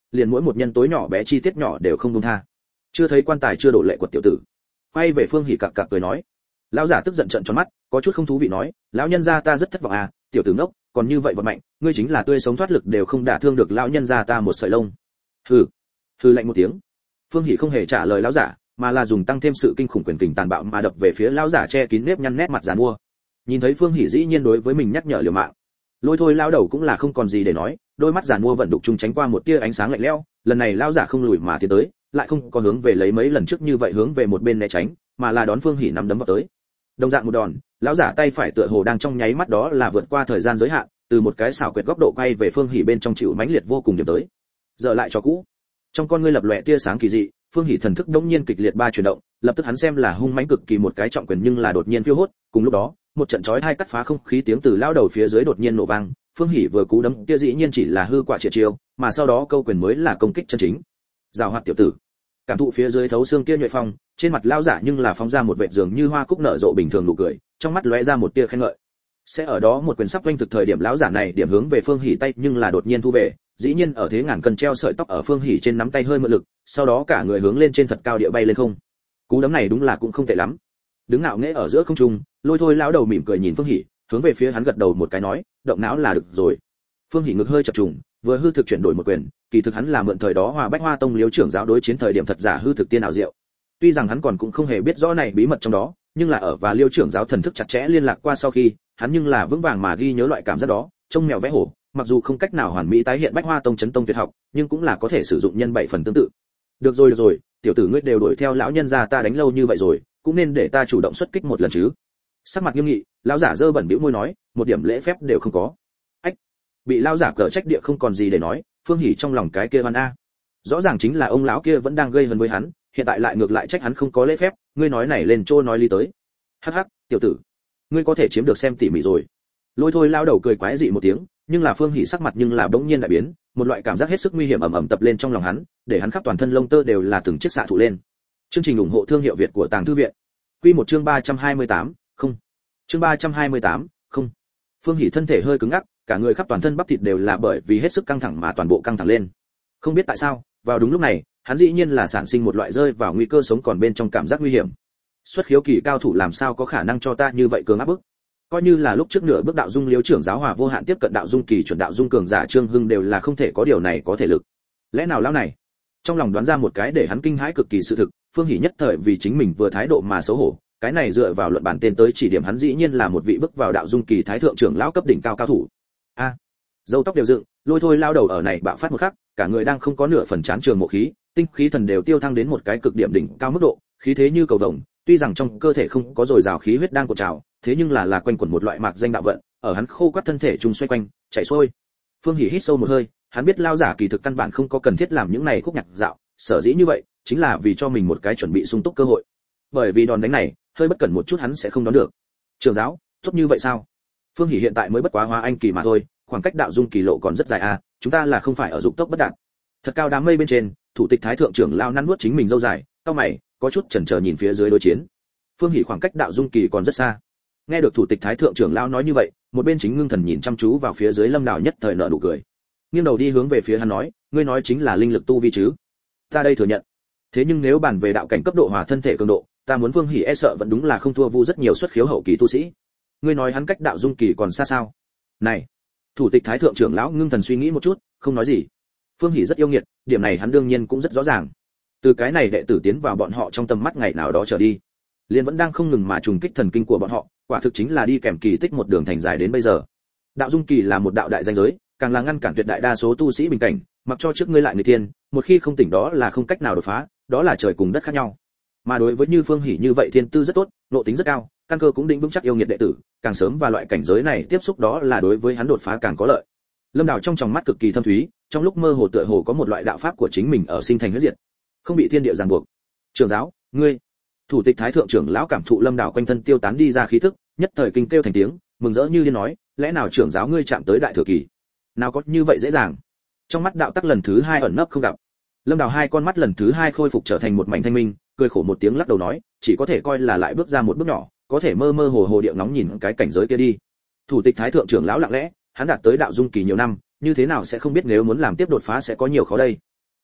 liền mỗi một nhân tối nhỏ bé chi tiết nhỏ đều không buông tha. Chưa thấy quan tài chưa đổ lệ quật tiểu tử. Quay về Phương Hỉ cặc cặc cười nói. Lão giả tức giận trợn tròn mắt, có chút không thú vị nói, lão nhân gia ta rất thất vọng à, tiểu tử ngốc, còn như vậy vận mạnh, ngươi chính là tươi sống thoát lực đều không đả thương được lão nhân gia ta một sợi lông. Hừ. Hừ lạnh một tiếng. Phương Hỉ không hề trả lời lão giả, mà là dùng tăng thêm sự kinh khủng quyền kình tàn bạo mà đập về phía lão giả che kín nếp nhăn nét mặt giàn mua. Nhìn thấy Phương Hỉ dĩ nhiên đối với mình nhắc nhở liều mạng, Lôi Thôi lão đầu cũng là không còn gì để nói, đôi mắt giàn mua vận đục trung tránh qua một tia ánh sáng lạnh lẽo, lần này lão giả không lùi mà tiến tới, lại không có hướng về lấy mấy lần trước như vậy hướng về một bên né tránh, mà là đón Phương Hỉ nắm đấm vào tới. Đồng dạng một đòn, lão giả tay phải tựa hồ đang trong nháy mắt đó là vượt qua thời gian giới hạn, từ một cái xảo quyệt góc độ quay về Phương Hỉ bên trong chịu mãnh liệt vô cùng điểm tới. Giờ lại cho cũ. Trong con ngươi lập lòe tia sáng kỳ dị, Phương Hỉ thần thức đống nhiên kịch liệt ba chuyển động, lập tức hắn xem là hung mãnh cực kỳ một cái trọng quyền nhưng là đột nhiên phiêu hốt, cùng lúc đó, một trận chói tai cắt phá không khí tiếng từ lão đầu phía dưới đột nhiên nổ vang, Phương Hỉ vừa cú đấm kia dĩ nhiên chỉ là hư quả triệt chiêu, mà sau đó câu quyền mới là công kích chân chính. Giảo hoạt tiểu tử. Cảm thụ phía dưới thấu xương kia nhuệ phong, trên mặt lão giả nhưng là phóng ra một vệt dường như hoa cúc nở rộ bình thường nụ cười, trong mắt lóe ra một tia khen ngợi. Sẽ ở đó một quyền sắp quanh thực thời điểm lão giả này điểm hướng về Phương Hỉ tay nhưng là đột nhiên thu về, dĩ nhiên ở thế ngàn cân treo sợi tóc ở Phương Hỉ trên nắm tay hơi mượn lực, sau đó cả người hướng lên trên thật cao địa bay lên không. Cú đấm này đúng là cũng không tệ lắm. Đứng ngạo nghễ ở giữa không trung, Lôi Thôi lão đầu mỉm cười nhìn Phương Hỉ, hướng về phía hắn gật đầu một cái nói, động não là được rồi. Phương Hỉ ngực hơi chập trùng, vừa hư thực chuyển đổi một quyền, kỳ thực hắn là mượn thời đó Hòa Bách Hoa Tông Liếu trưởng giáo đối chiến thời điểm thật giả hư thực tiên ảo diệu. Tuy rằng hắn còn cũng không hề biết rõ này bí mật trong đó, nhưng là ở và Liêu trưởng giáo thần thức chặt chẽ liên lạc qua sau khi, hắn nhưng là vững vàng mà ghi nhớ loại cảm giác đó, trông mèo vẽ hổ, mặc dù không cách nào hoàn mỹ tái hiện Bách Hoa Tông chấn tông tuyệt học, nhưng cũng là có thể sử dụng nhân bảy phần tương tự. Được rồi được rồi, tiểu tử ngươi đều đuổi theo lão nhân gia ta đánh lâu như vậy rồi, cũng nên để ta chủ động xuất kích một lần chứ. Sắc mặt nghiêm nghị, lão giả dơ bẩn bĩu môi nói, một điểm lễ phép đều không có. Ách. Bị lão giả cở trách địa không còn gì để nói, Phương Hỉ trong lòng cái kia văn a. Rõ ràng chính là ông lão kia vẫn đang gây hấn với hắn, hiện tại lại ngược lại trách hắn không có lễ phép, ngươi nói này lên trô nói lý tới. Hắc hắc, tiểu tử, ngươi có thể chiếm được xem tỉ mỉ rồi. Lôi Thôi lao đầu cười quái dị một tiếng, nhưng là Phương Hỉ sắc mặt nhưng là bỗng nhiên đại biến, một loại cảm giác hết sức nguy hiểm ẩm ẩm tập lên trong lòng hắn, để hắn khắp toàn thân lông tơ đều là từng chiếc xạ thụ lên. Chương trình ủng hộ thương hiệu Việt của Tàng Thư viện. Quy một chương ba trăm hai mươi tám, không. Chương ba trăm hai mươi tám, không. Phương Hỉ thân thể hơi cứng ngắc, cả người khắp toàn thân bắp thịt đều là bởi vì hết sức căng thẳng mà toàn bộ căng thẳng lên. Không biết tại sao, vào đúng lúc này, hắn dĩ nhiên là sản sinh một loại rơi vào nguy cơ sống còn bên trong cảm giác nguy hiểm. Xuất khiếu kỳ cao thủ làm sao có khả năng cho ta như vậy cường áp bức? Coi như là lúc trước nửa bước đạo dung Liếu trưởng giáo Hòa vô hạn tiếp cận đạo dung kỳ chuẩn đạo dung cường giả Trương Hưng đều là không thể có điều này có thể lực. Lẽ nào lão này? Trong lòng đoán ra một cái để hắn kinh hãi cực kỳ sự thực, Phương Hỉ nhất thời vì chính mình vừa thái độ mà xấu hổ, cái này dựa vào luận bản tên tới chỉ điểm hắn dĩ nhiên là một vị bước vào đạo dung kỳ thái thượng trưởng lão cấp đỉnh cao cao thủ. A, à, râu tóc đều dựng, Lôi Thôi lao đầu ở này bạo phát một khắc, cả người đang không có nửa phần chán trường mộ khí, tinh khí thần đều tiêu thăng đến một cái cực điểm đỉnh cao mức độ, khí thế như cầu vồng, tuy rằng trong cơ thể không có dồi dào khí huyết đang cột trào, thế nhưng là là quanh quẩn một loại mạc danh đạo vận, ở hắn khô quắt thân thể trùng xoay quanh, chạy xuôi. Phương Hỉ hít sâu một hơi, hắn biết lao giả kỳ thực căn bản không có cần thiết làm những này khúc nhạc dạo, sở dĩ như vậy, chính là vì cho mình một cái chuẩn bị sung túc cơ hội. Bởi vì đòn đánh này, hơi bất cẩn một chút hắn sẽ không đón được. Trưởng giáo, tốt như vậy sao? Phương Hỉ hiện tại mới bất quá hóa anh kỳ mà thôi, khoảng cách đạo dung kỳ lộ còn rất dài à, chúng ta là không phải ở dục tốc bất đạt. Thật cao đám mây bên trên, thủ tịch thái thượng trưởng lao năn nuốt chính mình dâu dài, cau mày, có chút chần chờ nhìn phía dưới đối chiến. Phương Hỉ khoảng cách đạo dung kỳ còn rất xa. Nghe được thủ tịch thái thượng trưởng lao nói như vậy, một bên chính ngưng thần nhìn chăm chú vào phía dưới Lâm Đào nhất thời nở nụ cười. Nghiêng đầu đi hướng về phía hắn nói, ngươi nói chính là linh lực tu vi chứ? Ta đây thừa nhận. Thế nhưng nếu bàn về đạo cảnh cấp độ hòa thân thể cường độ, ta muốn Phương Hỉ e sợ vẫn đúng là không thua vu rất nhiều xuất khiếu hậu kỳ tu sĩ. Ngươi nói hắn cách đạo dung kỳ còn xa sao? Này, thủ tịch thái thượng trưởng lão ngưng thần suy nghĩ một chút, không nói gì. Phương Hỉ rất yêu nghiệt, điểm này hắn đương nhiên cũng rất rõ ràng. Từ cái này đệ tử tiến vào bọn họ trong tầm mắt ngày nào đó trở đi, liền vẫn đang không ngừng mà trùng kích thần kinh của bọn họ, quả thực chính là đi kèm kỳ tích một đường thành dài đến bây giờ. Đạo dung kỳ là một đạo đại danh giới, càng là ngăn cản tuyệt đại đa số tu sĩ bình cảnh, mặc cho trước ngươi lại người tiên, một khi không tỉnh đó là không cách nào đột phá, đó là trời cùng đất khác nhau. Mà đối với Như Phương Hỉ như vậy thiên tư rất tốt, nội tính rất cao, căn cơ cũng định vững chắc yêu nghiệt đệ tử, càng sớm và loại cảnh giới này tiếp xúc đó là đối với hắn đột phá càng có lợi. Lâm Đào trong tròng mắt cực kỳ thâm thúy, trong lúc mơ hồ tựa hồ có một loại đạo pháp của chính mình ở sinh thành huyết diệt, không bị thiên địa ràng buộc. Trưởng giáo, ngươi. Thủ tịch thái thượng trưởng lão cảm thụ Lâm Đào quanh thân tiêu tán đi ra khí tức, nhất thời kinh kêu thành tiếng, mừng rỡ như điên nói, lẽ nào trưởng giáo ngươi chạm tới đại thừa kỳ? Nào có như vậy dễ dàng. Trong mắt đạo tắc lần thứ hai ẩn nấp không gặp. Lâm Đào hai con mắt lần thứ hai khôi phục trở thành một mảnh thanh minh, cười khổ một tiếng lắc đầu nói, chỉ có thể coi là lại bước ra một bước nhỏ, có thể mơ mơ hồ hồ địa ngóng nhìn cái cảnh giới kia đi. Thủ tịch thái thượng trưởng lão lặng lẽ, hắn đạt tới đạo dung kỳ nhiều năm, như thế nào sẽ không biết nếu muốn làm tiếp đột phá sẽ có nhiều khó đây.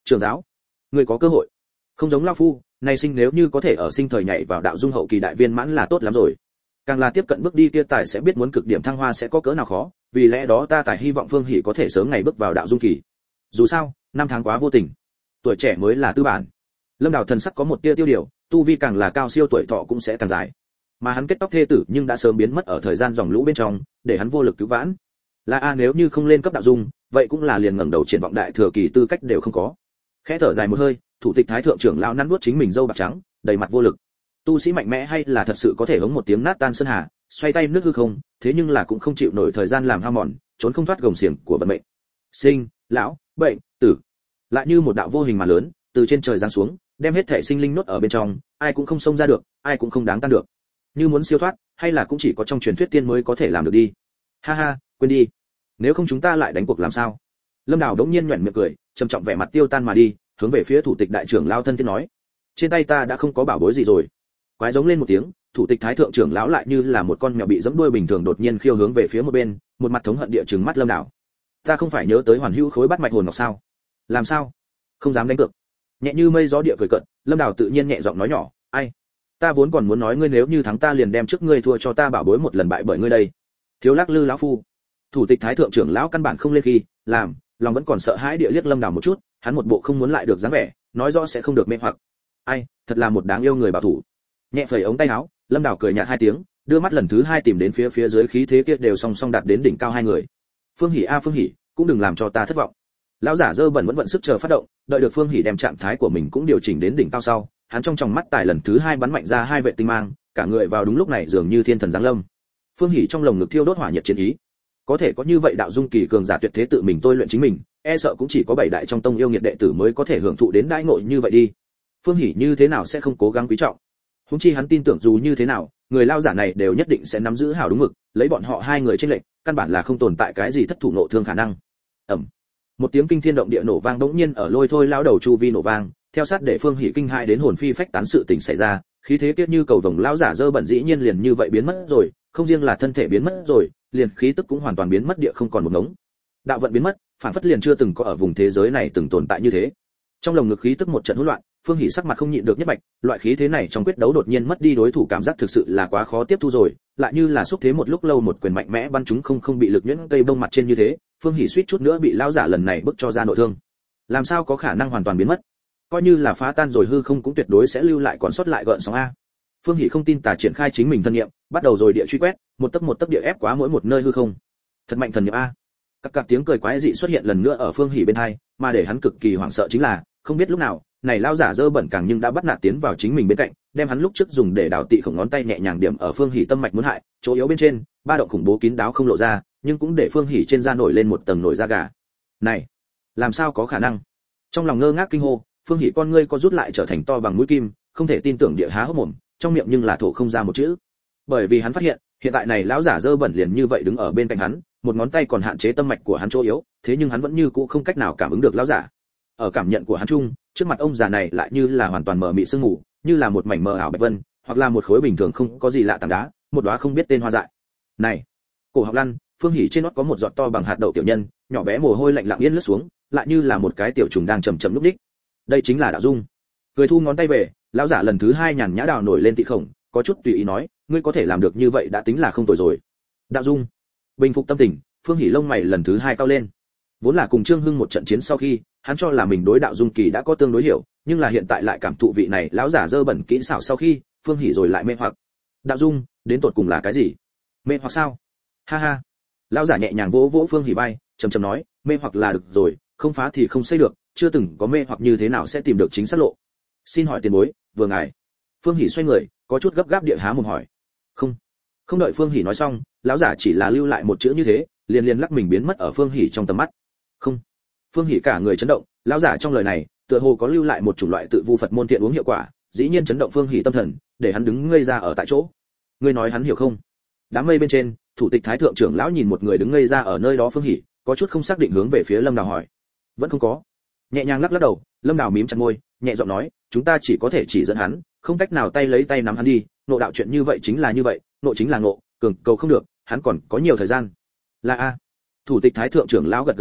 Trưởng giáo, ngươi có cơ hội. Không giống lão phu, nay sinh nếu như có thể ở sinh thời nhảy vào đạo dung hậu kỳ đại viên mãn là tốt lắm rồi. Càng là tiếp cận bước đi kia tài sẽ biết muốn cực điểm thăng hoa sẽ có cỡ nào khó, vì lẽ đó ta tài hy vọng Phương Hỷ có thể sớm ngày bước vào đạo dung kỳ. Dù sao, năm tháng quá vô tình, tuổi trẻ mới là tư bản. Lâm Đào thần sắc có một tia tiêu điều, tu vi càng là cao siêu tuổi thọ cũng sẽ càng dài. Mà hắn kết tóc thê tử nhưng đã sớm biến mất ở thời gian dòng lũ bên trong, để hắn vô lực cứu vãn. Là a nếu như không lên cấp đạo dung, vậy cũng là liền ngẩng đầu triển vọng đại thừa kỳ tư cách đều không có. Khẽ thở dài một hơi, thủ tịch thái thượng trưởng lão nắn nuốt chính mình râu bạc trắng, đầy mặt vô lực. Tu sĩ mạnh mẽ hay là thật sự có thể hống một tiếng nát tan sơn hà, xoay tay nước hư không, thế nhưng là cũng không chịu nổi thời gian làm hao mòn, trốn không thoát gồng xiềng của vận mệnh. Sinh, lão, bệnh, tử, lại như một đạo vô hình mà lớn, từ trên trời giáng xuống, đem hết thể sinh linh nuốt ở bên trong, ai cũng không xông ra được, ai cũng không đáng tan được. Như muốn siêu thoát, hay là cũng chỉ có trong truyền thuyết tiên mới có thể làm được đi. Ha ha, quên đi. Nếu không chúng ta lại đánh cuộc làm sao? Lâm Đào đống nhiên nhuyễn miệng cười, trầm trọng vẻ mặt tiêu tan mà đi, hướng về phía thủ tịch đại trưởng lão thân thiết nói: trên tay ta đã không có bảo bối gì rồi. Quái giống lên một tiếng, thủ tịch thái thượng trưởng lão lại như là một con mèo bị giẫm đuôi bình thường đột nhiên khiêu hướng về phía một bên, một mặt thống hận địa trừng mắt Lâm Đào. Ta không phải nhớ tới hoàn hữu khối bắt mạch hồn ngọc sao? Làm sao? Không dám đánh cược. Nhẹ như mây gió địa cười cợt, Lâm Đào tự nhiên nhẹ giọng nói nhỏ: ai, ta vốn còn muốn nói ngươi nếu như thắng ta liền đem trước ngươi thua cho ta bảo bối một lần bại bởi ngươi đây. Thiếu lắc lư lão phu. Thủ tịch thái thượng trưởng lão căn bản không lên khi làm, lòng vẫn còn sợ hãi địa liếc Lâm Đào một chút, hắn một bộ không muốn lại được dáng vẻ, nói rõ sẽ không được mê hoặc. Ai, thật là một đáng yêu người bảo thủ. Nhẹ phẩy ống tay áo, Lâm Đào cười nhạt hai tiếng, đưa mắt lần thứ hai tìm đến phía phía dưới khí thế kia đều song song đạt đến đỉnh cao hai người. Phương Hỷ a Phương Hỷ, cũng đừng làm cho ta thất vọng. Lão giả dơ bẩn vẫn vận sức chờ phát động, đợi được Phương Hỷ đem trạng thái của mình cũng điều chỉnh đến đỉnh cao sau, hắn trong tròng mắt tài lần thứ hai bắn mạnh ra hai vệ tinh mang, cả người vào đúng lúc này dường như thiên thần giáng lâm. Phương Hỷ trong lồng ngực thiêu đốt hỏa nhiệt chiến ý. Có thể có như vậy đạo dung kỳ cường giả tuyệt thế tự mình tôi luyện chính mình, e sợ cũng chỉ có bảy đại trong tông yêu nghiệt đệ tử mới có thể hưởng thụ đến đãi ngộ như vậy đi. Phương Hỷ như thế nào sẽ không cố gắng quý trọng? Huống chi hắn tin tưởng dù như thế nào, người lao giả này đều nhất định sẽ nắm giữ hảo đúng mực, lấy bọn họ hai người trên lệnh, căn bản là không tồn tại cái gì thất thủ nộ thương khả năng. Ầm. Một tiếng kinh thiên động địa nổ vang đống nhiên ở lôi thôi lao đầu chu vi nổ vang, theo sát để Phương Hỷ kinh hãi đến hồn phi phách tán sự tình xảy ra, khí thế kiết như cầu vồng lao giả dơ bẩn dĩ nhiên liền như vậy biến mất rồi, không riêng là thân thể biến mất rồi, liền khí tức cũng hoàn toàn biến mất địa không còn một ngống. Đạo vận biến mất, phản phất liền chưa từng có ở vùng thế giới này từng tồn tại như thế. Trong lồng ngực khí tức một trận hỗn loạn, Phương Hỷ sắc mặt không nhịn được nhất bạch, loại khí thế này trong quyết đấu đột nhiên mất đi đối thủ cảm giác thực sự là quá khó tiếp thu rồi, lại như là xúc thế một lúc lâu một quyền mạnh mẽ bắn chúng không không bị lực nhuyễn cây bông mặt trên như thế, Phương Hỷ suýt chút nữa bị lão giả lần này bức cho ra nội thương. Làm sao có khả năng hoàn toàn biến mất? Coi như là phá tan rồi hư không cũng tuyệt đối sẽ lưu lại còn sót lại gợn sóng a. Phương Hỷ không tin tà triển khai chính mình thân niệm, bắt đầu rồi địa truy quét, một tấc một tấc địa ép quá mỗi một nơi hư không. Thật mạnh thần niệm a. Các các tiếng cười quái dị xuất hiện lần nữa ở Phương Hỷ bên hai, mà để hắn cực kỳ hoảng sợ chính là, không biết lúc nào, này lão giả dơ bẩn càng nhưng đã bắt nạt tiến vào chính mình bên cạnh, đem hắn lúc trước dùng để đào tị khổng ngón tay nhẹ nhàng điểm ở Phương Hỷ tâm mạch muốn hại, chỗ yếu bên trên, ba động khủng bố kín đáo không lộ ra, nhưng cũng để Phương Hỷ trên da nổi lên một tầng nổi da gà. Này, làm sao có khả năng? Trong lòng ngơ ngác kinh hô, Phương Hỷ con ngươi co rút lại trở thành to bằng mũi kim, không thể tin tưởng địa há hốc mồm, trong miệng nhưng là thổ không ra một chữ. Bởi vì hắn phát hiện, hiện tại này lão giả dơ bẩn liền như vậy đứng ở bên cạnh hắn, một ngón tay còn hạn chế tâm mạch của hắn chỗ yếu, thế nhưng hắn vẫn như cũ không cách nào cảm ứng được lão giả. Ở cảm nhận của hắn chung, trước mặt ông già này lại như là hoàn toàn mờ mịt sương mù, như là một mảnh mờ ảo bạch vân, hoặc là một khối bình thường không có gì lạ tảng đá, một đóa không biết tên hoa dại. Này, cổ học lăn, Phương Hỷ trên nót có một giọt to bằng hạt đậu tiểu nhân, nhỏ bé mồ hôi lạnh lặng yên lướt xuống, lại như là một cái tiểu trùng đang chậm chậm lúc đích. Đây chính là đạo dung. Cười thu ngón tay về, lão giả lần thứ hai nhàn nhã đào nổi lên tị khổng, có chút tùy ý nói, ngươi có thể làm được như vậy đã tính là không tồi rồi. Đạo dung. Bình phục tâm tình, Phương Hỷ lông mày lần thứ hai cao lên. Vốn là cùng Trương Hưng một trận chiến sau khi, hắn cho là mình đối đạo dung kỳ đã có tương đối hiểu, nhưng là hiện tại lại cảm thụ vị này lão giả dơ bẩn kỹ xảo sau khi, Phương Hỷ rồi lại mê hoặc. Đạo dung, đến tột cùng là cái gì? Mê hoặc sao? Ha ha. Lão giả nhẹ nhàng vỗ vỗ Phương Hỷ vai, trầm trầm nói, mê hoặc là được rồi, không phá thì không xây được, chưa từng có mê hoặc như thế nào sẽ tìm được chính xác lộ. Xin hỏi tiền bối, vừa ngài. Phương Hỷ xoay người, có chút gấp gáp địa há mồm hỏi. Không. Không đợi Phương Hỷ nói xong, lão giả chỉ là lưu lại một chữ như thế, liền liền lắc mình biến mất ở Phương Hỷ trong tầm mắt. Không. Phương Hỷ cả người chấn động, lão giả trong lời này, tựa hồ có lưu lại một chủng loại tự vu Phật môn thiện uống hiệu quả, dĩ nhiên chấn động Phương Hỷ tâm thần, để hắn đứng ngây ra ở tại chỗ. Ngươi nói hắn hiểu không? Đám mây bên trên, thủ tịch thái thượng trưởng lão nhìn một người đứng ngây ra ở nơi đó Phương Hỷ, có chút không xác định hướng về phía Lâm Đào hỏi. Vẫn không có. Nhẹ nhàng lắc lắc đầu, Lâm Đào mím chặt môi, nhẹ giọng nói, chúng ta chỉ có thể chỉ dẫn hắn, không cách nào tay lấy tay nắm hắn đi, nộ đạo chuyện như vậy chính là như vậy, nộ chính là nộ, cường cầu không được, hắn còn có nhiều thời gian. Là a. Thủ tịch thái thượng trưởng lão gật gật đầu,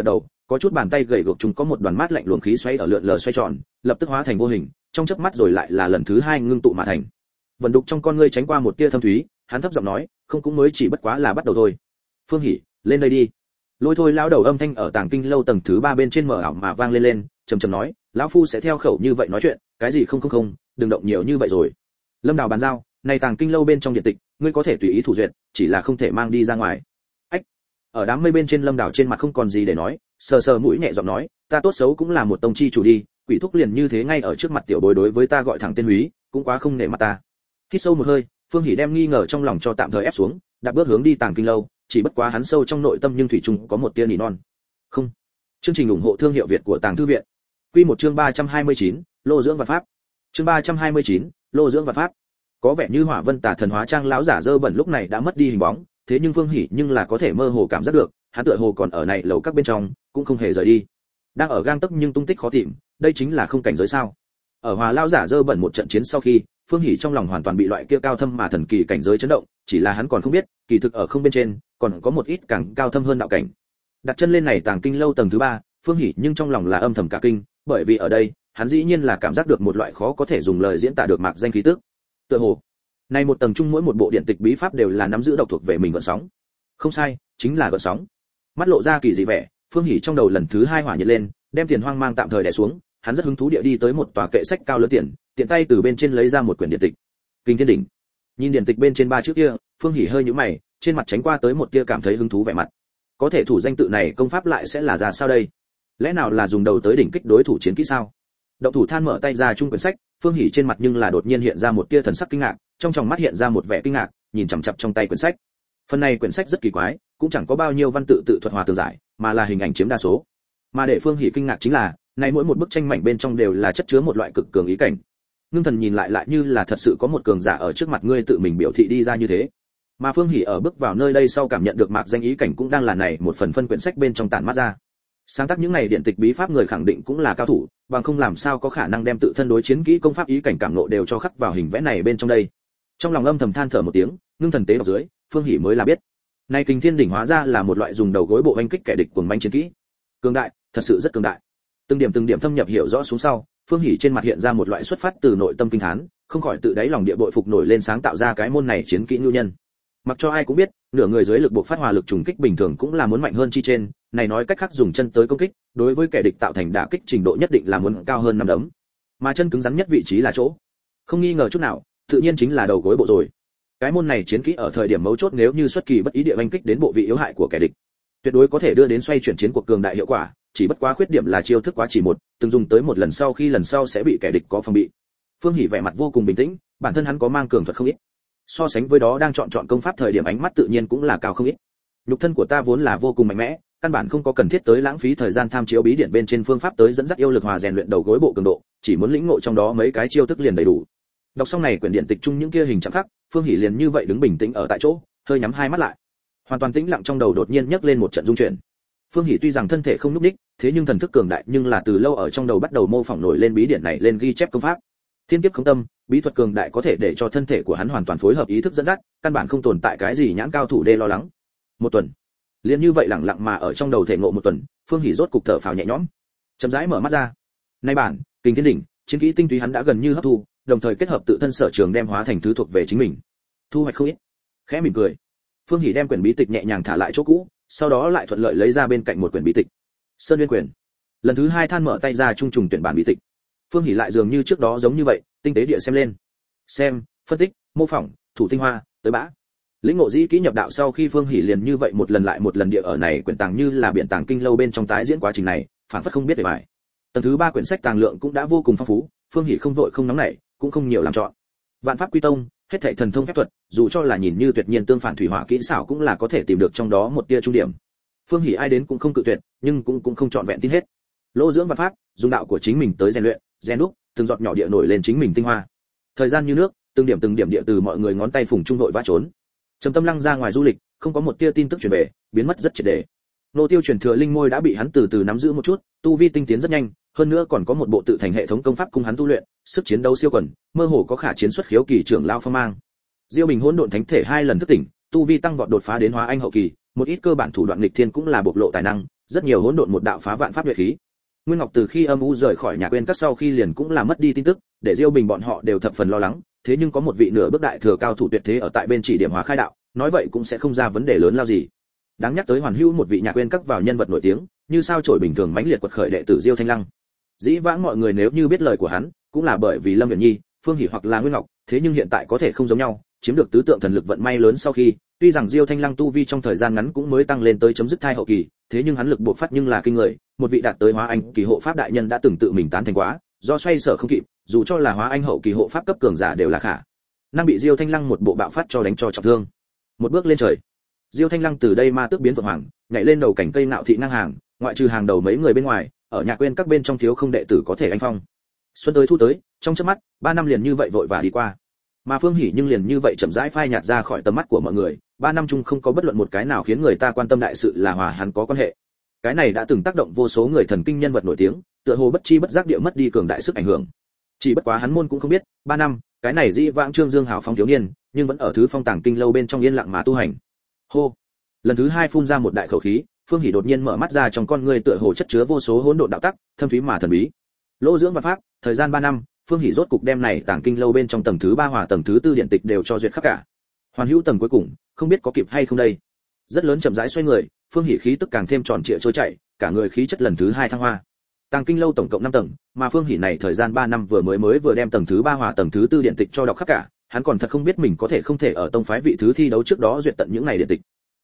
có chút bàn tay gầy gộc chúng có một đoàn mát lạnh luồng khí xoay ở lượn lờ xoay tròn, lập tức hóa thành vô hình, trong chớp mắt rồi lại là lần thứ hai ngưng tụ mà thành. Vân Đục trong con ngươi tránh qua một tia thâm thúy, hắn thấp giọng nói, không cũng mới chỉ bất quá là bắt đầu thôi. Phương Hỉ, lên đây đi. Lôi thôi lão đầu âm thanh ở tàng kinh lâu tầng thứ ba bên trên mở ảo mà vang lên lên, trầm trầm nói, lão phu sẽ theo khẩu như vậy nói chuyện, cái gì không không không, đừng động nhiều như vậy rồi. Lâm Đào bàn giao, này tàng kinh lâu bên trong điện tịch, ngươi có thể tùy ý thủ duyệt, chỉ là không thể mang đi ra ngoài. Ách. Ở đám mây bên trên Lâm Đào trên mặt không còn gì để nói, sờ sờ mũi nhẹ giọng nói, ta tốt xấu cũng là một tông chi chủ đi, quỷ thúc liền như thế ngay ở trước mặt tiểu bối đối với ta gọi thẳng tên húy, cũng quá không nể mặt ta. Hít sâu một hơi, Phương Hỉ đem nghi ngờ trong lòng cho tạm thời ép xuống, đạp bước hướng đi tàng kinh lâu, chỉ bất quá hắn sâu trong nội tâm nhưng thủy chung có một tia nỉ non. Không. Chương trình ủng hộ thương hiệu Việt của Tàng Thư viện. Quy một chương ba trăm hai mươi chín, Lô dưỡng và pháp. Chương ba trăm hai mươi chín, Lô dưỡng và pháp. Có vẻ như Hỏa Vân Tà thần hóa trang lão giả dơ bẩn lúc này đã mất đi hình bóng, thế nhưng Phương Hỉ nhưng là có thể mơ hồ cảm giác được, hắn tựa hồ còn ở này lầu các bên trong, cũng không hề rời đi. Đang ở gang tấc nhưng tung tích khó tìm, đây chính là không cảnh giới sao? Ở Hòa lão giả dơ bẩn một trận chiến sau khi, Phương Hỉ trong lòng hoàn toàn bị loại kia cao thâm mà thần kỳ cảnh giới chấn động, chỉ là hắn còn không biết, kỳ thực ở không bên trên, còn có một ít càng cao thâm hơn đạo cảnh. Đặt chân lên này tàng kinh lâu tầng thứ ba, Phương Hỉ nhưng trong lòng là âm thầm cả kinh, bởi vì ở đây, hắn dĩ nhiên là cảm giác được một loại khó có thể dùng lời diễn tả được mạc danh khí tức. Tựa hồ, này một tầng chung mỗi một bộ điện tịch bí pháp đều là nắm giữ độc thuộc về mình gợn sóng. Không sai, chính là gợn sóng. Mắt lộ ra kỳ dị vẻ, Phương Hỉ trong đầu lần thứ hai hỏa nhiệt lên, đem tiền hoang mang tạm thời đè xuống, hắn rất hứng thú địa đi tới một tòa kệ sách cao lớn tiền, tiện tay từ bên trên lấy ra một quyển điện tịch. Kinh Thiên Đỉnh. Nhìn điện tịch bên trên ba chữ kia, Phương Hỉ hơi nhíu mày, trên mặt tránh qua tới một tia cảm thấy hứng thú vẻ mặt. Có thể thủ danh tự này công pháp lại sẽ là ra sao đây? Lẽ nào là dùng đầu tới đỉnh kích đối thủ chiến kỹ sao? Động thủ than mở tay ra chung quyển sách, Phương Hỉ trên mặt nhưng là đột nhiên hiện ra một tia thần sắc kinh ngạc, trong tròng mắt hiện ra một vẻ kinh ngạc, nhìn chằm chằm trong tay quyển sách. Phần này quyển sách rất kỳ quái, cũng chẳng có bao nhiêu văn tự tự thuật hòa tường giải, mà là hình ảnh chiếm đa số. Mà để Phương Hỉ kinh ngạc chính là, này mỗi một bức tranh mảnh bên trong đều là chất chứa một loại cực cường ý cảnh. Ngưng thần nhìn lại lại như là thật sự có một cường giả ở trước mặt ngươi tự mình biểu thị đi ra như thế. Mà Phương Hỉ ở bước vào nơi đây sau cảm nhận được mạc danh ý cảnh cũng đang là này một phần phân quyển sách bên trong tản mát ra. Sáng tác những này điện tịch bí pháp người khẳng định cũng là cao thủ, bằng không làm sao có khả năng đem tự thân đối chiến kỹ công pháp ý cảnh cảm ngộ đều cho khắc vào hình vẽ này bên trong đây. Trong lòng âm thầm than thở một tiếng, ngưng thần tế đọc dưới, Phương Hỉ mới là biết, này Kinh Thiên Đỉnh hóa ra là một loại dùng đầu gối bộ oanh kích kẻ địch cuồng manh chiến kỹ. Cường đại, thật sự rất cường đại. Từng điểm từng điểm thâm nhập hiểu rõ xuống sau, Phương Hỉ trên mặt hiện ra một loại xuất phát từ nội tâm kinh thán, không khỏi tự đáy lòng địa bội phục nổi lên sáng tạo ra cái môn này chiến kỹ nhu nhân. Mặc cho ai cũng biết, nửa người dưới lực buộc phát hỏa lực trùng kích bình thường cũng là muốn mạnh hơn chi trên, này nói cách khác dùng chân tới công kích, đối với kẻ địch tạo thành đả kích trình độ nhất định là muốn cao hơn năm đấm. Mà chân cứng rắn nhất vị trí là chỗ, không nghi ngờ chút nào, tự nhiên chính là đầu gối bộ rồi. Cái môn này chiến kỹ ở thời điểm mấu chốt nếu như xuất kỳ bất ý địa oanh kích đến bộ vị yếu hại của kẻ địch, tuyệt đối có thể đưa đến xoay chuyển chiến cuộc cường đại hiệu quả, chỉ bất quá khuyết điểm là chiêu thức quá chỉ một, từng dùng tới một lần sau khi lần sau sẽ bị kẻ địch có phòng bị. Phương Hỉ vẻ mặt vô cùng bình tĩnh, bản thân hắn có mang cường thuật không ít. So sánh với đó đang chọn chọn công pháp thời điểm ánh mắt tự nhiên cũng là cao không ít. Nhục thân của ta vốn là vô cùng mạnh mẽ, căn bản không có cần thiết tới lãng phí thời gian tham chiếu bí điển bên trên phương pháp tới dẫn dắt yêu lực hòa rèn luyện đầu gối bộ cường độ, chỉ muốn lĩnh ngộ trong đó mấy cái chiêu thức liền đầy đủ. Đọc xong này quyển điện tịch chung những kia hình trạng khác, Phương Hỉ liền như vậy đứng bình tĩnh ở tại chỗ, hơi nhắm hai mắt lại. Hoàn toàn tĩnh lặng trong đầu đột nhiên nhấc lên một trận rung chuyển. Phương Hỉ tuy rằng thân thể không nhúc nhích, thế nhưng thần thức cường đại nhưng là từ lâu ở trong đầu bắt đầu mô phỏng nổi lên bí điển này lên ghi chép công pháp. Thiên kiếp không tâm, bí thuật cường đại có thể để cho thân thể của hắn hoàn toàn phối hợp ý thức dẫn dắt, căn bản không tồn tại cái gì nhãn cao thủ đê lo lắng. Một tuần, liền như vậy lặng lặng mà ở trong đầu thể ngộ một tuần, Phương Hỉ rốt cục thở phào nhẹ nhõm, chậm rãi mở mắt ra. Nay bản Kinh Thiên Đỉnh, chiến kỹ tinh túy hắn đã gần như hấp thu, đồng thời kết hợp tự thân sở trường đem hóa thành thứ thuộc về chính mình. Thu hoạch không ít. Khẽ mỉm cười, Phương Hỉ đem quyển bí tịch nhẹ nhàng thả lại chỗ cũ, sau đó lại thuận lợi lấy ra bên cạnh một quyển bí tịch. Sơn Nguyên Quyền. Lần thứ hai than mở tay ra trung trùng tuyển bản bí tịch. Phương Hỉ lại dường như trước đó giống như vậy, tinh tế địa xem lên. Xem, phân tích, mô phỏng, thủ tinh hoa, tới bã. Lĩnh ngộ dĩ kỹ nhập đạo sau khi Phương Hỉ liền như vậy một lần lại một lần địa ở này quyển tàng như là biển tàng kinh lâu bên trong tái diễn quá trình này, phản phất không biết để bài. Tầng thứ ba quyển sách tàng lượng cũng đã vô cùng phong phú, Phương Hỉ không vội không nóng nảy, cũng không nhiều làm chọn. Vạn pháp quy tông, hết thảy thần thông phép thuật, dù cho là nhìn như tuyệt nhiên tương phản thủy hỏa kỹ xảo cũng là có thể tìm được trong đó một tia trung điểm. Phương Hỉ ai đến cũng không cự tuyệt, nhưng cũng cũng không chọn vẹn tin hết. Lô dưỡng vạn pháp, dùng đạo của chính mình tới rèn luyện, rèn đúc, từng giọt nhỏ địa nổi lên chính mình tinh hoa. Thời gian như nước, từng điểm từng điểm địa từ mọi người ngón tay phùng trung vội vã trốn. Trầm Tâm Lăng ra ngoài du lịch, không có một tia tin tức truyền về, biến mất rất triệt để. Nô Tiêu truyền thừa linh môi đã bị hắn từ từ nắm giữ một chút, tu vi tinh tiến rất nhanh, hơn nữa còn có một bộ tự thành hệ thống công pháp cung hắn tu luyện, sức chiến đấu siêu quần, mơ hồ có khả chiến xuất khiếu kỳ trưởng lao phong mang. Diêu Bình hỗn độn thánh thể hai lần thức tỉnh, tu vi tăng vọt đột phá đến hóa anh hậu kỳ, một ít cơ bản thủ đoạn nghịch thiên cũng là bộc lộ tài năng, rất nhiều hỗn độn một đạo phá vạn pháp luyện khí. Nguyên Ngọc từ khi âm u rời khỏi nhà quên các sau khi liền cũng là mất đi tin tức, để Diêu Bình bọn họ đều thập phần lo lắng, thế nhưng có một vị nửa bước đại thừa cao thủ tuyệt thế ở tại bên chỉ điểm hóa khai đạo, nói vậy cũng sẽ không ra vấn đề lớn lao gì. Đáng nhắc tới Hoàn Hữu một vị nhà quên các vào nhân vật nổi tiếng, như sao chổi bình thường mãnh liệt quật khởi đệ tử Diêu Thanh Lăng. Dĩ vãng mọi người nếu như biết lời của hắn, cũng là bởi vì Lâm Uyển Nhi, Phương Hỷ hoặc là Nguyên Ngọc, thế nhưng hiện tại có thể không giống nhau, chiếm được tứ tượng thần lực vận may lớn sau khi, tuy rằng Diêu Thanh Lăng tu vi trong thời gian ngắn cũng mới tăng lên tới chấm dứt thai hậu kỳ, thế nhưng hắn lực bộc phát nhưng là kinh người, một vị đạt tới hóa anh kỳ hộ pháp đại nhân đã từng tự mình tán thành quá, do xoay sở không kịp, dù cho là hóa anh hậu kỳ hộ pháp cấp cường giả đều là khả năng bị Diêu Thanh Lăng một bộ bạo phát cho đánh cho trọng thương. Một bước lên trời, Diêu Thanh Lăng từ đây ma tước biến vượng hoàng, nhảy lên đầu cảnh cây nạo thị năng hàng, ngoại trừ hàng đầu mấy người bên ngoài, ở nhà quên các bên trong thiếu không đệ tử có thể anh phong. Xuân tới thu tới, trong chớp mắt, ba năm liền như vậy vội và đi qua. Mà Phương Hỷ nhưng liền như vậy chậm rãi phai nhạt ra khỏi tầm mắt của mọi người, ba năm chung không có bất luận một cái nào khiến người ta quan tâm đại sự là hòa hắn có quan hệ. Cái này đã từng tác động vô số người thần kinh nhân vật nổi tiếng, tựa hồ bất chi bất giác địa mất đi cường đại sức ảnh hưởng. Chỉ bất quá hắn môn cũng không biết, ba năm, cái này dĩ vãng Trương Dương hào phong thiếu niên, nhưng vẫn ở thứ phong tàng kinh lâu bên trong yên lặng mà tu hành. Hô. Lần thứ hai phun ra một đại khẩu khí, Phương Hỷ đột nhiên mở mắt ra, trong con người tựa hồ chất chứa vô số hỗn độn đạo tắc, thâm thúy mà thần bí. Lỗ dưỡng và pháp, thời gian ba năm, Phương Hỷ rốt cục đem này tàng kinh lâu bên trong tầng thứ ba hòa tầng thứ tư điện tịch đều cho duyệt khắp cả. Hoàn Hữu tầng cuối cùng, không biết có kịp hay không đây. Rất lớn chậm rãi xoay người, Phương Hỷ khí tức càng thêm tròn trịa trôi chảy, cả người khí chất lần thứ hai thăng hoa. Tàng kinh lâu tổng cộng năm tầng, mà Phương Hỷ này thời gian ba năm vừa mới mới vừa đem tầng thứ ba hòa tầng thứ tư điện tịch cho đọc khắp cả, hắn còn thật không biết mình có thể không thể ở tông phái vị thứ thi đấu trước đó duyệt tận những này điện tịch.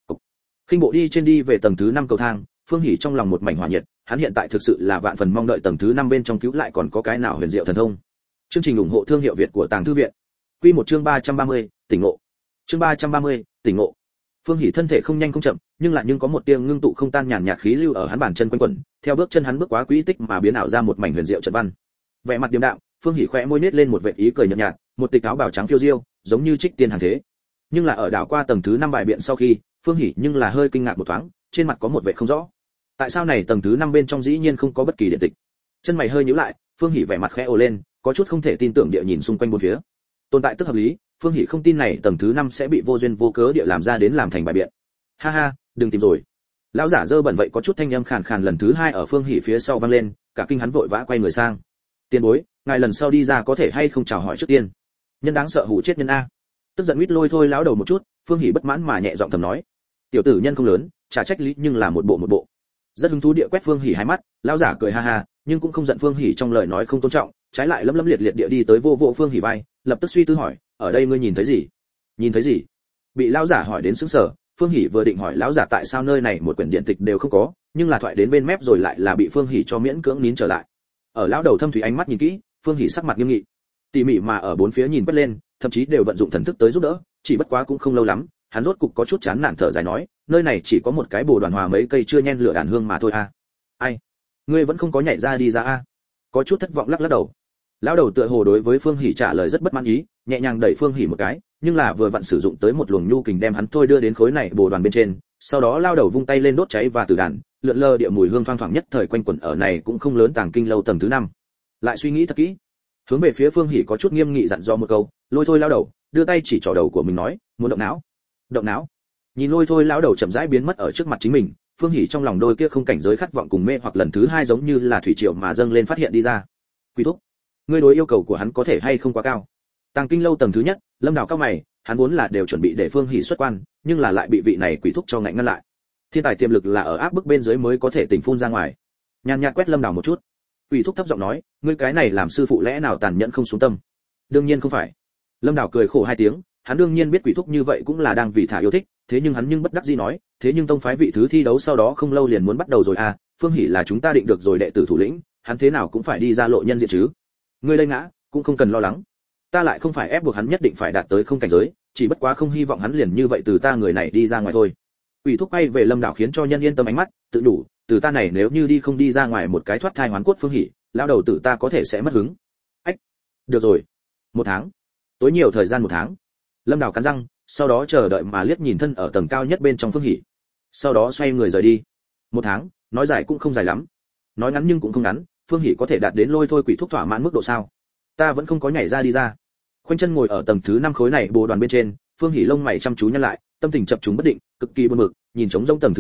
Khinh bộ đi trên đi về tầng thứ năm cầu thang, Phương Hỷ trong lòng một mảnh hỏa nhiệt, hắn hiện tại thực sự là vạn phần mong đợi tầng thứ năm bên trong cứu lại còn có cái nào huyền diệu thần thông. Chương trình ủng hộ thương hiệu Việt của Tàng Thư viện. Quy một chương ba trăm ba mươi, tỉnh ngộ. Chương ba trăm ba mươi, tỉnh ngộ. Phương Hỷ thân thể không nhanh không chậm, nhưng lại nhưng có một tia ngưng tụ không tan nhàn nhạt khí lưu ở hắn bàn chân quanh quẩn, theo bước chân hắn bước quá quỹ tích mà biến ảo ra một mảnh huyền diệu trận văn. Vẻ mặt điềm đạm, Phương Hỷ khẽ môi nhếch lên một vệt ý cười nhợt nhạt, một tịch áo bào trắng phiêu diêu, giống như trích tiên hàng thế. Nhưng là ở đảo qua tầng thứ năm bài biện sau khi, Phương Hỷ nhưng là hơi kinh ngạc một thoáng, trên mặt có một vẻ không rõ. Tại sao này tầng thứ năm bên trong dĩ nhiên không có bất kỳ điện tịch? Chân mày hơi nhíu lại, Phương Hỷ vẻ mặt khẽ ồ lên, có chút không thể tin tưởng địa nhìn xung quanh bốn phía. Tồn tại tức hợp lý, Phương Hỷ không tin này tầng thứ năm sẽ bị vô duyên vô cớ địa làm ra đến làm thành bài biện. Ha ha, đừng tìm rồi. Lão giả dơ bẩn vậy có chút thanh âm khàn khàn lần thứ hai ở Phương Hỷ phía sau vang lên, cả kinh hắn vội vã quay người sang. Tiền bối, ngài lần sau đi ra có thể hay không chào hỏi trước tiên? Nhân đáng sợ hủ chết nhân a. Tức giận huýt lôi thôi lão đầu một chút, Phương Hỷ bất mãn mà nhẹ giọng thầm nói. Tiểu tử nhân không lớn, trả trách lý nhưng là một bộ một bộ. Rất hứng thú địa quét Phương Hỷ hai mắt, lão giả cười ha ha, nhưng cũng không giận Phương Hỷ trong lời nói không tôn trọng, trái lại lấm lấm liệt liệt địa đi tới vô vô Phương Hỷ vai, lập tức suy tư hỏi, ở đây ngươi nhìn thấy gì? Nhìn thấy gì? Bị lão giả hỏi đến sững sờ, Phương Hỷ vừa định hỏi lão giả tại sao nơi này một quyển điện tịch đều không có, nhưng là thoại đến bên mép rồi lại là bị Phương Hỷ cho miễn cưỡng nín trở lại. Ở lão đầu thâm thủy ánh mắt nhìn kỹ, Phương Hỷ sắc mặt nghiêm nghị, tỉ mỉ mà ở bốn phía nhìn quét lên, thậm chí đều vận dụng thần thức tới giúp đỡ, chỉ bất quá cũng không lâu lắm, hắn rốt cục có chút chán nản thở dài nói, nơi này chỉ có một cái bồ đoàn hòa mấy cây chưa nhen lửa đàn hương mà thôi a. À. Ai? Ngươi vẫn không có nhảy ra đi ra a? À? Có chút thất vọng lắc lắc đầu. Lão đầu tựa hồ đối với Phương Hỷ trả lời rất bất mãn ý, nhẹ nhàng đẩy Phương Hỷ một cái, nhưng là vừa vặn sử dụng tới một luồng nhu kình đem hắn thôi đưa đến khối này bồ đoàn bên trên, sau đó lao đầu vung tay lên đốt cháy và tử đàn, lượn lờ địa mùi hương thoang thoảng nhất thời quanh quẩn ở này cũng không lớn tàng kinh lâu tầng thứ năm. Lại suy nghĩ thật kỹ, hướng về phía Phương Hỷ có chút nghiêm nghị dặn dò một câu, lôi thôi lao đầu, đưa tay chỉ trỏ đầu của mình nói, muốn động não. Động não. Nhìn lôi thôi lão đầu chậm rãi biến mất ở trước mặt chính mình, Phương Hỷ trong lòng đôi kia không cảnh giới khát vọng cùng mê hoặc lần thứ hai giống như là thủy triều mà dâng lên phát hiện đi ra. Quý thúc, ngươi đối yêu cầu của hắn có thể hay không quá cao? Tàng kinh lâu tầng thứ nhất, Lâm Đào cao mày, hắn vốn là đều chuẩn bị để Phương Hỷ xuất quan, nhưng là lại bị vị này quỷ thúc cho ngạnh ngăn lại. Thiên tài tiềm lực là ở áp bức bên dưới mới có thể tỉnh phun ra ngoài. Nhàn nhạt quét Lâm Đào một chút, quỷ thúc thấp giọng nói, ngươi cái này làm sư phụ lẽ nào tàn nhẫn không xuống tâm? Đương nhiên không phải. Lâm Đào cười khổ hai tiếng, hắn đương nhiên biết quỷ thúc như vậy cũng là đang vì thả yêu thích, thế nhưng hắn nhưng bất đắc dĩ nói, thế nhưng tông phái vị thứ thi đấu sau đó không lâu liền muốn bắt đầu rồi à, Phương Hỷ là chúng ta định được rồi đệ tử thủ lĩnh, hắn thế nào cũng phải đi ra lộ nhân diện chứ. Ngươi lây ngã, cũng không cần lo lắng. Ta lại không phải ép buộc hắn nhất định phải đạt tới không cảnh giới, chỉ bất quá không hy vọng hắn liền như vậy từ ta người này đi ra ngoài thôi. Quỷ thúc bay về Lâm Đảo khiến cho nhân yên tâm ánh mắt, tự đủ, từ ta này nếu như đi không đi ra ngoài một cái thoát thai hoán cốt Phương Hỷ, lão đầu tử ta có thể sẽ mất hứng. Ách, được rồi, một tháng, tối nhiều thời gian một tháng. Lâm Đảo cắn răng, sau đó chờ đợi mà liếc nhìn thân ở tầng cao nhất bên trong Phương Hỷ, sau đó xoay người rời đi. Một tháng, nói dài cũng không dài lắm, nói ngắn nhưng cũng không ngắn. Phương Hỷ có thể đạt đến lôi thôi quỷ thúc thỏa mãn mức độ sao? Ta vẫn không có nhảy ra đi ra. Khoanh chân ngồi ở tầng thứ năm khối này bồ đoàn bên trên, Phương Hỷ lông mày chăm chú nhăn lại, tâm tình chập trùng bất định, cực kỳ buồn bực, nhìn trống rỗng tầng thứ năm,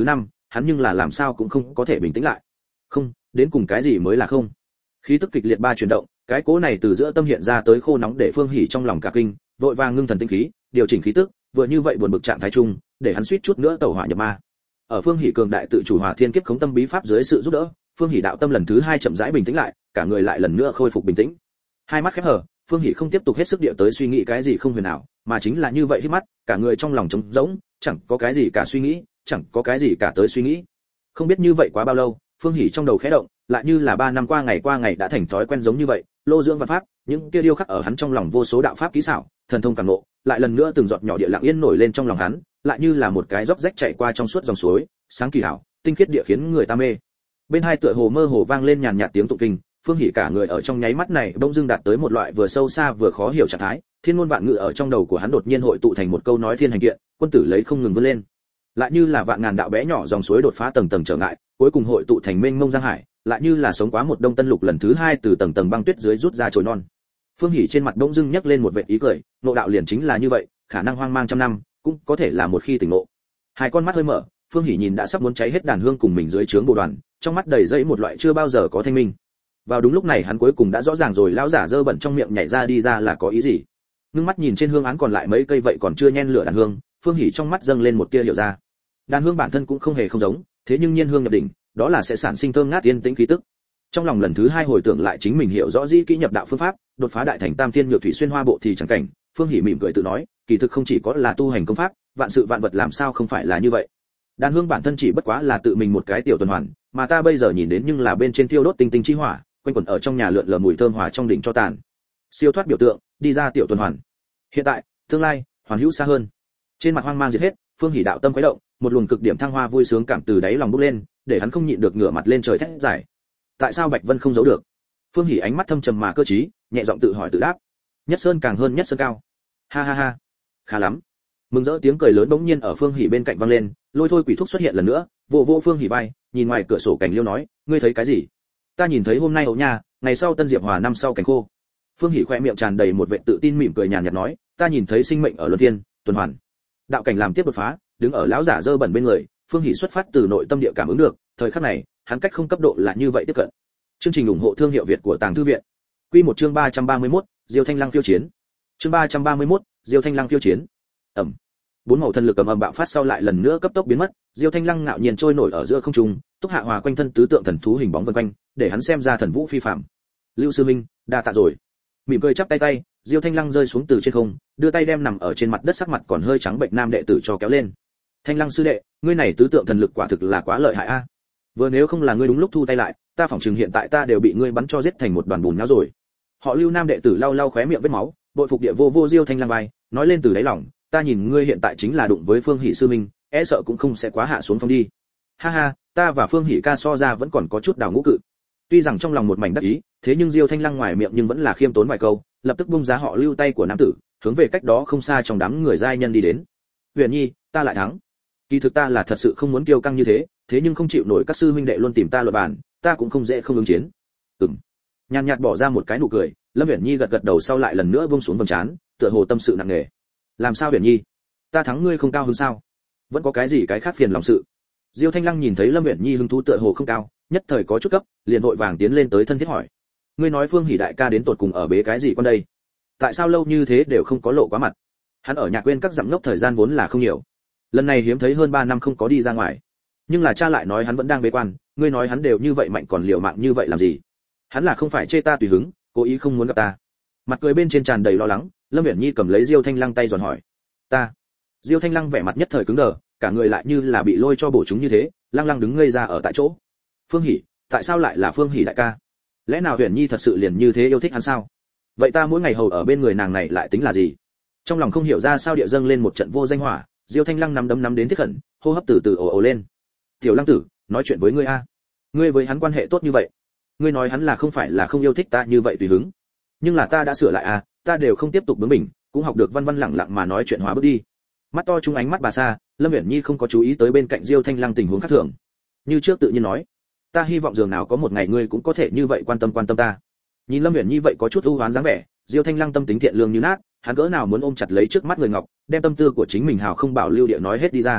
hắn nhưng là làm sao cũng không có thể bình tĩnh lại. Không, đến cùng cái gì mới là không? Khí tức kịch liệt ba chuyển động, cái cỗ này từ giữa tâm hiện ra tới khô nóng để Phương Hỉ trong lòng cả kinh, vội vàng ngưng thần tinh khí, điều chỉnh khí tức, vừa như vậy buồn bực trạng thái chung, để hắn suýt chút nữa tẩu hỏa nhập ma. Ở Phương Hỉ cường đại tự chủ Hỏa Thiên Kiếp Khống Tâm bí pháp dưới sự giúp đỡ, Phương Hỉ đạo tâm lần thứ hai chậm rãi bình tĩnh lại, cả người lại lần nữa khôi phục bình tĩnh. Hai mắt khép hờ, Phương Hỉ không tiếp tục hết sức địa tới suy nghĩ cái gì không huyền ảo, mà chính là như vậy hít mắt, cả người trong lòng trống rỗng, chẳng có cái gì cả suy nghĩ, chẳng có cái gì cả tới suy nghĩ. Không biết như vậy quá bao lâu, Phương Hỉ trong đầu khẽ động, lại như là ba năm qua ngày qua ngày đã thành thói quen giống như vậy, lô dưỡng văn pháp, những kia điêu khắc ở hắn trong lòng vô số đạo pháp kỹ xảo, thần thông cảm ngộ, lại lần nữa từng giọt nhỏ địa lặng yên nổi lên trong lòng hắn, lại như là một cái dốc rách chảy qua trong suốt dòng suối, sáng kỳ hảo, tinh khiết địa khiến người ta mê. Bên hai tựa hồ mơ hồ vang lên nhàn nhạt tiếng tụng kinh, Phương Hỉ cả người ở trong nháy mắt này bỗng dưng đạt tới một loại vừa sâu xa vừa khó hiểu trạng thái, thiên ngôn vạn ngữ ở trong đầu của hắn đột nhiên hội tụ thành một câu nói thiên hành kiện, quân tử lấy không ngừng vươn lên. Lại như là vạn ngàn đạo bé nhỏ dòng suối đột phá tầng tầng trở ngại, cuối cùng hội tụ thành mênh mông giang hải, lại như là sống quá một đông tân lục lần thứ hai từ tầng tầng băng tuyết dưới rút ra chồi non. Phương Hỉ trên mặt bỗng dưng nhấc lên một vệt ý cười, ngộ đạo liền chính là như vậy, khả năng hoang mang trăm năm, cũng có thể là một khi tỉnh ngộ. Hai con mắt hơi mở, Phương Hỉ nhìn đã sắp muốn cháy hết đàn hương cùng mình dưới trướng bộ đoàn, trong mắt đầy dẫy một loại chưa bao giờ có thanh minh. Vào đúng lúc này hắn cuối cùng đã rõ ràng rồi lão giả dơ bẩn trong miệng nhảy ra đi ra là có ý gì. Ngưng mắt nhìn trên hương án còn lại mấy cây vậy còn chưa nhen lửa đàn hương, Phương Hỉ trong mắt dâng lên một tia hiểu ra. Đàn hương bản thân cũng không hề không giống, thế nhưng nhiên hương nhập đỉnh, đó là sẽ sản sinh thơm ngát yên tĩnh khí tức. Trong lòng lần thứ hai hồi tưởng lại chính mình hiểu rõ dĩ kỹ nhập đạo phương pháp, đột phá đại thành tam thiên nhược thủy xuyên hoa bộ thì chẳng cảnh, Phương Hỉ mỉm cười tự nói, kỳ thực không chỉ có là tu hành công pháp, vạn sự vạn vật làm sao không phải là như vậy. Đàn hương bản thân chỉ bất quá là tự mình một cái tiểu tuần hoàn, mà ta bây giờ nhìn đến nhưng là bên trên thiêu đốt tinh tinh chi hỏa, quanh quẩn ở trong nhà lượn lờ mùi thơm hòa trong đỉnh cho tàn. Siêu thoát biểu tượng, đi ra tiểu tuần hoàn. Hiện tại, tương lai, hoàn hữu xa hơn. Trên mặt hoang mang diệt hết, Phương Hỉ đạo tâm khuấy động, một luồng cực điểm thăng hoa vui sướng cảm từ đáy lòng bốc lên, để hắn không nhịn được ngửa mặt lên trời thét giải. Tại sao Bạch Vân không giấu được? Phương Hỉ ánh mắt thâm trầm mà cơ trí, nhẹ giọng tự hỏi tự đáp. Nhất sơn càng hơn nhất sơn cao. Ha ha ha. Khá lắm. Mừng rỡ tiếng cười lớn bỗng nhiên ở Phương Hỉ bên cạnh vang lên, lôi thôi quỷ thúc xuất hiện lần nữa, vỗ vỗ Phương Hỉ vai, nhìn ngoài cửa sổ cảnh liêu nói, ngươi thấy cái gì? Ta nhìn thấy hôm nay hậu nha, ngày sau tân diệp hòa năm sau cảnh khô. Phương Hỉ khẽ miệng tràn đầy một vẻ tự tin mỉm cười nhàn nhạt nói, ta nhìn thấy sinh mệnh ở luân thiên, tuần hoàn. Đạo cảnh làm tiếp đột phá, đứng ở lão giả dơ bẩn bên người, Phương Hỉ xuất phát từ nội tâm địa cảm ứng được, thời khắc này, hắn cách không cấp độ là như vậy tiếp cận. Chương trình ủng hộ thương hiệu Việt của Tàng Thư viện. Quy một chương ba trăm ba mươi mốt, Diêu Thanh Lăng khiêu chiến. Chương ba trăm ba mươi mốt, Diêu Thanh Lăng khiêu chiến. Ầm. Bốn màu thần lực ầm ầm bạo phát sau lại lần nữa cấp tốc biến mất, Diêu Thanh Lăng ngạo nhiên trôi nổi ở giữa không trung, túc hạ hòa quanh thân tứ tượng thần thú hình bóng vần quanh, để hắn xem ra thần vũ phi phàm. Lưu sư minh, đa tạ rồi. Mỉm cười chắp tay tay, Diêu Thanh Lăng rơi xuống từ trên không, đưa tay đem nằm ở trên mặt đất sắc mặt còn hơi trắng bệnh nam đệ tử cho kéo lên. Thanh Lăng sư đệ, ngươi này tứ tượng thần lực quả thực là quá lợi hại a. Vừa nếu không là ngươi đúng lúc thu tay lại, ta phỏng chừng hiện tại ta đều bị ngươi bắn cho giết thành một đoàn bùn nhão rồi. Họ Lưu nam đệ tử lau lau khóe miệng vết máu, bội phục địa vô vô Diêu Thanh Lăng vai, nói lên từ đáy lòng, ta nhìn ngươi hiện tại chính là đụng với Phương Hỉ sư minh, e sợ cũng không sẽ quá hạ xuống phong đi. Ha ha, ta và Phương Hỉ ca so ra vẫn còn có chút đào ngũ cự. Tuy rằng trong lòng một mảnh đắc ý, thế nhưng Diêu Thanh Lăng ngoài miệng nhưng vẫn là khiêm tốn vài câu, lập tức buông giá họ Lưu tay của nam tử, hướng về cách đó không xa trong đám người giai nhân đi đến. Huyền Nhi, ta lại thắng. Kỳ thực ta là thật sự không muốn kiêu căng như thế, thế nhưng không chịu nổi các sư huynh đệ luôn tìm ta luận bàn, ta cũng không dễ không ứng chiến. Ừm. Nhàn nhạt bỏ ra một cái nụ cười, Lâm Uyển Nhi gật gật đầu sau lại lần nữa buông xuống vầng trán, tựa hồ tâm sự nặng nề. Làm sao Uyển Nhi? Ta thắng ngươi không cao hứng sao? Vẫn có cái gì cái khác phiền lòng sự? Diêu Thanh Lăng nhìn thấy Lâm Uyển Nhi hứng thú tựa hồ không cao, nhất thời có chút cấp, liền vội vàng tiến lên tới thân thiết hỏi. Ngươi nói Phương Hỉ đại ca đến tột cùng ở bế cái gì con đây? Tại sao lâu như thế đều không có lộ quá mặt? Hắn ở Nhạc Quên các dặm ngốc thời gian vốn là không nhiều. Lần này hiếm thấy hơn ba năm không có đi ra ngoài. Nhưng là cha lại nói hắn vẫn đang bế quan, ngươi nói hắn đều như vậy mạnh còn liều mạng như vậy làm gì? Hắn là không phải chê ta tùy hứng, cố ý không muốn gặp ta. Mặt cười bên trên tràn đầy lo lắng, Lâm Uyển Nhi cầm lấy Diêu Thanh Lăng tay giòn hỏi. Ta. Diêu Thanh Lăng vẻ mặt nhất thời cứng đờ, cả người lại như là bị lôi cho bổ chúng như thế, lăng lăng đứng ngây ra ở tại chỗ. Phương Hỉ, tại sao lại là Phương Hỉ đại ca? Lẽ nào Uyển Nhi thật sự liền như thế yêu thích hắn sao? Vậy ta mỗi ngày hầu ở bên người nàng này lại tính là gì? Trong lòng không hiểu ra sao địa dâng lên một trận vô danh hỏa, Diêu Thanh Lăng nắm đấm nắm đến thiết khẩn, hô hấp từ từ ồ ồ lên. Tiểu Lăng tử, nói chuyện với ngươi a. Ngươi với hắn quan hệ tốt như vậy, ngươi nói hắn là không phải là không yêu thích ta như vậy tùy hứng. Nhưng là ta đã sửa lại a, ta đều không tiếp tục bướng bỉnh, cũng học được văn văn lẳng lặng mà nói chuyện hóa bước đi. Mắt to trung ánh mắt bà xa, Lâm Uyển Nhi không có chú ý tới bên cạnh Diêu Thanh Lăng tình huống khác thường. Như trước tự nhiên nói, ta hy vọng dường nào có một ngày ngươi cũng có thể như vậy quan tâm quan tâm ta. Nhìn Lâm Uyển Nhi vậy có chút ưu hoán dáng vẻ, Diêu Thanh Lăng tâm tính thiện lương như nát, hắn cỡ nào muốn ôm chặt lấy trước mắt người ngọc, đem tâm tư của chính mình hào không bảo lưu địa nói hết đi ra.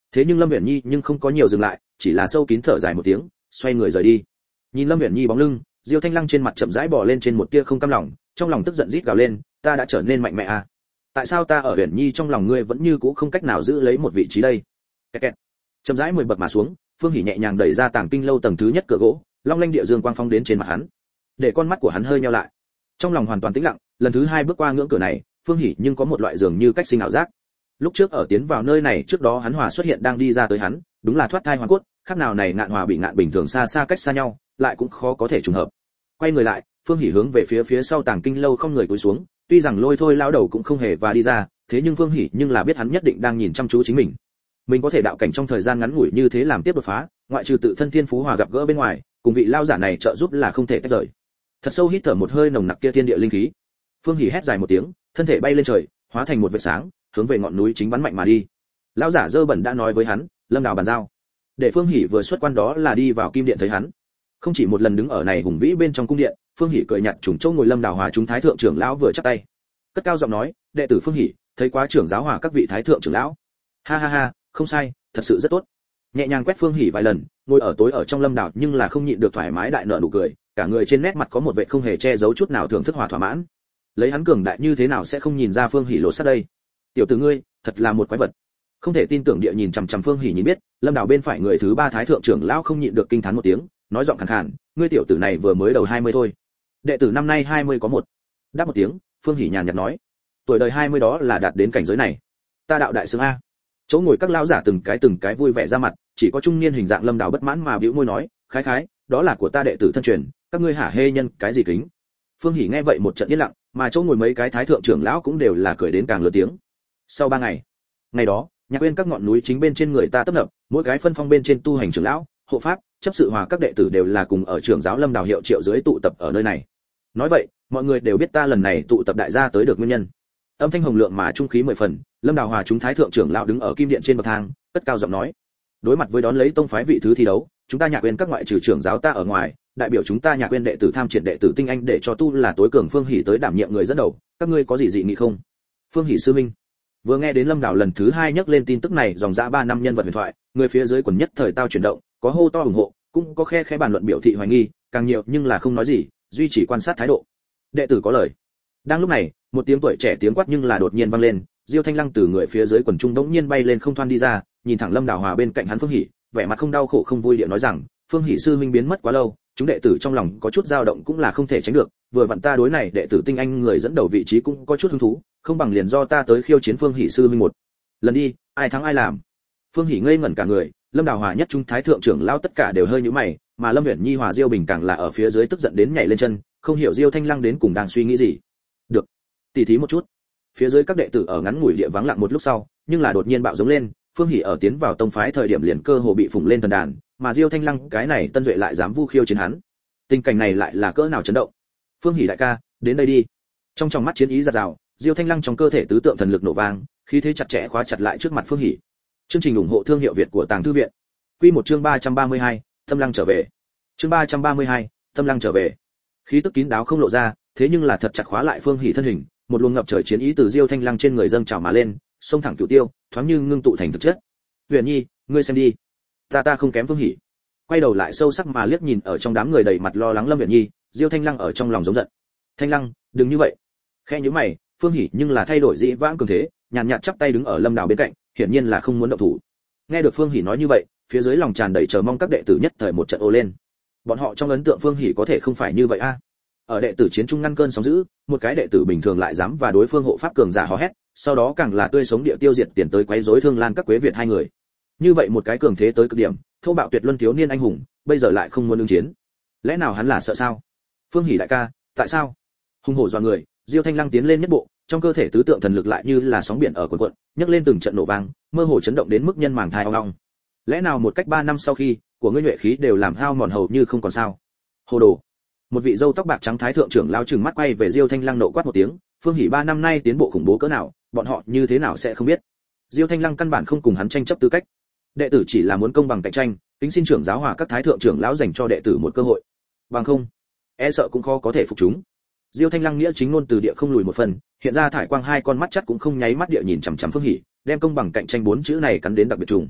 Thế nhưng Lâm Uyển Nhi nhưng không có nhiều dừng lại, chỉ là sâu kín thở dài một tiếng, xoay người rời đi. Nhìn Lâm Uyển Nhi bóng lưng, Diêu Thanh Lăng trên mặt chậm rãi bò lên trên một tia không cam lòng, trong lòng tức giận rít gào lên, ta đã trở nên mạnh mẽ à? Tại sao ta ở Uyển Nhi trong lòng ngươi vẫn như cũ không cách nào giữ lấy một vị trí đây? Kẹt kẹt. Chậm rãi mười bậc mà xuống, Phương Hỉ nhẹ nhàng đẩy ra tàng kinh lâu tầng thứ nhất cửa gỗ, long lanh địa dương quang phong đến trên mặt hắn, để con mắt của hắn hơi nheo lại. Trong lòng hoàn toàn tĩnh lặng, lần thứ hai bước qua ngưỡng cửa này, Phương Hỉ nhưng có một loại dường như cách sinh ảo giác. Lúc trước ở tiến vào nơi này trước đó hắn hòa xuất hiện đang đi ra tới hắn, đúng là thoát thai hoàn cốt, khác nào này ngạn hòa bị ngạn bình thường xa xa cách xa nhau, lại cũng khó có thể trùng hợp. Quay người lại, Phương Hỉ hướng về phía phía sau tàng kinh lâu không người cúi xuống, tuy rằng lôi thôi lão đầu cũng không hề và đi ra, thế nhưng Phương Hỉ nhưng là biết hắn nhất định đang nhìn chăm chú chính mình. Mình có thể đạo cảnh trong thời gian ngắn ngủi như thế làm tiếp đột phá, ngoại trừ tự thân thiên phú hòa gặp gỡ bên ngoài, cùng vị lao giả này trợ giúp là không thể tách rời. Thật sâu hít thở một hơi nồng nặc kia thiên địa linh khí. Phương Hỉ hét dài một tiếng, thân thể bay lên trời, hóa thành một vệt sáng, hướng về ngọn núi chính bắn mạnh mà đi. Lão giả dơ bẩn đã nói với hắn, Lâm Đào bàn giao. Để Phương Hỉ vừa xuất quan đó là đi vào kim điện thấy hắn. Không chỉ một lần đứng ở này hùng vĩ bên trong cung điện, Phương Hỉ cười nhạt trùng châu ngồi Lâm Đào hòa chúng thái thượng trưởng lão vừa chắp tay. Cất cao giọng nói, đệ tử Phương Hỉ, thấy quá trưởng giáo hòa các vị thái thượng trưởng lão. Ha ha ha, không sai, thật sự rất tốt. Nhẹ nhàng quét Phương Hỉ vài lần, ngồi ở tối ở trong Lâm Đào nhưng là không nhịn được thoải mái đại nở nụ cười, cả người trên nét mặt có một vẻ không hề che giấu chút nào thưởng thức hòa thỏa mãn. Lấy hắn cường đại như thế nào sẽ không nhìn ra Phương Hỉ lột xác đây? Tiểu tử ngươi, thật là một quái vật. Không thể tin tưởng địa nhìn chằm chằm Phương Hỉ nhìn biết, Lâm Đào bên phải người thứ ba thái thượng trưởng lão không nhịn được kinh thán một tiếng, nói giọng khàn khàn, ngươi tiểu tử này vừa mới đầu hai mươi thôi. Đệ tử năm nay hai mươi có một. Đáp một tiếng, Phương Hỉ nhàn nhạt nói, tuổi đời hai mươi đó là đạt đến cảnh giới này. Ta đạo đại sướng a. Chỗ ngồi các lão giả từng cái từng cái vui vẻ ra mặt, chỉ có trung niên hình dạng Lâm Đào bất mãn mà bĩu môi nói, khái khái, đó là của ta đệ tử thân truyền, các ngươi hả hê nhân cái gì kính. Phương Hỉ nghe vậy một trận yên lặng, mà chỗ ngồi mấy cái thái thượng trưởng lão cũng đều là cười đến càng lớn tiếng. Sau ba ngày, ngày đó, nhạc uyên các ngọn núi chính bên trên người ta tấp nập, mỗi cái phân phong bên trên tu hành trưởng lão, hộ pháp, chấp sự hòa các đệ tử đều là cùng ở trưởng giáo Lâm Đào hiệu triệu dưới tụ tập ở nơi này. Nói vậy, mọi người đều biết ta lần này tụ tập đại gia tới được nguyên nhân. Âm thanh hồng lượng mà trung khí mười phần, Lâm Đào hòa chúng thái thượng trưởng lão đứng ở kim điện trên bậc thang, cất cao giọng nói: đối mặt với đón lấy tông phái vị thứ thi đấu, chúng ta nhạc uyên các ngoại trừ trưởng giáo ta ở ngoài, đại biểu chúng ta nhạc uyên đệ tử tham triển đệ tử tinh anh để cho tu là tối cường Phương Hỉ tới đảm nhiệm người dẫn đầu, các ngươi có gì dị nghị không? Phương Hỉ sư minh. Vừa nghe đến Lâm Đào lần thứ hai nhắc lên tin tức này, dòng dã ba năm nhân vật huyền thoại, người phía dưới quần nhất thời tao chuyển động, có hô to ủng hộ, cũng có khe khẽ bàn luận biểu thị hoài nghi, càng nhiều nhưng là không nói gì, duy trì quan sát thái độ. Đệ tử có lời. Đang lúc này, một tiếng tuổi trẻ tiếng quát nhưng là đột nhiên vang lên, Diêu Thanh Lăng từ người phía dưới quần trung đống nhiên bay lên không thoăn đi ra, nhìn thẳng Lâm Đào hòa bên cạnh hắn Phương Hỉ, vẻ mặt không đau khổ không vui địa nói rằng, Phương Hỉ sư huynh biến mất quá lâu, chúng đệ tử trong lòng có chút dao động cũng là không thể tránh được, vừa vặn ta đối này đệ tử tinh anh người dẫn đầu vị trí cũng có chút hứng thú, không bằng liền do ta tới khiêu chiến Phương Hỉ sư huynh một lần đi, ai thắng ai làm. Phương Hỉ ngây ngẩn cả người, Lâm Đào hòa nhất trung thái thượng trưởng lão tất cả đều hơi nhíu mày, mà Lâm Uyển Nhi hòa Diêu Bình càng là ở phía dưới tức giận đến nhảy lên chân, không hiểu Diêu Thanh Lăng đến cùng đang suy nghĩ gì. Được, tỉ thí một chút. Phía dưới các đệ tử ở ngắn ngủi địa vắng lặng một lúc sau, nhưng là đột nhiên bạo giống lên, Phương Hỉ ở tiến vào tông phái thời điểm liền cơ hồ bị phủng lên thần đàn, mà Diêu Thanh Lăng cái này tân duệ lại dám vu khiêu chiến hắn. Tình cảnh này lại là cỡ nào chấn động. Phương Hỉ đại ca, đến đây đi. Trong tròng mắt chiến ý giạt rào, Diêu Thanh Lăng trong cơ thể tứ tượng thần lực nổ vang, khí thế chặt chẽ khóa chặt lại trước mặt Phương Hỉ. Chương trình ủng hộ thương hiệu Việt của Tàng Thư viện. Quy một chương ba trăm ba mươi hai, Tâm Lăng trở về. Chương ba trăm ba mươi hai, Tâm Lăng trở về. Khí tức kín đáo không lộ ra, thế nhưng là thật chặt khóa lại Phương Hỉ thân hình, một luồng ngập trời chiến ý từ Diêu Thanh Lăng trên người dâng trào mà lên, xông thẳng cửu tiêu, thoáng như ngưng tụ thành thực chất. Huyền Nhi, ngươi xem đi, ta ta không kém Phương Hỉ. Quay đầu lại sâu sắc mà liếc nhìn ở trong đám người đầy mặt lo lắng Lâm Huyền Nhi, Diêu Thanh Lăng ở trong lòng giống giận. Thanh Lăng, đừng như vậy. Khẽ nhíu mày, Phương Hỉ nhưng là thay đổi dĩ vãng cường thế, nhàn nhạt chắp tay đứng ở Lâm Đào bên cạnh, hiển nhiên là không muốn động thủ. Nghe được Phương Hỉ nói như vậy, phía dưới lòng tràn đầy chờ mong các đệ tử nhất thời một trận ồ lên. Bọn họ trong ấn tượng Phương Hỉ có thể không phải như vậy a. Ở đệ tử chiến trung ngăn cơn sóng dữ, một cái đệ tử bình thường lại dám và đối phương hộ pháp cường giả hò hét, sau đó càng là tươi sống địa tiêu diệt tiền tới quấy rối Thương Lan các Quế Việt hai người. Như vậy một cái cường thế tới cực điểm, thô bạo tuyệt luân thiếu niên anh hùng, bây giờ lại không muốn ứng chiến. Lẽ nào hắn là sợ sao? Phương Hỉ đại ca, tại sao? Hung hổ dọa người, Diêu Thanh Lăng tiến lên nhất bộ, trong cơ thể tứ tượng thần lực lại như là sóng biển ở cuộn cuộn, nhấc lên từng trận nổ vang, mơ hồ chấn động đến mức nhân màng thai ong ong. Lẽ nào một cách ba năm sau khi, của ngươi nhuệ khí đều làm hao mòn hầu như không còn sao? Hồ đồ. Một vị râu tóc bạc trắng thái thượng trưởng lão trừng mắt quay về Diêu Thanh Lăng nộ quát một tiếng, Phương Hỉ ba năm nay tiến bộ khủng bố cỡ nào, bọn họ như thế nào sẽ không biết. Diêu Thanh Lăng căn bản không cùng hắn tranh chấp tư cách. Đệ tử chỉ là muốn công bằng cạnh tranh, kính xin trưởng giáo hòa các thái thượng trưởng lão dành cho đệ tử một cơ hội. Bằng không, e sợ cũng khó có thể phục chúng. Diêu Thanh Lăng nghĩa chính ngôn từ địa không lùi một phần, hiện ra thải quang hai con mắt chắc cũng không nháy mắt địa nhìn chằm chằm Phương Hỉ, đem công bằng cạnh tranh bốn chữ này cắn đến đặc biệt trùng.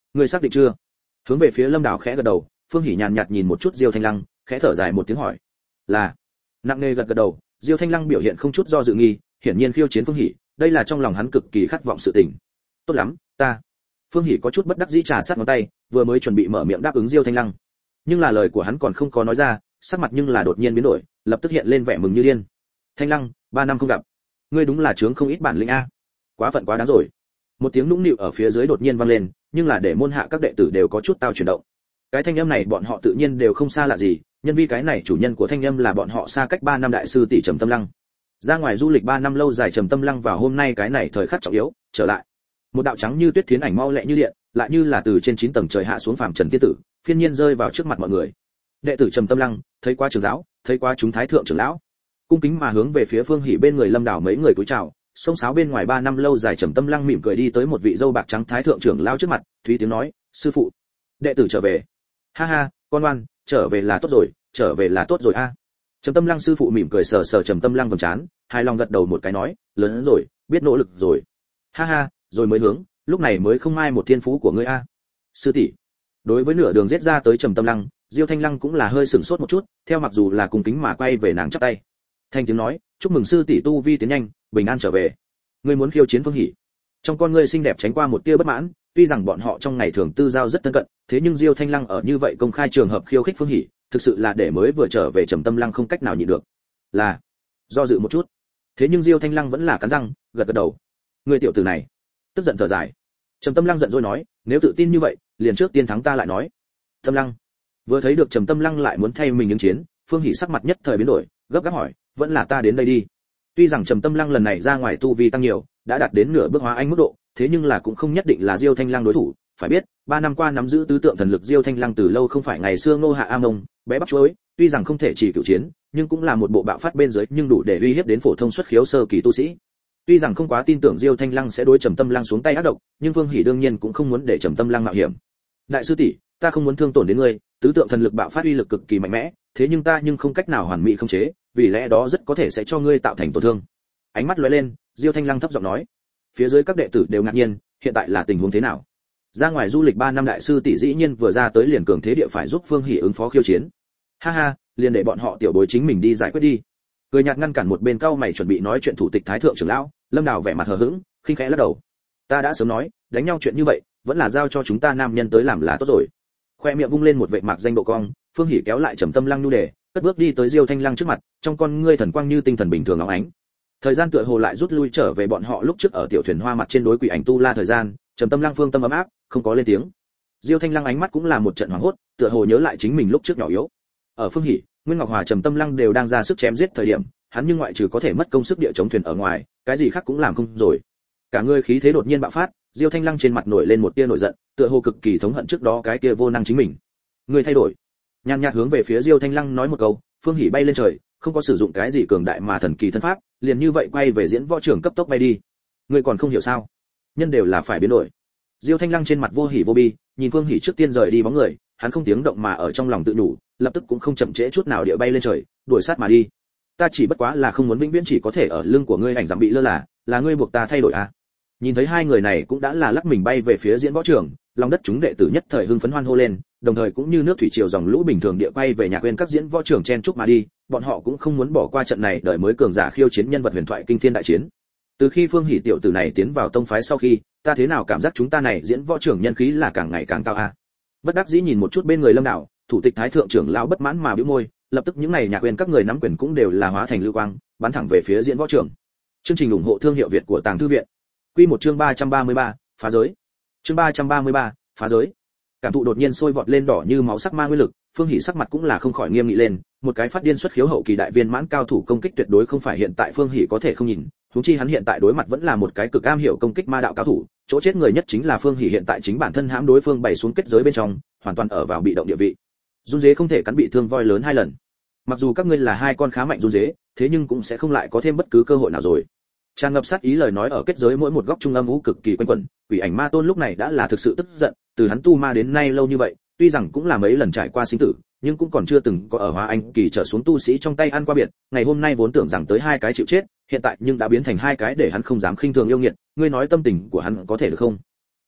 Ngươi xác định chưa? Hướng về phía Lâm Đào khẽ gật đầu, Phương Hỉ nhàn nhạt nhìn một chút Diêu Thanh Lăng, khẽ thở dài một tiếng hỏi. Là. Nặng nề gật gật đầu, Diêu Thanh Lăng biểu hiện không chút do dự nghi, hiển nhiên khiêu chiến Phương Hỉ, đây là trong lòng hắn cực kỳ khát vọng sự tình. Tốt lắm, ta. Phương Hỉ có chút bất đắc dĩ trà sát ngón tay, vừa mới chuẩn bị mở miệng đáp ứng Diêu Thanh Lăng. Nhưng là lời của hắn còn không có nói ra, sắc mặt nhưng là đột nhiên biến đổi, lập tức hiện lên vẻ mừng như điên. Thanh Lăng, ba năm không gặp, ngươi đúng là chướng không ít bản lĩnh a. Quá phận quá đáng rồi. Một tiếng nũng nịu ở phía dưới đột nhiên vang lên, nhưng là để môn hạ các đệ tử đều có chút tao chuyển động. Cái thanh âm này bọn họ tự nhiên đều không xa lạ gì, nhân vì cái này chủ nhân của thanh âm là bọn họ xa cách ba năm đại sư tỷ Trầm Tâm Lăng. Ra ngoài du lịch ba năm lâu dài Trầm Tâm Lăng vào hôm nay cái này thời khắc trọng yếu, trở lại. Một đạo trắng như tuyết thiến ảnh mau lẹ như điện, lại như là từ trên chín tầng trời hạ xuống phàm trần tiên tử, phiên nhiên rơi vào trước mặt mọi người. Đệ tử Trầm Tâm Lăng, thấy qua trưởng giáo, thấy qua chúng thái thượng trưởng lão, cung kính mà hướng về phía Phương Hỉ bên người Lâm Đảo mấy người cúi chào. Sông sáo bên ngoài ba năm lâu dài Trầm Tâm Lăng mỉm cười đi tới một vị dâu bạc trắng thái thượng trưởng lão trước mặt, thúy tiếng nói, sư phụ, đệ tử trở về. Ha ha, con ngoan, trở về là tốt rồi, trở về là tốt rồi a. À. Trầm Tâm Lăng sư phụ mỉm cười sờ sờ Trầm Tâm Lăng vầng trán, hài lòng gật đầu một cái nói, lớn hơn rồi, biết nỗ lực rồi. Ha ha, rồi mới hướng, lúc này mới không mai một thiên phú của ngươi a. À. Sư tỷ. Đối với nửa đường giết ra tới Trầm Tâm Lăng, Diêu Thanh Lăng cũng là hơi sửng sốt một chút, theo mặc dù là cùng kính mà quay về nàng chắp tay. Thanh tiếng nói, chúc mừng sư tỷ tu vi tiến nhanh, bình an trở về. Ngươi muốn khiêu chiến Phương Hỉ. Trong con ngươi xinh đẹp tránh qua một tia bất mãn, tuy rằng bọn họ trong ngày thường tư giao rất thân cận, thế nhưng Diêu Thanh Lăng ở như vậy công khai trường hợp khiêu khích Phương Hỉ, thực sự là để mới vừa trở về Trầm Tâm Lăng không cách nào nhịn được. Là, do dự một chút. Thế nhưng Diêu Thanh Lăng vẫn là cắn răng, gật gật đầu. Ngươi tiểu tử này, tức giận thở dài. Trầm Tâm Lăng giận dỗi nói, nếu tự tin như vậy, liền trước tiên thắng ta lại nói. Tâm Lăng. Vừa thấy được Trầm Tâm Lăng lại muốn thay mình ứng chiến, Phương Hỉ sắc mặt nhất thời biến đổi, gấp gáp hỏi, vẫn là ta đến đây đi. Tuy rằng Trầm Tâm Lăng lần này ra ngoài tu vi tăng nhiều, đã đạt đến nửa bước hóa anh mức độ, thế nhưng là cũng không nhất định là Diêu Thanh Lăng đối thủ, phải biết, ba năm qua nắm giữ tứ tượng thần lực Diêu Thanh Lăng từ lâu không phải ngày xưa Ngô Hạ A Mông, bé bắp chuối, tuy rằng không thể chỉ cựu chiến, nhưng cũng là một bộ bạo phát bên dưới, nhưng đủ để uy hiếp đến phổ thông xuất khiếu sơ kỳ tu sĩ. Tuy rằng không quá tin tưởng Diêu Thanh Lăng sẽ đối Trầm Tâm Lăng xuống tay ác độc, nhưng Phương Hỉ đương nhiên cũng không muốn để Trầm Tâm Lăng mạo hiểm. Đại sư tỷ, ta không muốn thương tổn đến ngươi, tứ tượng thần lực bạo phát uy lực cực kỳ mạnh mẽ, thế nhưng ta nhưng không cách nào hoàn mỹ khống chế, vì lẽ đó rất có thể sẽ cho ngươi tạo thành tổn thương. Ánh mắt lóe lên, Diêu Thanh Lăng thấp giọng nói. Phía dưới các đệ tử đều ngạc nhiên, hiện tại là tình huống thế nào? Ra ngoài du lịch ba năm đại sư tỷ dĩ nhiên vừa ra tới liền cường thế địa phải giúp Phương Hỉ ứng phó khiêu chiến. Ha ha, liền để bọn họ tiểu bối chính mình đi giải quyết đi. Cười nhạt ngăn cản một bên cao mày chuẩn bị nói chuyện thủ tịch thái thượng trưởng lão, Lâm Đào vẻ mặt hờ hững, khinh khẽ lắc đầu. Ta đã sớm nói, đánh nhau chuyện như vậy, vẫn là giao cho chúng ta nam nhân tới làm là tốt rồi. Khoe miệng vung lên một vệt mạc danh độ cong, Phương Hỉ kéo lại Trầm Tâm Lăng nhu đề, cất bước đi tới Diêu Thanh Lăng trước mặt, trong con ngươi thần quang như tinh thần bình thường óng ánh. Thời gian tựa hồ lại rút lui trở về bọn họ lúc trước ở tiểu thuyền hoa mặt trên đối quỷ ảnh tu la thời gian, Trầm Tâm Lăng phương tâm ấm áp, không có lên tiếng. Diêu Thanh Lăng ánh mắt cũng là một trận hoảng hốt, tựa hồ nhớ lại chính mình lúc trước nhỏ yếu. Ở Phương Hỉ, Nguyên Ngọc Hòa Trầm Tâm Lăng đều đang ra sức chém giết thời điểm, hắn nhưng ngoại trừ có thể mất công sức địa chống thuyền ở ngoài, cái gì khác cũng làm không rồi. Cả người khí thế đột nhiên bạo phát, Diêu Thanh Lăng trên mặt nổi lên một tia nổi giận, tựa hồ cực kỳ thống hận trước đó cái kia vô năng chính mình. Người thay đổi. Nhàn nhạt hướng về phía Diêu Thanh Lăng nói một câu, Phương Hỉ bay lên trời, không có sử dụng cái gì cường đại mà thần kỳ thân pháp, liền như vậy quay về diễn võ trường cấp tốc bay đi. Ngươi còn không hiểu sao? Nhân đều là phải biến đổi. Diêu Thanh Lăng trên mặt vô hỉ vô bi, nhìn Phương Hỉ trước tiên rời đi bóng người, hắn không tiếng động mà ở trong lòng tự nhủ, lập tức cũng không chậm trễ chút nào địa bay lên trời, đuổi sát mà đi. Ta chỉ bất quá là không muốn vĩnh viễn chỉ có thể ở lưng của ngươi ảnh giảm bị lơ là, là ngươi buộc ta thay đổi à? Nhìn thấy hai người này cũng đã là lắc mình bay về phía diễn võ trường, lòng đất chúng đệ tử nhất thời hưng phấn hoan hô lên, đồng thời cũng như nước thủy triều dòng lũ bình thường địa quay về nhà quên các diễn võ trường chen chúc mà đi, bọn họ cũng không muốn bỏ qua trận này đợi mới cường giả khiêu chiến nhân vật huyền thoại kinh thiên đại chiến. Từ khi Phương Hỉ tiểu tử này tiến vào tông phái sau khi, ta thế nào cảm giác chúng ta này diễn võ trường nhân khí là càng ngày càng cao a. À? Bất đắc dĩ nhìn một chút bên người Lâm Đạo, thủ tịch thái thượng trưởng lão bất mãn mà bĩu môi, lập tức những này nhà quên các người nắm quyền cũng đều là hóa thành lưu quang, bắn thẳng về phía diễn võ trường. Chương trình ủng hộ thương hiệu Việt của Tàng Thư viện. Quy một chương ba trăm ba mươi ba, phá giới. Chương ba trăm ba mươi ba, phá giới. Cảm thụ đột nhiên sôi vọt lên đỏ như máu sắc ma nguyên lực, Phương Hỉ sắc mặt cũng là không khỏi nghiêm nghị lên, một cái phát điên xuất khiếu hậu kỳ đại viên mãn cao thủ công kích tuyệt đối không phải hiện tại Phương Hỉ có thể không nhìn, huống chi hắn hiện tại đối mặt vẫn là một cái cực am hiểu công kích ma đạo cao thủ, chỗ chết người nhất chính là Phương Hỉ hiện tại chính bản thân hãm đối phương bày xuống kết giới bên trong, hoàn toàn ở vào bị động địa vị. Run dế không thể cắn bị thương voi lớn hai lần. Mặc dù các ngươi là hai con khá mạnh run dế, thế nhưng cũng sẽ không lại có thêm bất cứ cơ hội nào rồi. Tràn ngập sát ý lời nói ở kết giới mỗi một góc trung âm u cực kỳ quanh quẩn, quỷ ảnh ma tôn lúc này đã là thực sự tức giận, từ hắn tu ma đến nay lâu như vậy, tuy rằng cũng là mấy lần trải qua sinh tử, nhưng cũng còn chưa từng có ở hóa anh kỳ trở xuống tu sĩ trong tay ăn qua biệt, ngày hôm nay vốn tưởng rằng tới hai cái chịu chết, hiện tại nhưng đã biến thành hai cái để hắn không dám khinh thường yêu nghiệt, ngươi nói tâm tình của hắn có thể được không?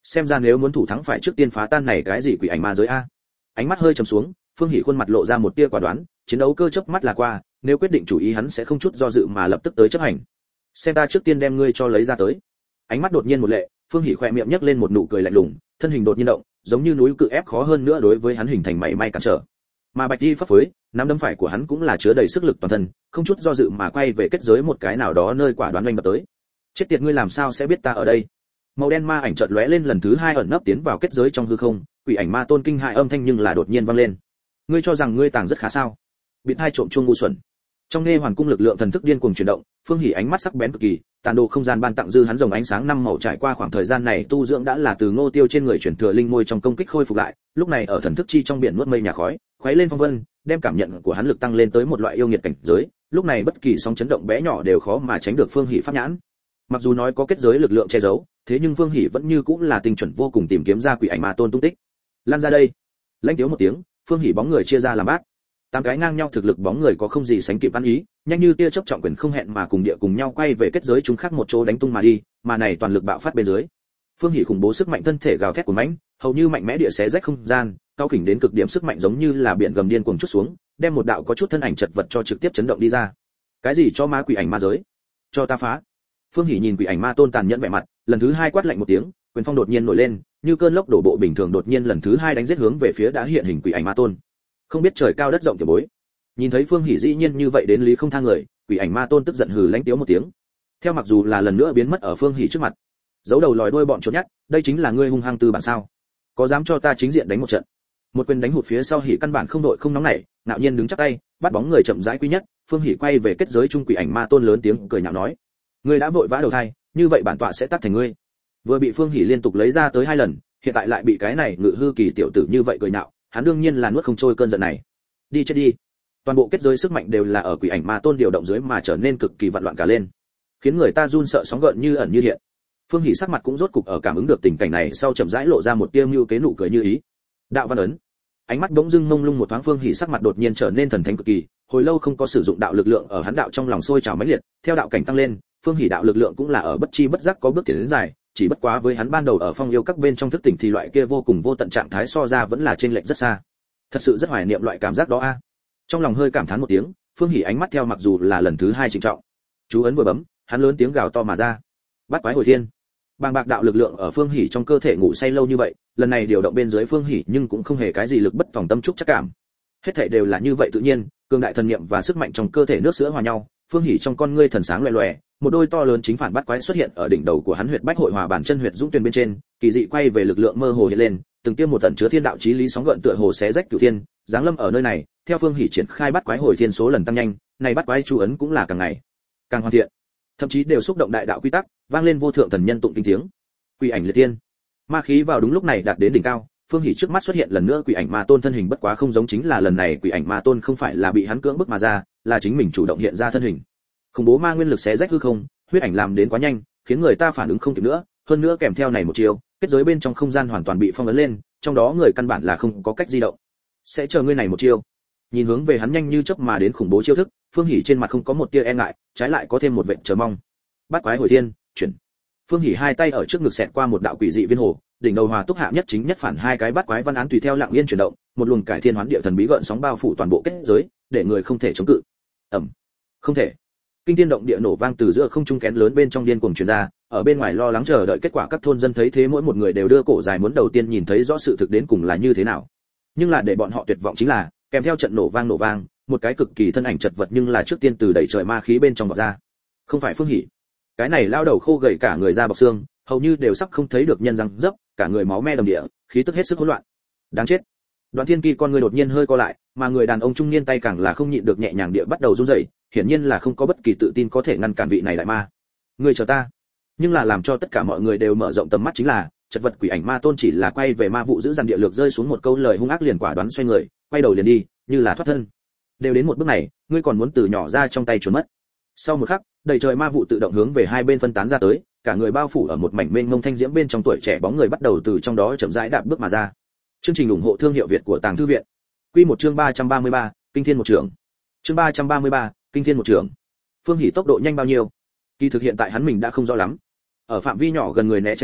xem ra nếu muốn thủ thắng phải trước tiên phá tan này cái gì quỷ ảnh ma giới a. Ánh mắt hơi trầm xuống, Phương Hỉ khuôn mặt lộ ra một tia quả đoán, chiến đấu cơ chớp mắt là qua, nếu quyết định chủ ý hắn sẽ không chút do dự mà lập tức tới chấp hành. Xem ta trước tiên đem ngươi cho lấy ra tới. Ánh mắt đột nhiên một lệ, Phương Hỉ khỏe miệng nhếch lên một nụ cười lạnh lùng, thân hình đột nhiên động, giống như núi cự ép khó hơn nữa đối với hắn hình thành mảy may cản trở. Mà Bạch Y pháp phối, nắm đấm phải của hắn cũng là chứa đầy sức lực toàn thân, không chút do dự mà quay về kết giới một cái nào đó nơi quả đoán oanh đập tới. Chết tiệt, ngươi làm sao sẽ biết ta ở đây? Màu đen ma ảnh chợt lóe lên lần thứ hai ẩn nấp tiến vào kết giới trong hư không, quỷ ảnh ma tôn kinh hại âm thanh nhưng là đột nhiên vang lên. Ngươi cho rằng ngươi tàng rất khá sao? Bị hai trộm chuông ngu xuẩn. Trong nghe hoàn cung lực lượng thần thức điên cuồng chuyển động, Phương Hỉ ánh mắt sắc bén cực kỳ, tàn đồ không gian ban tặng dư hắn rồng ánh sáng năm màu trải qua khoảng thời gian này tu dưỡng đã là từ Ngô Tiêu trên người chuyển thừa linh môi trong công kích khôi phục lại, lúc này ở thần thức chi trong biển nuốt mây nhà khói, khuấy lên phong vân, đem cảm nhận của hắn lực tăng lên tới một loại yêu nghiệt cảnh giới, lúc này bất kỳ sóng chấn động bé nhỏ đều khó mà tránh được Phương Hỉ pháp nhãn. Mặc dù nói có kết giới lực lượng che giấu, thế nhưng Phương Hỉ vẫn như cũng là tinh chuẩn vô cùng tìm kiếm ra quỷ ảnh ma tôn tung tích. Lan ra đây. Lãnh thiếu một tiếng, Phương Hỉ bóng người chia ra làm bát. Tám cái ngang nhau thực lực bóng người có không gì sánh kịp ăn ý, nhanh như tia chớp trọng quyền không hẹn mà cùng địa cùng nhau quay về kết giới chúng khác một chỗ đánh tung mà đi, mà này toàn lực bạo phát bên dưới. Phương Hỉ khủng bố sức mạnh thân thể gào thét của mãnh, hầu như mạnh mẽ địa xé rách không gian, cao kỉnh đến cực điểm sức mạnh giống như là biển gầm điên cuồng chút xuống, đem một đạo có chút thân ảnh chật vật cho trực tiếp chấn động đi ra. Cái gì cho ma quỷ ảnh ma giới? Cho ta phá! Phương Hỉ nhìn quỷ ảnh ma tôn tàn nhẫn vẻ mặt, lần thứ hai quát lạnh một tiếng, quyền phong đột nhiên nổi lên, như cơn lốc đổ bộ bình thường đột nhiên lần thứ hai đánh giết hướng về phía đã hiện hình quỷ ảnh ma tôn. Không biết trời cao đất rộng tiểu bối. Nhìn thấy Phương Hỉ dĩ nhiên như vậy đến lý không thang người, quỷ ảnh ma tôn tức giận hừ lãnh tiếu một tiếng. Theo mặc dù là lần nữa biến mất ở Phương Hỉ trước mặt. Giấu đầu lòi đuôi bọn trốn nhát, đây chính là ngươi hung hăng tư bản sao? Có dám cho ta chính diện đánh một trận? Một quyền đánh hụt phía sau Hỉ căn bản không đội không nóng nảy, ngạo nhiên đứng chắp tay, bắt bóng người chậm rãi quy nhất, Phương Hỉ quay về kết giới trung quỷ ảnh ma tôn lớn tiếng cười nhạo nói: "Ngươi đã vội vã đầu thai, như vậy bản tọa sẽ tắt thành ngươi." Vừa bị Phương Hỉ liên tục lấy ra tới hai lần, hiện tại lại bị cái này ngự hư kỳ tiểu tử như vậy cười nhạo, hắn đương nhiên là nuốt không trôi cơn giận này. Đi chết đi. Toàn bộ kết giới sức mạnh đều là ở quỷ ảnh ma tôn điều động dưới mà trở nên cực kỳ vặn loạn cả lên, khiến người ta run sợ sóng gợn như ẩn như hiện. Phương Hỉ sắc mặt cũng rốt cục ở cảm ứng được tình cảnh này sau chậm rãi lộ ra một tia mưu kế nụ cười như ý. Đạo văn ấn. Ánh mắt bỗng dưng mông lung một thoáng, Phương Hỉ sắc mặt đột nhiên trở nên thần thánh cực kỳ, hồi lâu không có sử dụng đạo lực lượng ở hắn đạo trong lòng sôi trào mãnh liệt, theo đạo cảnh tăng lên, Phương Hỉ đạo lực lượng cũng là ở bất chi bất giác có bước tiến đến dài, chỉ bất quá với hắn ban đầu ở phong yêu các bên trong thức tỉnh thì loại kia vô cùng vô tận trạng thái so ra vẫn là trên lệch rất xa. Thật sự rất hoài niệm loại cảm giác đó a. Trong lòng hơi cảm thán một tiếng, Phương Hỉ ánh mắt theo mặc dù là lần thứ hai trịnh trọng. Chú ấn vừa bấm, hắn lớn tiếng gào to mà ra. Bắt quái hồi thiên. Bàng bạc đạo lực lượng ở Phương Hỉ trong cơ thể ngủ say lâu như vậy, lần này điều động bên dưới Phương Hỉ nhưng cũng không hề cái gì lực bất tòng tâm trúc chắc cảm. Hết thảy đều là như vậy tự nhiên, cường đại thần niệm và sức mạnh trong cơ thể nước sữa hòa nhau, Phương Hỉ trong con ngươi thần sáng loè loè, một đôi to lớn chính phản bắt quái xuất hiện ở đỉnh đầu của hắn huyệt bách hội hòa bản chân huyệt dũng tuyền bên trên, kỳ dị quay về lực lượng mơ hồ hiện lên, từng tiêm một tận chứa thiên đạo chí lý sóng gợn tựa hồ xé rách cửu thiên, giáng lâm ở nơi này, theo Phương Hỉ triển khai bắt quái hồi thiên số lần tăng nhanh, này bắt quái chú ấn cũng là càng ngày càng hoàn thiện, thậm chí đều xúc động đại đạo quy tắc, vang lên vô thượng thần nhân tụng kinh tiếng. Quỷ ảnh liệt thiên, ma khí vào đúng lúc này đạt đến đỉnh cao, Phương Hỉ trước mắt xuất hiện lần nữa quỷ ảnh ma tôn thân hình, bất quá không giống chính là lần này quỷ ảnh ma tôn không phải là bị hắn cưỡng bức mà ra, là chính mình chủ động hiện ra thân hình. Khủng bố ma nguyên lực xé rách hư không, huyết ảnh làm đến quá nhanh, khiến người ta phản ứng không kịp nữa, hơn nữa kèm theo này một chiều, kết giới bên trong không gian hoàn toàn bị phong ấn lên, trong đó người căn bản là không có cách di động. Sẽ chờ ngươi này một chiêu. Nhìn hướng về hắn nhanh như chớp mà đến khủng bố chiêu thức, Phương Hỉ trên mặt không có một tia e ngại, trái lại có thêm một vẻ chờ mong. Bắt quái hồi thiên, chuyển. Phương Hỉ hai tay ở trước ngực xẹt qua một đạo quỷ dị viên hồ, đỉnh đầu hòa túc hạ nhất chính nhất phản hai cái bắt quái văn án tùy theo lặng yên chuyển động, một luồng cải thiên hoán địa thần bí gợn sóng bao phủ toàn bộ kết giới, để người không thể chống cự. Ầm. Không thể. Kinh thiên động địa nổ vang từ giữa không trung kén lớn bên trong điên cuồng truyền ra, ở bên ngoài lo lắng chờ đợi kết quả các thôn dân thấy thế mỗi một người đều đưa cổ dài muốn đầu tiên nhìn thấy rõ sự thực đến cùng là như thế nào. Nhưng là để bọn họ tuyệt vọng chính là, kèm theo trận nổ vang nổ vang, một cái cực kỳ thân ảnh chật vật nhưng là trước tiên từ đẩy trời ma khí bên trong vọt ra. Không phải Phương Hỉ. Cái này lao đầu khô gầy cả người da bọc xương, hầu như đều sắp không thấy được nhân răng dấp, cả người máu me đầm địa, khí tức hết sức hỗn loạn. Đáng chết. Đoạn Thiên Kỳ con người đột nhiên hơi co lại, mà người đàn ông trung niên tay càng là không nhịn được nhẹ nhàng địa bắt đầu run rẩy, hiển nhiên là không có bất kỳ tự tin có thể ngăn cản vị này đại ma. Ngươi chờ ta. Nhưng là làm cho tất cả mọi người đều mở rộng tầm mắt chính là, chật vật quỷ ảnh ma tôn chỉ là quay về ma vụ giữ dằn địa lược rơi xuống một câu lời hung ác liền quả đoán xoay người, quay đầu liền đi, như là thoát thân. Đều đến một bước này, ngươi còn muốn từ nhỏ ra trong tay trốn mất. Sau một khắc, đầy trời ma vụ tự động hướng về hai bên phân tán ra tới, cả người bao phủ ở một mảnh mênh mông thanh diễm bên trong, tuổi trẻ bóng người bắt đầu từ trong đó chậm rãi đạp bước mà ra. Chương trình ủng hộ thương hiệu Việt của Tàng Thư viện. Quy một chương ba trăm ba mươi ba, Kinh Thiên một trưởng. Chương ba trăm ba mươi ba, Kinh Thiên một trưởng. Phương Hỉ tốc độ nhanh bao nhiêu? Kỳ thực hiện tại hắn mình đã không rõ lắm. Ở phạm vi nhỏ gần người né tránh chung,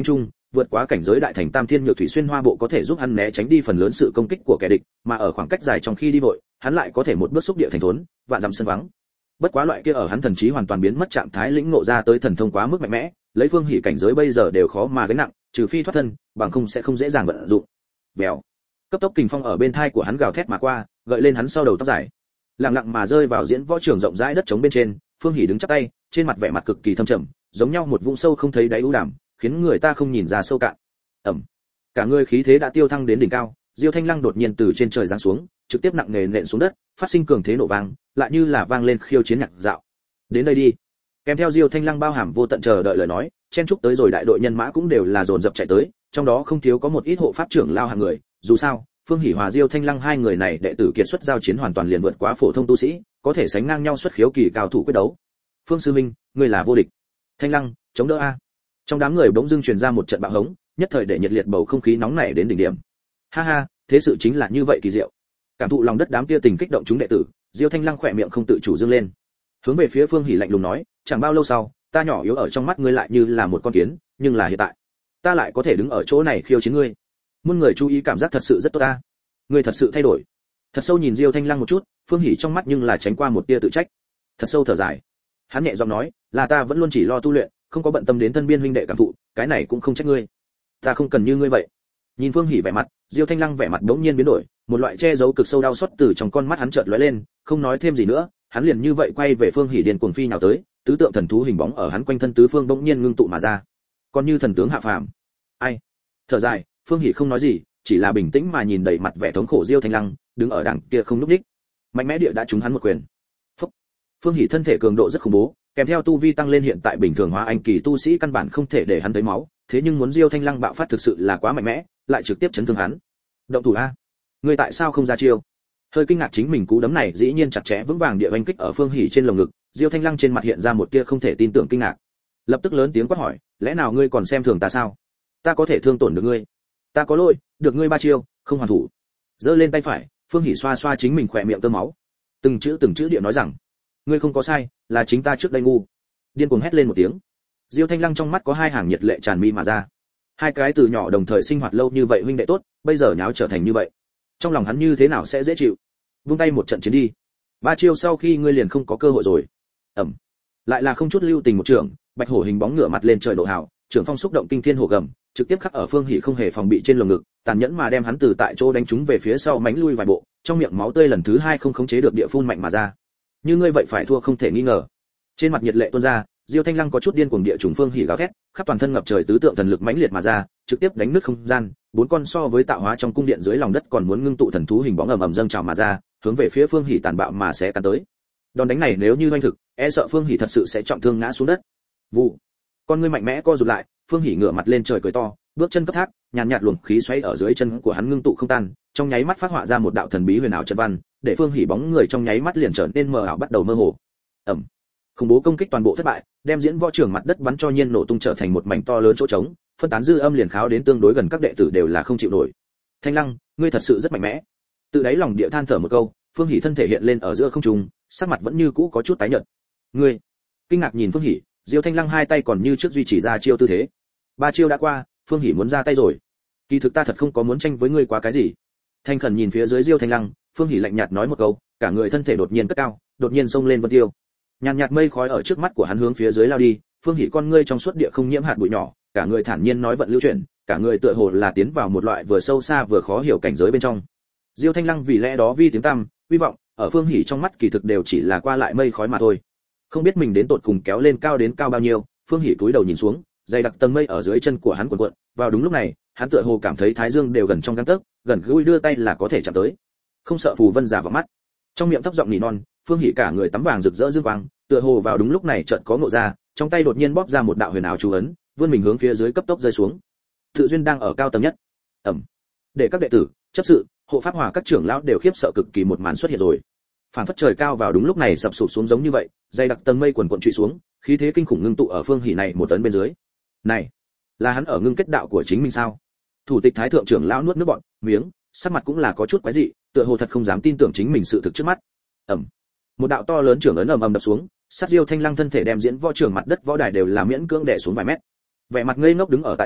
vượt quá cảnh giới đại thành tam thiên nhược thủy xuyên hoa bộ có thể giúp hắn né tránh đi phần lớn sự công kích của kẻ địch, mà ở khoảng cách dài trong khi đi vội, hắn lại có thể một bước xúc địa thành thốn, vạn dặm sân vắng. Bất quá loại kia ở hắn thần trí hoàn toàn biến mất trạng thái lĩnh ngộ ra tới thần thông quá mức mạnh mẽ, lấy Phương Hỉ cảnh giới bây giờ đều khó mà gánh nặng, trừ phi thoát thân, bằng không sẽ không dễ dàng vận dụng. Bèo. Cấp tốc kình phong ở bên thai của hắn gào thét mà qua, gợi lên hắn sau đầu tóc dài. Lặng lặng mà rơi vào diễn võ trường rộng rãi đất trống bên trên, Phương Hỉ đứng chắp tay, trên mặt vẻ mặt cực kỳ thâm trầm, giống nhau một vũng sâu không thấy đáy u đàm, khiến người ta không nhìn ra sâu cạn. Ầm. Cả người khí thế đã tiêu thăng đến đỉnh cao, Diêu Thanh Lăng đột nhiên từ trên trời giáng xuống, trực tiếp nặng nề nện xuống đất, phát sinh cường thế nổ vang, lại như là vang lên khiêu chiến nhạc dạo. Đến đây đi. Kèm theo Diêu Thanh Lăng bao hàm vô tận chờ đợi lời nói, chen chúc tới rồi đại đội nhân mã cũng đều là dồn dập chạy tới, trong đó không thiếu có một ít hộ pháp trưởng lao hàng người, dù sao, Phương Hỉ Hòa Diêu Thanh Lăng hai người này đệ tử kiệt xuất giao chiến hoàn toàn liền vượt quá phổ thông tu sĩ, có thể sánh ngang nhau xuất khiếu kỳ cao thủ quyết đấu. Phương sư minh, ngươi là vô địch. Thanh Lăng, chống đỡ a. Trong đám người bỗng dưng truyền ra một trận bạo hống, nhất thời để nhiệt liệt bầu không khí nóng nảy đến đỉnh điểm. Ha ha, thế sự chính là như vậy kỳ diệu. Cảm thụ lòng đất đám kia tình kích động chúng đệ tử, Diêu Thanh Lăng khỏe miệng không tự chủ dương lên. Hướng về phía Phương Hỉ lạnh lùng nói, chẳng bao lâu sau, ta nhỏ yếu ở trong mắt ngươi lại như là một con kiến, nhưng là hiện tại, ta lại có thể đứng ở chỗ này khiêu chiến ngươi. Muôn người chú ý cảm giác thật sự rất tốt ta. Ngươi thật sự thay đổi. Thật sâu nhìn Diêu Thanh Lăng một chút, Phương Hỉ trong mắt nhưng là tránh qua một tia tự trách. Thật sâu thở dài. Hắn nhẹ giọng nói, là ta vẫn luôn chỉ lo tu luyện, không có bận tâm đến thân biên huynh đệ cảm thụ, cái này cũng không trách ngươi. Ta không cần như ngươi vậy. Nhìn Phương Hỉ vẻ mặt, Diêu Thanh Lăng vẻ mặt đống nhiên biến đổi, một loại che giấu cực sâu đau xót từ trong con mắt hắn chợt lóe lên, không nói thêm gì nữa, hắn liền như vậy quay về Phương Hỉ điên cuồng phi nhào tới, tứ tượng thần thú hình bóng ở hắn quanh thân tứ phương bỗng nhiên ngưng tụ mà ra. Còn như thần tướng hạ phàm. Ai? Thở dài, Phương Hỉ không nói gì, chỉ là bình tĩnh mà nhìn đầy mặt vẻ thống khổ Diêu Thanh Lăng, đứng ở đằng kia không lúc đích. Mạnh mẽ địa đã trúng hắn một quyền. Phúc. Phương Hỉ thân thể cường độ rất khủng bố, kèm theo tu vi tăng lên hiện tại bình thường hóa anh kỳ tu sĩ căn bản không thể để hắn thấy máu, thế nhưng muốn Diêu Thanh Lăng bạo phát thực sự là quá mạnh mẽ, lại trực tiếp chấn thương hắn. Động thủ a, ngươi tại sao không ra chiêu? Hơi kinh ngạc chính mình cú đấm này dĩ nhiên chặt chẽ vững vàng địa oanh kích ở Phương Hỉ trên lồng ngực, Diêu Thanh Lăng trên mặt hiện ra một tia không thể tin tưởng kinh ngạc. Lập tức lớn tiếng quát hỏi, lẽ nào ngươi còn xem thường ta sao? Ta có thể thương tổn được ngươi? Ta có lỗi, được ngươi ba chiêu, không hoàn thủ. Giơ lên tay phải, Phương Hỉ xoa xoa chính mình khỏe miệng tơ máu, từng chữ từng chữ địa nói rằng, ngươi không có sai, là chính ta trước đây ngu. Điên cuồng hét lên một tiếng. Diêu Thanh Lăng trong mắt có hai hàng nhiệt lệ tràn mi mà ra. Hai cái từ nhỏ đồng thời sinh hoạt lâu như vậy huynh đệ tốt, bây giờ nháo trở thành như vậy, trong lòng hắn như thế nào sẽ dễ chịu? Vung tay một trận chiến đi. Ba chiêu sau khi ngươi liền không có cơ hội rồi. Ầm. Lại là không chút lưu tình một trường, bạch hổ hình bóng ngửa mặt lên trời độ hào, trường phong xúc động kinh thiên hổ gầm, trực tiếp khắc ở Phương Hỉ không hề phòng bị trên lồng ngực, tàn nhẫn mà đem hắn từ tại chỗ đánh trúng về phía sau mánh lui vài bộ, trong miệng máu tươi lần thứ hai không khống chế được địa phun mạnh mà ra. Như ngươi vậy phải thua không thể nghi ngờ. Trên mặt nhiệt lệ tuôn ra, Diêu Thanh Lăng có chút điên cuồng địa trùng Phương Hỉ gào thét, khắp toàn thân ngập trời tứ tượng thần lực mãnh liệt mà ra, trực tiếp đánh nứt không gian, bốn con so với tạo hóa trong cung điện dưới lòng đất còn muốn ngưng tụ thần thú hình bóng ầm ầm dâng trào mà ra, hướng về phía Phương Hỉ tàn bạo mà sẽ cắn tới. Đòn đánh này nếu như oanh thực, e sợ Phương Hỉ thật sự sẽ trọng thương ngã xuống đất. Vụ. Con ngươi mạnh mẽ co rụt lại, Phương Hỉ ngửa mặt lên trời cười to, bước chân cấp thác, nhàn nhạt luồng khí xoáy ở dưới chân của hắn ngưng tụ không tan, trong nháy mắt phát họa ra một đạo thần bí huyền ảo trận văn, để Phương Hỉ bóng người trong nháy mắt liền trở nên mờ ảo bắt đầu mơ hồ. Ầm. Khủng bố công kích toàn bộ thất bại, đem diễn võ trường mặt đất bắn cho nhiên nổ tung trở thành một mảnh to lớn chỗ trống, phân tán dư âm liền kháo đến tương đối gần các đệ tử đều là không chịu nổi. Thanh Lăng, ngươi thật sự rất mạnh mẽ. Tự đáy lòng địa than thở một câu, Phương Hỉ thân thể hiện lên ở giữa không trung, sắc mặt vẫn như cũ có chút tái nhợt. Ngươi? Kinh ngạc nhìn Phương Hỉ, Diêu Thanh Lăng hai tay còn như trước duy trì ra chiêu tư thế. Ba chiêu đã qua, Phương Hỉ muốn ra tay rồi. Kỳ thực ta thật không có muốn tranh với ngươi quá cái gì. Thanh khẩn nhìn phía dưới Diêu Thanh Lăng, Phương Hỉ lạnh nhạt nói một câu, cả người thân thể đột nhiên cất cao, đột nhiên xông lên vân tiêu. Nhàn nhạt mây khói ở trước mắt của hắn hướng phía dưới lao đi, Phương Hỉ con ngươi trong suốt địa không nhiễm hạt bụi nhỏ, cả người thản nhiên nói vận lưu chuyển, cả người tựa hồ là tiến vào một loại vừa sâu xa vừa khó hiểu cảnh giới bên trong. Diêu Thanh Lăng vì lẽ đó vi tiếng tăm, hy vọng ở Phương Hỉ trong mắt kỳ thực đều chỉ là qua lại mây khói mà thôi. Không biết mình đến tột cùng kéo lên cao đến cao bao nhiêu, Phương Hỉ cúi đầu nhìn xuống, dày đặc tầng mây ở dưới chân của hắn cuộn cuộn, vào đúng lúc này, hắn tựa hồ cảm thấy thái dương đều gần trong gang tấc, gần gũi đưa tay là có thể chạm tới. Không sợ phù vân giả vào mắt. Trong miệng thấp giọng nỉ non, Phương Hỉ cả người tắm vàng rực rỡ dương quang, tựa hồ vào đúng lúc này chợt có ngộ ra, trong tay đột nhiên bóp ra một đạo huyền ảo chú ấn, vươn mình hướng phía dưới cấp tốc rơi xuống. Tự duyên đang ở cao tầng nhất. Ẩm. Để các đệ tử, chấp sự, hộ pháp hòa các trưởng lão đều khiếp sợ cực kỳ một màn xuất hiện rồi. Phản phất trời cao vào đúng lúc này sập sụp xuống giống như vậy, dày đặc tầng mây quần quần trụy xuống, khí thế kinh khủng ngưng tụ ở Phương Hỉ này một tấn bên dưới. Này, là hắn ở ngưng kết đạo của chính mình sao? Thủ tịch thái thượng trưởng lão nuốt nước bọt, miếng, sắc mặt cũng là có chút quái dị, tựa hồ thật không dám tin tưởng chính mình sự thực trước mắt. Ẩm. Một đạo to lớn trưởng ấn ầm ầm đập xuống, sát Diêu Thanh Lăng thân thể đem diễn võ trường mặt đất võ đài đều là miễn cưỡng đè xuống vài mét. Vẻ mặt ngây ngốc đứng ở tại chỗ,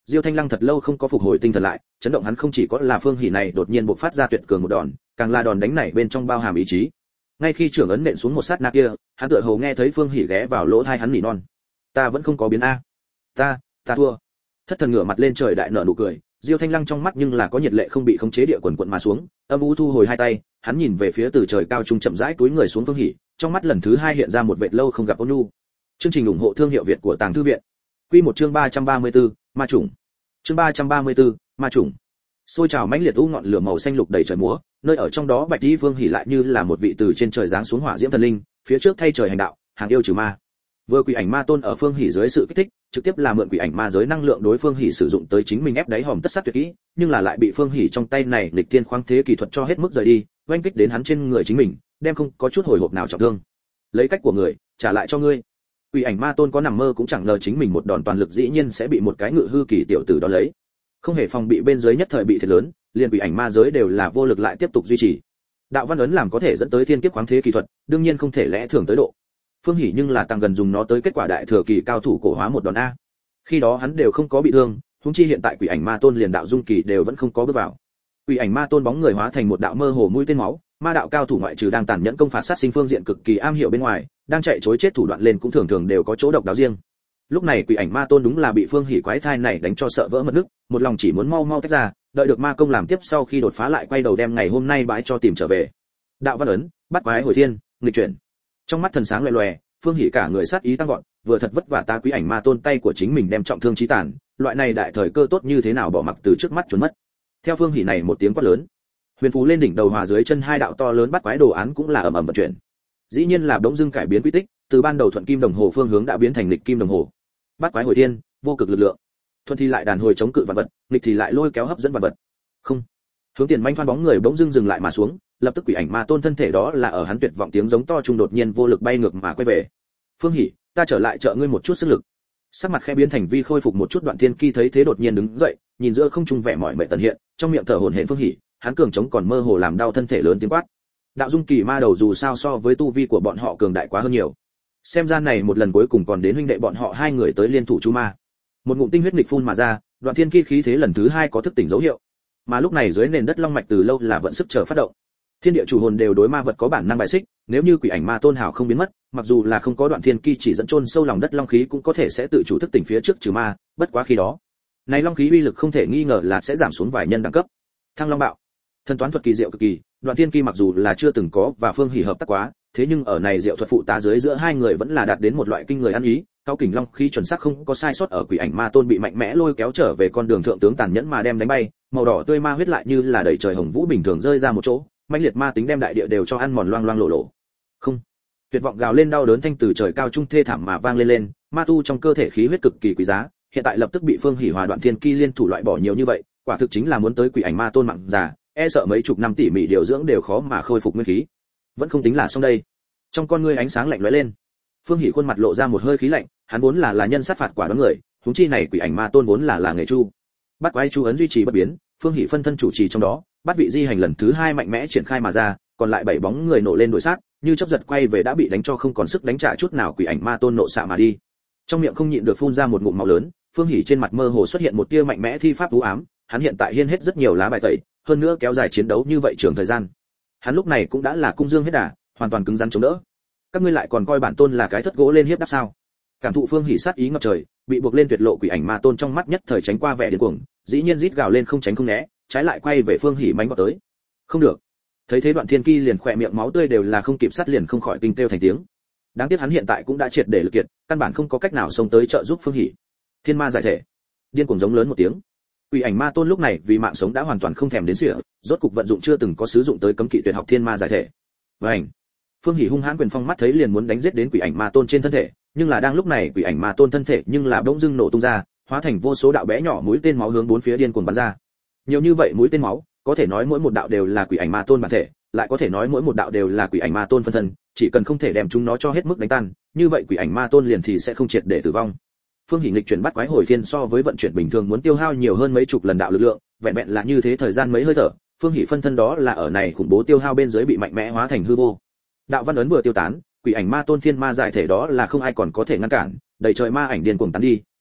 Diêu Thanh Lăng thật lâu không có phục hồi tinh thần lại, chấn động hắn không chỉ có là Phương Hỉ này đột nhiên bộc phát ra tuyệt cường một đòn, càng là đòn đánh này bên trong bao hàm ý chí. Ngay khi trưởng ấn nện xuống một sát na kia, hắn tựa hồ nghe thấy Phương Hỉ ghé vào lỗ tai hắn nỉ non. Ta vẫn không có biến a. Ta, ta thua. Thất thần ngửa mặt lên trời đại nở nụ cười, Diêu Thanh Lăng trong mắt nhưng là có nhiệt lệ không bị khống chế địa quần quần mà xuống, âm u thu hồi hai tay, hắn nhìn về phía từ trời cao trung chậm rãi túi người xuống Phương Hỉ, trong mắt lần thứ hai hiện ra một vệt lâu không gặp ôn nhu. Chương trình ủng hộ thương hiệu Việt của Tàng Thư viện. Quy một chương ba trăm ba mươi tư, ma chủng. Chương ba trăm ba mươi tư, ma chủng. Sôi trào mãnh liệt u ngọn lửa màu xanh lục đầy trời múa, nơi ở trong đó Bạch Y Vương Hỉ lại như là một vị từ trên trời giáng xuống hỏa diễm thần linh, phía trước thay trời hành đạo, hàng yêu trừ ma. Vừa Quỷ Ảnh Ma Tôn ở Phương Hỉ dưới sự kích thích, trực tiếp là mượn Quỷ Ảnh Ma giới năng lượng đối Phương Hỉ sử dụng tới chính mình ép đáy hòm tất sát tuyệt kỹ, nhưng là lại bị Phương Hỉ trong tay này nghịch tiên khoáng thế kỳ thuật cho hết mức rời đi, oanh kích đến hắn trên người chính mình, đem không có chút hồi hộp nào trọng thương. Lấy cách của người, trả lại cho ngươi. Quỷ Ảnh Ma Tôn có nằm mơ cũng chẳng ngờ chính mình một đòn toàn lực dĩ nhiên sẽ bị một cái ngự hư kỳ tiểu tử đó lấy. Không hề phòng bị bên dưới nhất thời bị thiệt lớn, liền Quỷ Ảnh Ma giới đều là vô lực lại tiếp tục duy trì. Đạo văn ấn làm có thể dẫn tới thiên kiếp khoáng thế kỳ thuật, đương nhiên không thể lẽ thường tới độ. Phương Hỉ nhưng là tăng gần dùng nó tới kết quả đại thừa kỳ cao thủ cổ hóa một đòn a. Khi đó hắn đều không có bị thương, huống chi hiện tại Quỷ Ảnh Ma Tôn liền đạo dung kỳ đều vẫn không có bước vào. Quỷ Ảnh Ma Tôn bóng người hóa thành một đạo mơ hồ mũi tên máu, ma đạo cao thủ ngoại trừ đang tàn nhẫn công phạt sát sinh phương diện cực kỳ am hiểu bên ngoài, đang chạy trối chết thủ đoạn lên cũng thường thường đều có chỗ độc đáo riêng. Lúc này Quỷ Ảnh Ma Tôn đúng là bị Phương Hỉ quái thai này đánh cho sợ vỡ mật nước, một lòng chỉ muốn mau mau tách ra, đợi được ma công làm tiếp sau khi đột phá lại quay đầu đem ngày hôm nay bãi cho tìm trở về. Đạo văn ấn, bắt quái hồi thiên, nghịch chuyển. Trong mắt thần sáng loè loè, Phương Hỉ cả người sát ý tăng vọt, vừa thật vất vả ta Quỷ Ảnh Ma Tôn tay của chính mình đem trọng thương chí tàn, loại này đại thời cơ tốt như thế nào bỏ mặc từ trước mắt chuẩn mất. Theo Phương Hỉ này một tiếng quát lớn, huyền phù lên đỉnh đầu hòa dưới chân hai đạo to lớn bắt quái đồ án cũng là ầm ầm vận chuyển. Dĩ nhiên là bỗng dưng cải biến quy tích, từ ban đầu thuận kim đồng hồ phương hướng đã biến thành nghịch kim đồng hồ. Bắt quái hồi thiên, vô cực lực lượng. Thuận thì lại đàn hồi chống cự vạn vật, nghịch thì lại lôi kéo hấp dẫn vạn vật. Không. Hướng tiền manh thoăn bóng người bỗng dưng dừng lại mà xuống, lập tức Quỷ Ảnh Ma Tôn thân thể đó là ở hắn tuyệt vọng tiếng giống to trung đột nhiên vô lực bay ngược mà quay về. Phương Hỉ, ta trở lại trợ ngươi một chút sức lực. Sắc mặt khẽ biến thành vi khôi phục một chút Đoạn Thiên Ki thấy thế đột nhiên đứng dậy, nhìn giữa không trung vẻ mỏi mệt tần hiện, trong miệng thở hổn hển Phương Hỉ, hắn cường chống còn mơ hồ làm đau thân thể lớn tiếng quát. Đạo dung kỳ ma đầu dù sao so với tu vi của bọn họ cường đại quá hơn nhiều. Xem ra này một lần cuối cùng còn đến huynh đệ bọn họ hai người tới liên thủ chu ma. Một ngụm tinh huyết nghịch phun mà ra, Đoạn Thiên Ki khí thế lần thứ hai có thức tỉnh dấu hiệu. Mà lúc này dưới nền đất long mạch từ lâu là vận sức chờ phát động. Thiên địa chủ hồn đều đối ma vật có bản năng bài xích, nếu như Quỷ Ảnh Ma Tôn hào không biến mất, mặc dù là không có Đoạn Thiên Ki chỉ dẫn chôn sâu lòng đất long khí cũng có thể sẽ tự chủ thức tỉnh phía trước trừ ma, bất quá khi đó, này long khí uy lực không thể nghi ngờ là sẽ giảm xuống vài nhân đẳng cấp. Thăng Long Bạo, thân toán thuật kỳ diệu cực kỳ, Đoạn Thiên Ki mặc dù là chưa từng có và Phương Hỉ hợp tác quá, thế nhưng ở này diệu thuật phụ tá dưới giữa hai người vẫn là đạt đến một loại kinh người ăn ý, cao kình long khí chuẩn xác không có sai sót ở Quỷ Ảnh Ma Tôn bị mạnh mẽ lôi kéo trở về con đường thượng tướng tàn nhẫn mà đem đánh bay, màu đỏ tươi ma huyết lại như là đầy trời hồng vũ bình thường rơi ra một chỗ, mãnh liệt ma tính đem đại địa đều cho ăn mòn loang loang lộ lộ. Không, tuyệt vọng gào lên đau đớn thanh từ trời cao trung thê thảm mà vang lên lên, ma tu trong cơ thể khí huyết cực kỳ quý giá, hiện tại lập tức bị Phương Hỉ hòa Đoạn Thiên Ki liên thủ loại bỏ nhiều như vậy, quả thực chính là muốn tới Quỷ Ảnh Ma Tôn mạng già, e sợ mấy chục năm tỉ mỉ điều dưỡng đều khó mà khôi phục nguyên khí. Vẫn không tính là xong đây. Trong con ngươi ánh sáng lạnh lóe lên. Phương Hỉ khuôn mặt lộ ra một hơi khí lạnh, hắn vốn là là nhân sát phạt quả đón người, huống chi này Quỷ Ảnh Ma Tôn vốn là là nghề chu. Bắt quái chu ấn duy trì bất biến, Phương Hỉ phân thân chủ trì trong đó, bắt vị di hành lần thứ hai mạnh mẽ triển khai mà ra, còn lại bảy bóng người nổ lên đuổi sát, như chớp giật quay về đã bị đánh cho không còn sức đánh trả chút nào Quỷ Ảnh Ma Tôn nộ xạ mà đi. Trong miệng không nhịn được phun ra một ngụm máu lớn, Phương Hỉ trên mặt mơ hồ xuất hiện một tia mạnh mẽ thi pháp u ám, hắn hiện tại hiên hết rất nhiều lá bài tẩy, hơn nữa kéo dài chiến đấu như vậy trường thời gian. Hắn lúc này cũng đã là cung dương hết đà, hoàn toàn cứng rắn chống đỡ. Các ngươi lại còn coi bản tôn là cái thất gỗ lên hiếp đáp sao? Cảm thụ Phương Hỉ sát ý ngập trời, bị buộc lên tuyệt lộ Quỷ Ảnh Ma Tôn trong mắt nhất thời tránh qua vẻ điên cuồng, dĩ nhiên rít gào lên không tránh không né, trái lại quay về Phương Hỉ mánh vọt tới. Không được. Thấy thế Đoạn Thiên Ki liền khỏe miệng máu tươi đều là không kịp sát liền không khỏi kinh kêu thành tiếng. Đáng tiếc hắn hiện tại cũng đã triệt để lực kiệt, căn bản không có cách nào xông tới trợ giúp Phương Hỉ. Thiên ma giải thể. Điên cuồng giống lớn một tiếng. Quỷ Ảnh Ma Tôn lúc này vì mạng sống đã hoàn toàn không thèm đến sỉa, rốt cục vận dụng chưa từng có sử dụng tới cấm kỵ tuyệt học Thiên ma giải thể. Vành. Phương Hỉ hung hãn quyền phong mắt thấy liền muốn đánh giết đến Quỷ Ảnh Ma Tôn trên thân thể, nhưng là đang lúc này Quỷ Ảnh Ma Tôn thân thể nhưng là bỗng dưng nổ tung ra, hóa thành vô số đạo bé nhỏ mũi tên máu hướng bốn phía điên cuồng bắn ra. Nhiều như vậy mũi tên máu, có thể nói mỗi một đạo đều là Quỷ Ảnh Ma Tôn bản thể, lại có thể nói mỗi một đạo đều là Quỷ Ảnh Ma Tôn phân thân, chỉ cần không thể đem chúng nó cho hết mức đánh tan, như vậy Quỷ Ảnh Ma Tôn liền thì sẽ không triệt để tử vong. Phương Hỉ nghịch chuyển bắt quái hồi thiên so với vận chuyển bình thường muốn tiêu hao nhiều hơn mấy chục lần đạo lực lượng, vẹn vẹn là như thế thời gian mấy hơi thở, Phương Hỉ phân thân đó là ở này khủng bố tiêu hao bên dưới bị mạnh mẽ hóa thành hư vô. Đạo văn ấn vừa tiêu tán, Quỷ Ảnh Ma Tôn thiên ma giải thể đó là không ai còn có thể ngăn cản, đầy trời ma ảnh điên cuồng tán đi,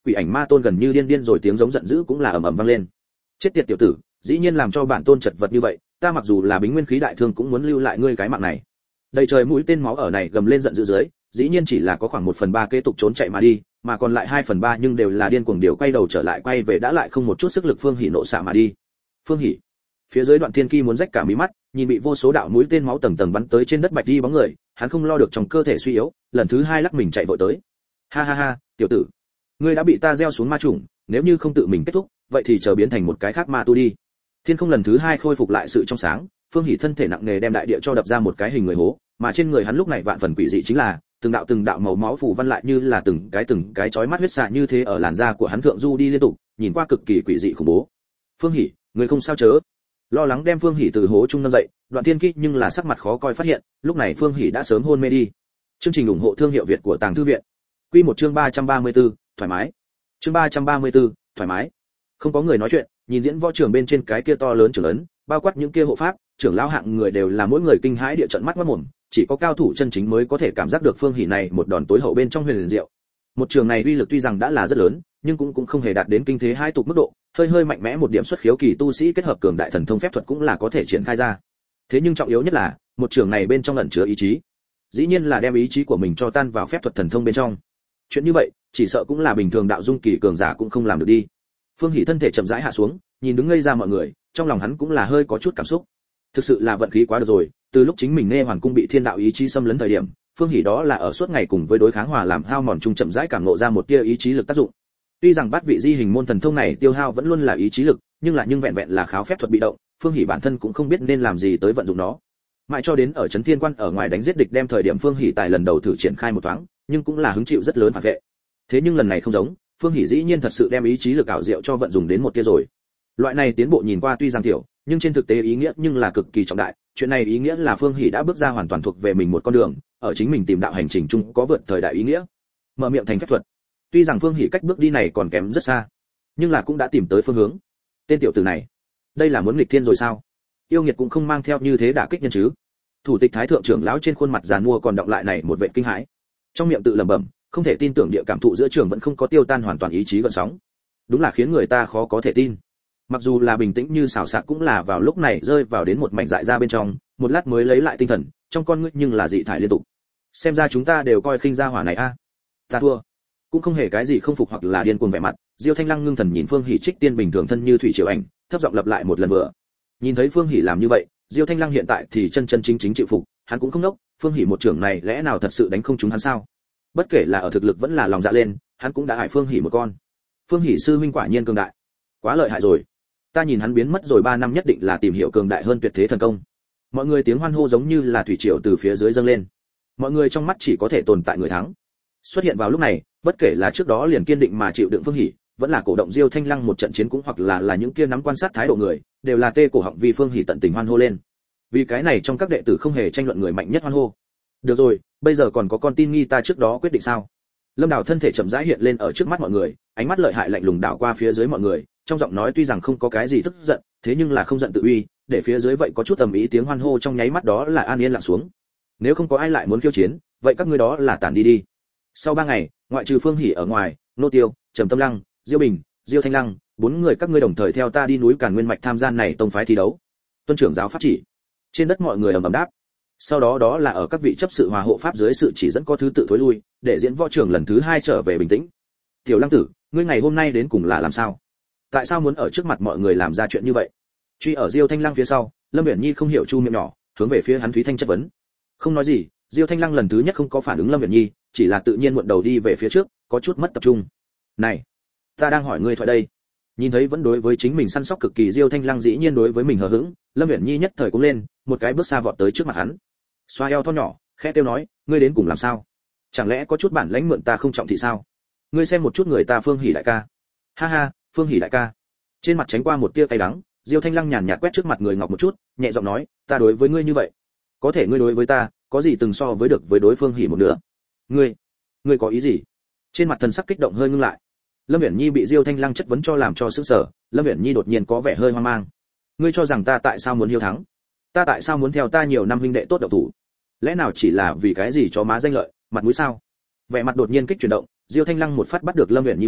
quỷ ảnh ma tôn gần như điên điên rồi tiếng giống giận dữ cũng là ầm ầm vang lên. Chết tiệt tiểu tử, dĩ nhiên làm cho bản tôn chật vật như vậy, ta mặc dù là bính nguyên khí đại thương cũng muốn lưu lại ngươi cái mạng này. Đầy trời mũi tên máu ở này gầm lên giận dữ dưới, dĩ nhiên chỉ là có khoảng một phần ba kế tục trốn chạy mà đi, mà còn lại hai phần ba nhưng đều là điên cuồng điều quay đầu trở lại quay về đã lại không một chút sức lực Phương Hỉ nộ xạ mà đi. Phương Hỉ, phía dưới Đoạn Thiên Ki muốn rách cả mí mắt, nhìn bị vô số đạo mũi tên máu tầng tầng bắn tới trên đất bạch đi bóng người, hắn không lo được trong cơ thể suy yếu, lần thứ hai lắc mình chạy vội tới. Ha ha ha, tiểu tử, ngươi đã bị ta gieo xuống ma trùng, nếu như không tự mình kết thúc, vậy thì chờ biến thành một cái khác ma tu đi. Thiên không lần thứ hai khôi phục lại sự trong sáng, Phương Hỉ thân thể nặng nề đem đại địa cho đập ra một cái hình người hố, mà trên người hắn lúc này vạn phần quỷ dị chính là từng đạo từng đạo màu máu phủ văn lại như là từng cái từng cái chói mắt huyết xạ như thế ở làn da của hắn thượng du đi liên tục, nhìn qua cực kỳ quỷ dị khủng bố. Phương Hỉ, người không sao chớ? Lo lắng đem Phương Hỉ từ hố trung nâng dậy, Đoạn Thiên Ki nhưng là sắc mặt khó coi phát hiện, lúc này Phương Hỉ đã sớm hôn mê đi. Chương trình ủng hộ thương hiệu Việt của Tàng Thư viện. Quy một chương ba trăm ba mươi tư, thoải mái. Chương ba trăm ba mươi tư, thoải mái. Không có người nói chuyện, nhìn diễn võ trường bên trên cái kia to lớn trưởng ấn, bao quát những kia hộ pháp, trưởng lão hạng người đều là mỗi người kinh hãi địa trận mắt mắt mồm, chỉ có cao thủ chân chính mới có thể cảm giác được Phương Hỉ này một đòn tối hậu bên trong huyền diệu. Một trường này uy lực tuy rằng đã là rất lớn, nhưng cũng cũng không hề đạt đến kinh thế hai tục mức độ, hơi hơi mạnh mẽ một điểm xuất khiếu kỳ tu sĩ kết hợp cường đại thần thông phép thuật cũng là có thể triển khai ra. Thế nhưng trọng yếu nhất là, một trường này bên trong ẩn chứa ý chí. Dĩ nhiên là đem ý chí của mình cho tan vào phép thuật thần thông bên trong. Chuyện như vậy, chỉ sợ cũng là bình thường đạo dung kỳ cường giả cũng không làm được đi. Phương Hỉ thân thể chậm rãi hạ xuống, nhìn đứng ngây ra mọi người, trong lòng hắn cũng là hơi có chút cảm xúc. Thực sự là vận khí quá được rồi, từ lúc chính mình nghe hoàn cung bị thiên đạo ý chí xâm lấn thời điểm, Phương Hỉ đó là ở suốt ngày cùng với đối kháng hòa làm hao mòn chung chậm rãi cảm ngộ ra một tia ý chí lực tác dụng. Tuy rằng bát vị di hình môn thần thông này tiêu hao vẫn luôn là ý chí lực, nhưng là nhưng vẹn vẹn là kháo phép thuật bị động, Phương Hỉ bản thân cũng không biết nên làm gì tới vận dụng nó. Mãi cho đến ở trấn Thiên Quan ở ngoài đánh giết địch đem thời điểm Phương Hỉ tài lần đầu thử triển khai một thoáng, nhưng cũng là hứng chịu rất lớn phản vệ. Thế nhưng lần này không giống, Phương Hỉ dĩ nhiên thật sự đem ý chí lực ảo diệu cho vận dụng đến một tia rồi. Loại này tiến bộ nhìn qua tuy rằng tiểu, nhưng trên thực tế ý nghĩa nhưng là cực kỳ trọng đại. Chuyện này ý nghĩa là Phương Hỉ đã bước ra hoàn toàn thuộc về mình một con đường, ở chính mình tìm đạo hành trình chung có vượt thời đại ý nghĩa. Mở miệng thành phép thuật. Tuy rằng Phương Hỉ cách bước đi này còn kém rất xa, nhưng là cũng đã tìm tới phương hướng. Tên tiểu tử này, đây là muốn nghịch thiên rồi sao? Yêu nghiệt cũng không mang theo như thế đả kích nhân chứ? Thủ tịch thái thượng trưởng lão trên khuôn mặt giàn mua còn đọng lại này một vệt kinh hãi. Trong miệng tự lẩm bẩm, không thể tin tưởng địa cảm thụ giữa trường vẫn không có tiêu tan hoàn toàn ý chí gợn sóng. Đúng là khiến người ta khó có thể tin. Mặc dù là bình tĩnh như xảo xạc cũng là vào lúc này rơi vào đến một mảnh dại ra bên trong, một lát mới lấy lại tinh thần, trong con ngươi nhưng là dị thải liên tục. Xem ra chúng ta đều coi khinh gia hỏa này a. À. Ta thua. Cũng không hề cái gì không phục hoặc là điên cuồng vẻ mặt, Diêu Thanh Lăng ngưng thần nhìn Phương Hỉ trích tiên bình thường thân như thủy triều ảnh, thấp giọng lặp lại một lần vừa. Nhìn thấy Phương Hỉ làm như vậy, Diêu Thanh Lăng hiện tại thì chân chân chính chính chịu phục, hắn cũng không nốc, Phương Hỉ một trưởng này lẽ nào thật sự đánh không trúng hắn sao? Bất kể là ở thực lực vẫn là lòng dạ lên, hắn cũng đã hại Phương Hỉ một con. Phương Hỉ sư huynh quả nhiên cường đại, quá lợi hại rồi. Ta nhìn hắn biến mất rồi ba năm nhất định là tìm hiểu cường đại hơn tuyệt thế thần công. Mọi người tiếng hoan hô giống như là thủy triều từ phía dưới dâng lên. Mọi người trong mắt chỉ có thể tồn tại người thắng. Xuất hiện vào lúc này, bất kể là trước đó liền kiên định mà chịu đựng Phương Hỉ, vẫn là cổ động Diêu Thanh Lăng một trận chiến cũng hoặc là là những kia nắm quan sát thái độ người, đều là tê cổ họng vì Phương Hỉ tận tình hoan hô lên. Vì cái này trong các đệ tử không hề tranh luận người mạnh nhất hoan hô. Được rồi, bây giờ còn có con tin nghi ta trước đó quyết định sao? Lâm Đào thân thể chậm rãi hiện lên ở trước mắt mọi người, ánh mắt lợi hại lạnh lùng đảo qua phía dưới mọi người, trong giọng nói tuy rằng không có cái gì tức giận, thế nhưng là không giận tự uy, để phía dưới vậy có chút tầm ý tiếng hoan hô trong nháy mắt đó là an yên lặng xuống. Nếu không có ai lại muốn khiêu chiến, vậy các ngươi đó là tản đi đi. Sau ba ngày, ngoại trừ Phương Hỉ ở ngoài, Nô Tiêu, Trầm Tâm Lăng, Diêu Bình, Diêu Thanh Lăng, bốn người các ngươi đồng thời theo ta đi núi Càn Nguyên mạch tham gia này tông phái thi đấu. Tuân trưởng giáo pháp chỉ. Trên đất mọi người ầm ầm đáp. Sau đó đó là ở các vị chấp sự hòa hộ pháp dưới sự chỉ dẫn có thứ tự thối lui, để diễn võ trường lần thứ hai trở về bình tĩnh. Tiểu Lăng tử, ngươi ngày hôm nay đến cùng là làm sao? Tại sao muốn ở trước mặt mọi người làm ra chuyện như vậy? Truy ở Diêu Thanh Lăng phía sau, Lâm Uyển Nhi không hiểu chu miệng nhỏ, hướng về phía hắn Thúy Thanh chất vấn. Không nói gì, Diêu Thanh Lăng lần thứ nhất không có phản ứng Lâm Uyển Nhi, chỉ là tự nhiên muộn đầu đi về phía trước, có chút mất tập trung. Này, ta đang hỏi ngươi thoại đây. Nhìn thấy vẫn đối với chính mình săn sóc cực kỳ Diêu Thanh Lăng dĩ nhiên đối với mình hờ hững, Lâm Uyển Nhi nhất thời cũng lên, một cái bước xa vọt tới trước mặt hắn. Xoa eo thon nhỏ, khẽ kêu nói, ngươi đến cùng làm sao? Chẳng lẽ có chút bản lãnh mượn ta không trọng thị sao? Ngươi xem một chút người ta Phương Hỉ đại ca. Ha ha, Phương Hỉ đại ca. Trên mặt tránh qua một tia cay đắng, Diêu Thanh Lăng nhàn nhạt quét trước mặt người ngọc một chút, nhẹ giọng nói, ta đối với ngươi như vậy, có thể ngươi đối với ta, có gì từng so với được với đối Phương Hỉ một nửa? Ngươi, ngươi có ý gì? Trên mặt thần sắc kích động hơi ngưng lại. Lâm Uyển Nhi bị Diêu Thanh Lăng chất vấn cho làm cho sững sờ, Lâm Uyển Nhi đột nhiên có vẻ hơi hoang mang. Ngươi cho rằng ta tại sao muốn hiếu thắng? Ta tại sao muốn theo ta nhiều năm huynh đệ tốt độc thủ? Lẽ nào chỉ là vì cái gì cho má danh lợi, mặt mũi sao? Vẻ mặt đột nhiên kích chuyển động, Diêu Thanh Lăng một phát bắt được Lâm Uyển Nhi vai,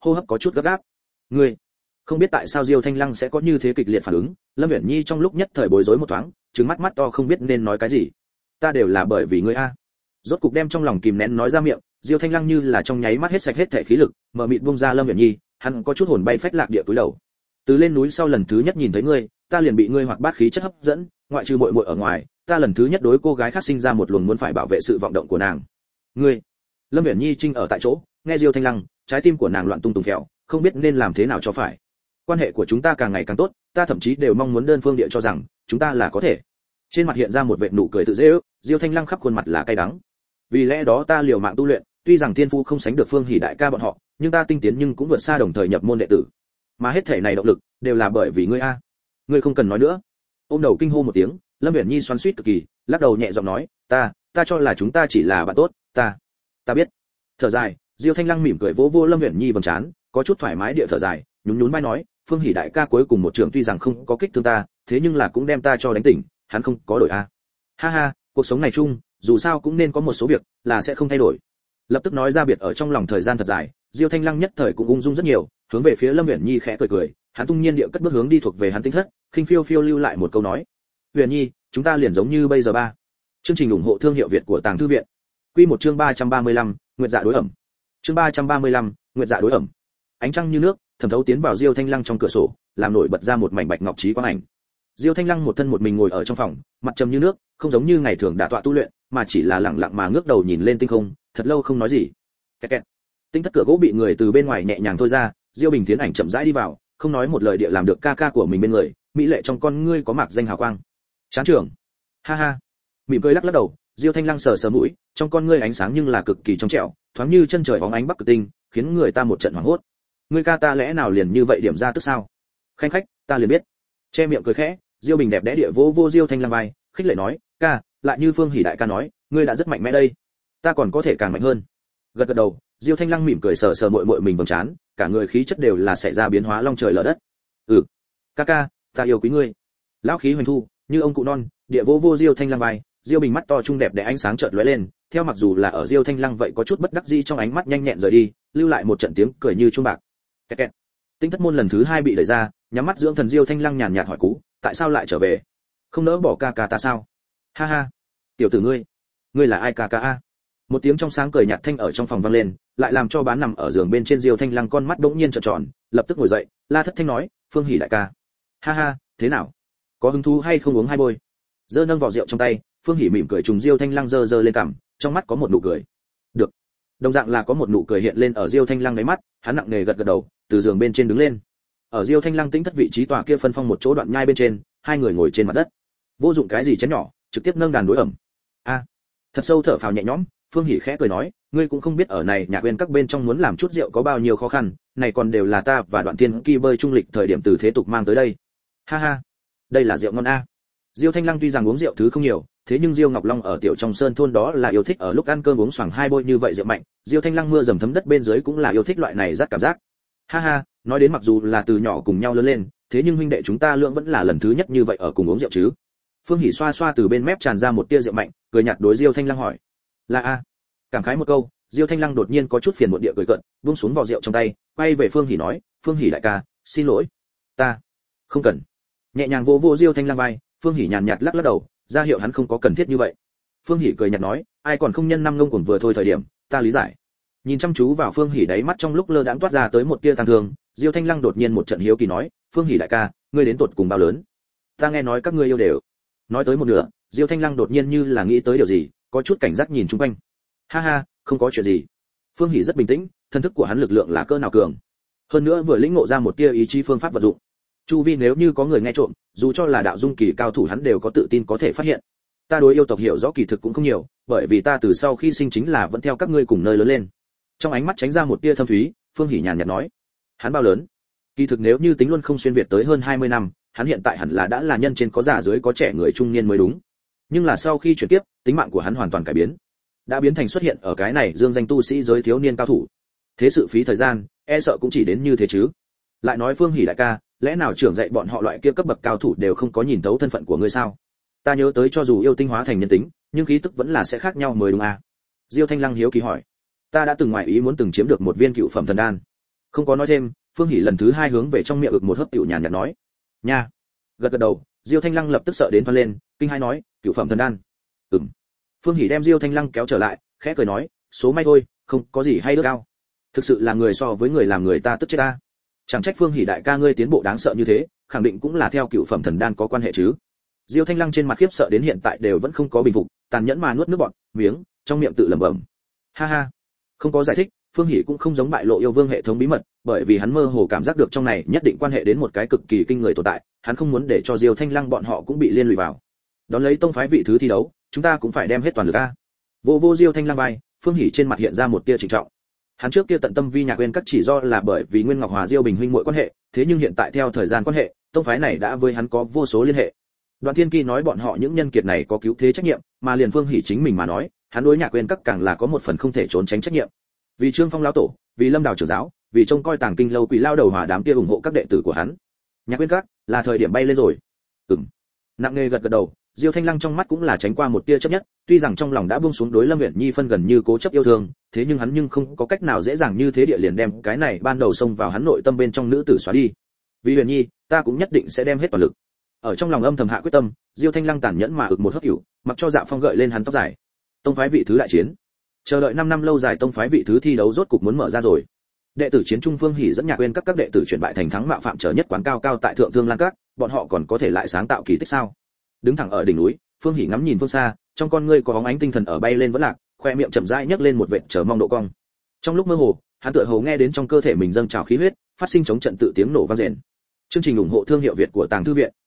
hô hấp có chút gấp gáp. Ngươi, không biết tại sao Diêu Thanh Lăng sẽ có như thế kịch liệt phản ứng, Lâm Uyển Nhi trong lúc nhất thời bối rối một thoáng, trừng mắt mắt to không biết nên nói cái gì. Ta đều là bởi vì ngươi a. Rốt cục đem trong lòng kìm nén nói ra miệng, Diêu Thanh Lăng như là trong nháy mắt hết sạch hết thể khí lực, mở mịt buông ra Lâm Uyển Nhi, hắn có chút hồn bay phách lạc địa túi đầu. Từ lên núi sau lần thứ nhất nhìn thấy ngươi, ta liền bị ngươi hoạt bát khí chất hấp dẫn, ngoại trừ muội muội ở ngoài, ta lần thứ nhất đối cô gái khác sinh ra một luồng muốn phải bảo vệ sự vọng động của nàng. Ngươi. Lâm Uyển Nhi trinh ở tại chỗ, nghe Diêu Thanh Lăng, trái tim của nàng loạn tung tung phèo, không biết nên làm thế nào cho phải. Quan hệ của chúng ta càng ngày càng tốt, ta thậm chí đều mong muốn đơn phương địa cho rằng chúng ta là có thể. Trên mặt hiện ra một vệt nụ cười tự dễ ước, Diêu Thanh Lăng khắp khuôn mặt là cay đắng. Vì lẽ đó ta liều mạng tu luyện, tuy rằng thiên phu không sánh được Phương Hỉ đại ca bọn họ, nhưng ta tinh tiến nhưng cũng vượt xa đồng thời nhập môn đệ tử. Mà hết thể này động lực đều là bởi vì ngươi a. Ngươi không cần nói nữa. Ôm đầu kinh hô một tiếng, Lâm Uyển Nhi xoắn xuýt cực kỳ, lắc đầu nhẹ giọng nói, ta, ta cho là chúng ta chỉ là bạn tốt, ta, ta biết. Thở dài, Diêu Thanh Lăng mỉm cười vỗ vỗ Lâm Uyển Nhi vầng trán, có chút thoải mái địa thở dài, nhún nhún vai nói, Phương Hỉ đại ca cuối cùng một trường tuy rằng không có kích thương ta, thế nhưng là cũng đem ta cho đánh tỉnh, hắn không có đổi a. Ha ha, cuộc sống này chung, dù sao cũng nên có một số việc là sẽ không thay đổi. Lập tức nói ra biệt ở trong lòng thời gian thật dài, Diêu Thanh Lăng nhất thời cũng ung dung rất nhiều, hướng về phía Lâm Uyển Nhi khẽ cười cười, hắn tung nhiên địa cất bước hướng đi thuộc về hắn tinh thất, khinh phiêu phiêu lưu lại một câu nói, Uyển Nhi, chúng ta liền giống như bây giờ ba. Chương trình ủng hộ thương hiệu Việt của Tàng Thư viện. Quy một chương ba trăm ba mươi lăm, Nguyệt Dạ đối ẩm. Chương ba trăm ba mươi lăm, Nguyệt Dạ đối ẩm. Ánh trăng như nước, thẩm thấu tiến vào Diêu Thanh Lăng trong cửa sổ, làm nổi bật ra một mảnh bạch ngọc trí quang ảnh. Diêu Thanh Lăng một thân một mình ngồi ở trong phòng, mặt trầm như nước, không giống như ngày thường đả tọa tu luyện, mà chỉ là lặng lặng mà ngước đầu nhìn lên tinh không, thật lâu không nói gì. Kẹt kẹt. Tinh thất cửa gỗ bị người từ bên ngoài nhẹ nhàng thôi ra, Diêu Bình Thiến ảnh chậm rãi đi vào, không nói một lời địa làm được ca ca của mình bên người, mỹ lệ trong con ngươi có mạc danh hào quang. Chán trưởng. Ha ha. Mỉm cười lắc lắc đầu, Diêu Thanh Lăng sờ sờ mũi, trong con ngươi ánh sáng nhưng là cực kỳ trong trẻo, thoáng như chân trời bóng ánh bắc cực tinh, khiến người ta một trận hoảng hốt. Ngươi ca ta lẽ nào liền như vậy điểm ra tức sao? Khanh khách, ta liền biết. Che miệng cười khẽ, Diêu Bình đẹp đẽ địa vỗ vô Diêu Thanh Lăng vai, khích lệ nói, ca, lại như Phương Hỉ đại ca nói, ngươi đã rất mạnh mẽ đây, ta còn có thể càng mạnh hơn. Gật gật đầu, Diêu Thanh Lăng mỉm cười sờ sờ muội muội mình vầng trán, cả người khí chất đều là xảy ra biến hóa long trời lở đất. Ừ, ca ca, ta yêu quý ngươi. Lão khí hoành thu, như ông cụ non, địa vô vô Diêu Thanh Lăng vai, Diêu Bình mắt to trung đẹp để ánh sáng chợt lóe lên, theo mặc dù là ở Diêu Thanh Lăng vậy có chút bất đắc dĩ trong ánh mắt nhanh nhẹn rời đi, lưu lại một trận tiếng cười như chuông bạc. Kẹt kẹt. Tinh thất môn lần thứ hai bị đẩy ra, nhắm mắt dưỡng thần Diêu Thanh Lăng nhàn nhạt hỏi cú, tại sao lại trở về? Không nỡ bỏ ca ca ta sao? Ha ha, tiểu tử ngươi, ngươi là ai ca ca a? Một tiếng trong sáng cười nhạt thanh ở trong phòng vang lên, lại làm cho bán nằm ở giường bên trên Diêu Thanh Lăng con mắt đống nhiên trợn tròn, lập tức ngồi dậy, la thất thanh nói, Phương Hỉ đại ca. Ha ha, thế nào? Có hứng thú hay không uống hai bôi? Giơ nâng vỏ rượu trong tay, Phương Hỉ mỉm cười trùng Diêu Thanh Lăng giơ giơ lên cằm, trong mắt có một nụ cười. Được. Đồng dạng là có một nụ cười hiện lên ở Diêu Thanh Lăng đáy mắt, hắn nặng nề gật gật đầu, từ giường bên trên đứng lên. Ở Diêu Thanh Lăng tĩnh thất vị trí tòa kia phân phong một chỗ đoạn nhai bên trên, hai người ngồi trên mặt đất. Vô dụng cái gì chén nhỏ, trực tiếp nâng đàn đối ẩm. A. Thật sâu thở phào nhẹ nhõm, Phương Hỉ khẽ cười nói, ngươi cũng không biết ở này nhà quên các bên trong muốn làm chút rượu có bao nhiêu khó khăn, này còn đều là ta và Đoạn Tiên Kỳ bơi trung lịch thời điểm từ thế tục mang tới đây. Ha ha, đây là rượu ngon a. Diêu Thanh Lăng tuy rằng uống rượu thứ không nhiều, thế nhưng Diêu Ngọc Long ở tiểu trong sơn thôn đó là yêu thích ở lúc ăn cơm uống xoàng hai bôi như vậy rượu mạnh, Diêu Thanh Lăng mưa dầm thấm đất bên dưới cũng là yêu thích loại này rất cảm giác. Ha ha, nói đến mặc dù là từ nhỏ cùng nhau lớn lên, thế nhưng huynh đệ chúng ta lượng vẫn là lần thứ nhất như vậy ở cùng uống rượu chứ. Phương Hỉ xoa xoa từ bên mép tràn ra một tia rượu mạnh, cười nhạt đối Diêu Thanh Lăng hỏi, là a? Cảm khái một câu, Diêu Thanh Lăng đột nhiên có chút phiền muộn địa cười cợt, buông xuống vò rượu trong tay, quay về Phương Hỉ nói, Phương Hỉ đại ca, xin lỗi, ta không cần. Nhẹ nhàng vỗ vỗ Diêu Thanh Lăng vai, Phương Hỉ nhàn nhạt lắc lắc đầu, ra hiệu hắn không có cần thiết như vậy. Phương Hỉ cười nhạt nói, ai còn không nhân năm ngông cuồng vừa thôi thời điểm, ta lý giải. Nhìn chăm chú vào Phương Hỉ đáy mắt trong lúc lơ đãng toát ra tới một tia tang thương, Diêu Thanh Lăng đột nhiên một trận hiếu kỳ nói, Phương Hỉ đại ca, ngươi đến tột cùng bao lớn? Ta nghe nói các ngươi yêu đều. Nói tới một nửa, Diêu Thanh Lăng đột nhiên như là nghĩ tới điều gì, có chút cảnh giác nhìn xung quanh. Ha ha, không có chuyện gì. Phương Hỉ rất bình tĩnh, thân thức của hắn lực lượng là cỡ nào cường. Hơn nữa vừa lĩnh ngộ ra một tia ý chí phương pháp vận dụng. Chu vi nếu như có người nghe trộm, dù cho là đạo dung kỳ cao thủ hắn đều có tự tin có thể phát hiện. Ta đối yêu tộc hiểu rõ kỳ thực cũng không nhiều, bởi vì ta từ sau khi sinh chính là vẫn theo các ngươi cùng nơi lớn lên. Trong ánh mắt tránh ra một tia thâm thúy, Phương Hỉ nhàn nhạt nói, hắn bao lớn? Kỳ thực nếu như tính luôn không xuyên việt tới hơn hai mươi năm, hắn hiện tại hẳn là đã là nhân trên có già dưới có trẻ người trung niên mới đúng. Nhưng là sau khi chuyển tiếp, tính mạng của hắn hoàn toàn cải biến, đã biến thành xuất hiện ở cái này dương danh tu sĩ giới thiếu niên cao thủ. Thế sự phí thời gian, e sợ cũng chỉ đến như thế chứ. Lại nói Phương Hỉ đại ca, lẽ nào trưởng dạy bọn họ loại kia cấp bậc cao thủ đều không có nhìn thấu thân phận của ngươi sao? Ta nhớ tới cho dù yêu tinh hóa thành nhân tính, nhưng khí tức vẫn là sẽ khác nhau mới đúng à? Diêu Thanh Lăng hiếu kỳ hỏi. Ta đã từng ngoại ý muốn từng chiếm được một viên cựu phẩm thần đan. Không có nói thêm, Phương Hỷ lần thứ hai hướng về trong miệng ực một hớp tiểu nhàn nhạt nói. Nha. Gật gật đầu, Diêu Thanh Lăng lập tức sợ đến toan lên, kinh hai nói, cửu phẩm thần đan. Ừm. Phương Hỷ đem Diêu Thanh Lăng kéo trở lại, khẽ cười nói, số may thôi, không có gì hay ước ao. Thực sự là người so với người làm người ta tức chết ta. Chẳng trách Phương Hỷ đại ca ngươi tiến bộ đáng sợ như thế, khẳng định cũng là theo cửu phẩm thần đan có quan hệ chứ. Diêu Thanh Lăng trên mặt khiếp sợ đến hiện tại đều vẫn không có bình phục, tàn nhẫn mà nuốt nước bọt, miếng, trong miệng tự lẩm bẩm. Ha ha. Không có giải thích, Phương Hỷ cũng không giống bại lộ yêu vương hệ thống bí mật, bởi vì hắn mơ hồ cảm giác được trong này nhất định quan hệ đến một cái cực kỳ kinh người tồn tại, hắn không muốn để cho Diêu Thanh Lăng bọn họ cũng bị liên lụy vào. Đón lấy tông phái vị thứ thi đấu, chúng ta cũng phải đem hết toàn lực a. Vô vô Diêu Thanh Lăng vai, Phương Hỷ trên mặt hiện ra một tia trịnh trọng. Hắn trước kia tận tâm vi nhạc quên các chỉ do là bởi vì Nguyên Ngọc Hòa Diêu Bình huynh muội quan hệ, thế nhưng hiện tại theo thời gian quan hệ, tông phái này đã với hắn có vô số liên hệ. Đoàn Thiên Kỳ nói bọn họ những nhân kiệt này có cứu thế trách nhiệm, mà liền Phương Hỷ chính mình mà nói, hắn đối nhạc quên các càng là có một phần không thể trốn tránh trách nhiệm. Vì Trương Phong lão tổ, vì Lâm Đào trưởng giáo, vì trông coi Tàng Kinh lâu quỷ lao đầu hòa đám kia ủng hộ các đệ tử của hắn. Nhạc quên các là thời điểm bay lên rồi. Ừm. Nặng nề gật gật đầu, Diêu Thanh Lăng trong mắt cũng là tránh qua một tia chấp nhất, tuy rằng trong lòng đã buông xuống đối Lâm Uyển Nhi phân gần như cố chấp yêu thương, thế nhưng hắn nhưng không có cách nào dễ dàng như thế địa liền đem cái này ban đầu xông vào hắn nội tâm bên trong nữ tử xóa đi. Vì Uyển Nhi, ta cũng nhất định sẽ đem hết toàn lực. Ở trong lòng âm thầm hạ quyết tâm, Diêu Thanh Lăng tàn nhẫn mà ực một hớp hữu, mặc cho Dạ Phong gợi lên hắn tóc dài. Tông phái vị thứ đại chiến. Chờ đợi năm năm lâu dài tông phái vị thứ thi đấu rốt cục muốn mở ra rồi. Đệ tử chiến trung Phương Hỷ dẫn nhạc quên các các đệ tử chuyển bại thành thắng mạo phạm trở nhất quán cao cao tại thượng thương lan các, bọn họ còn có thể lại sáng tạo kỳ tích sao? Đứng thẳng ở đỉnh núi, Phương Hỷ ngắm nhìn phương xa, trong con ngươi có bóng ánh tinh thần ở bay lên vẫn lạc, khoe miệng chậm rãi nhấc lên một vệt chờ mong độ cong. Trong lúc mơ hồ, hắn tựa hồ nghe đến trong cơ thể mình dâng trào khí huyết, phát sinh chống trận tự tiếng nổ vang rền. Chương trình ủng hộ thương hiệu Việt của Tàng Thư viện.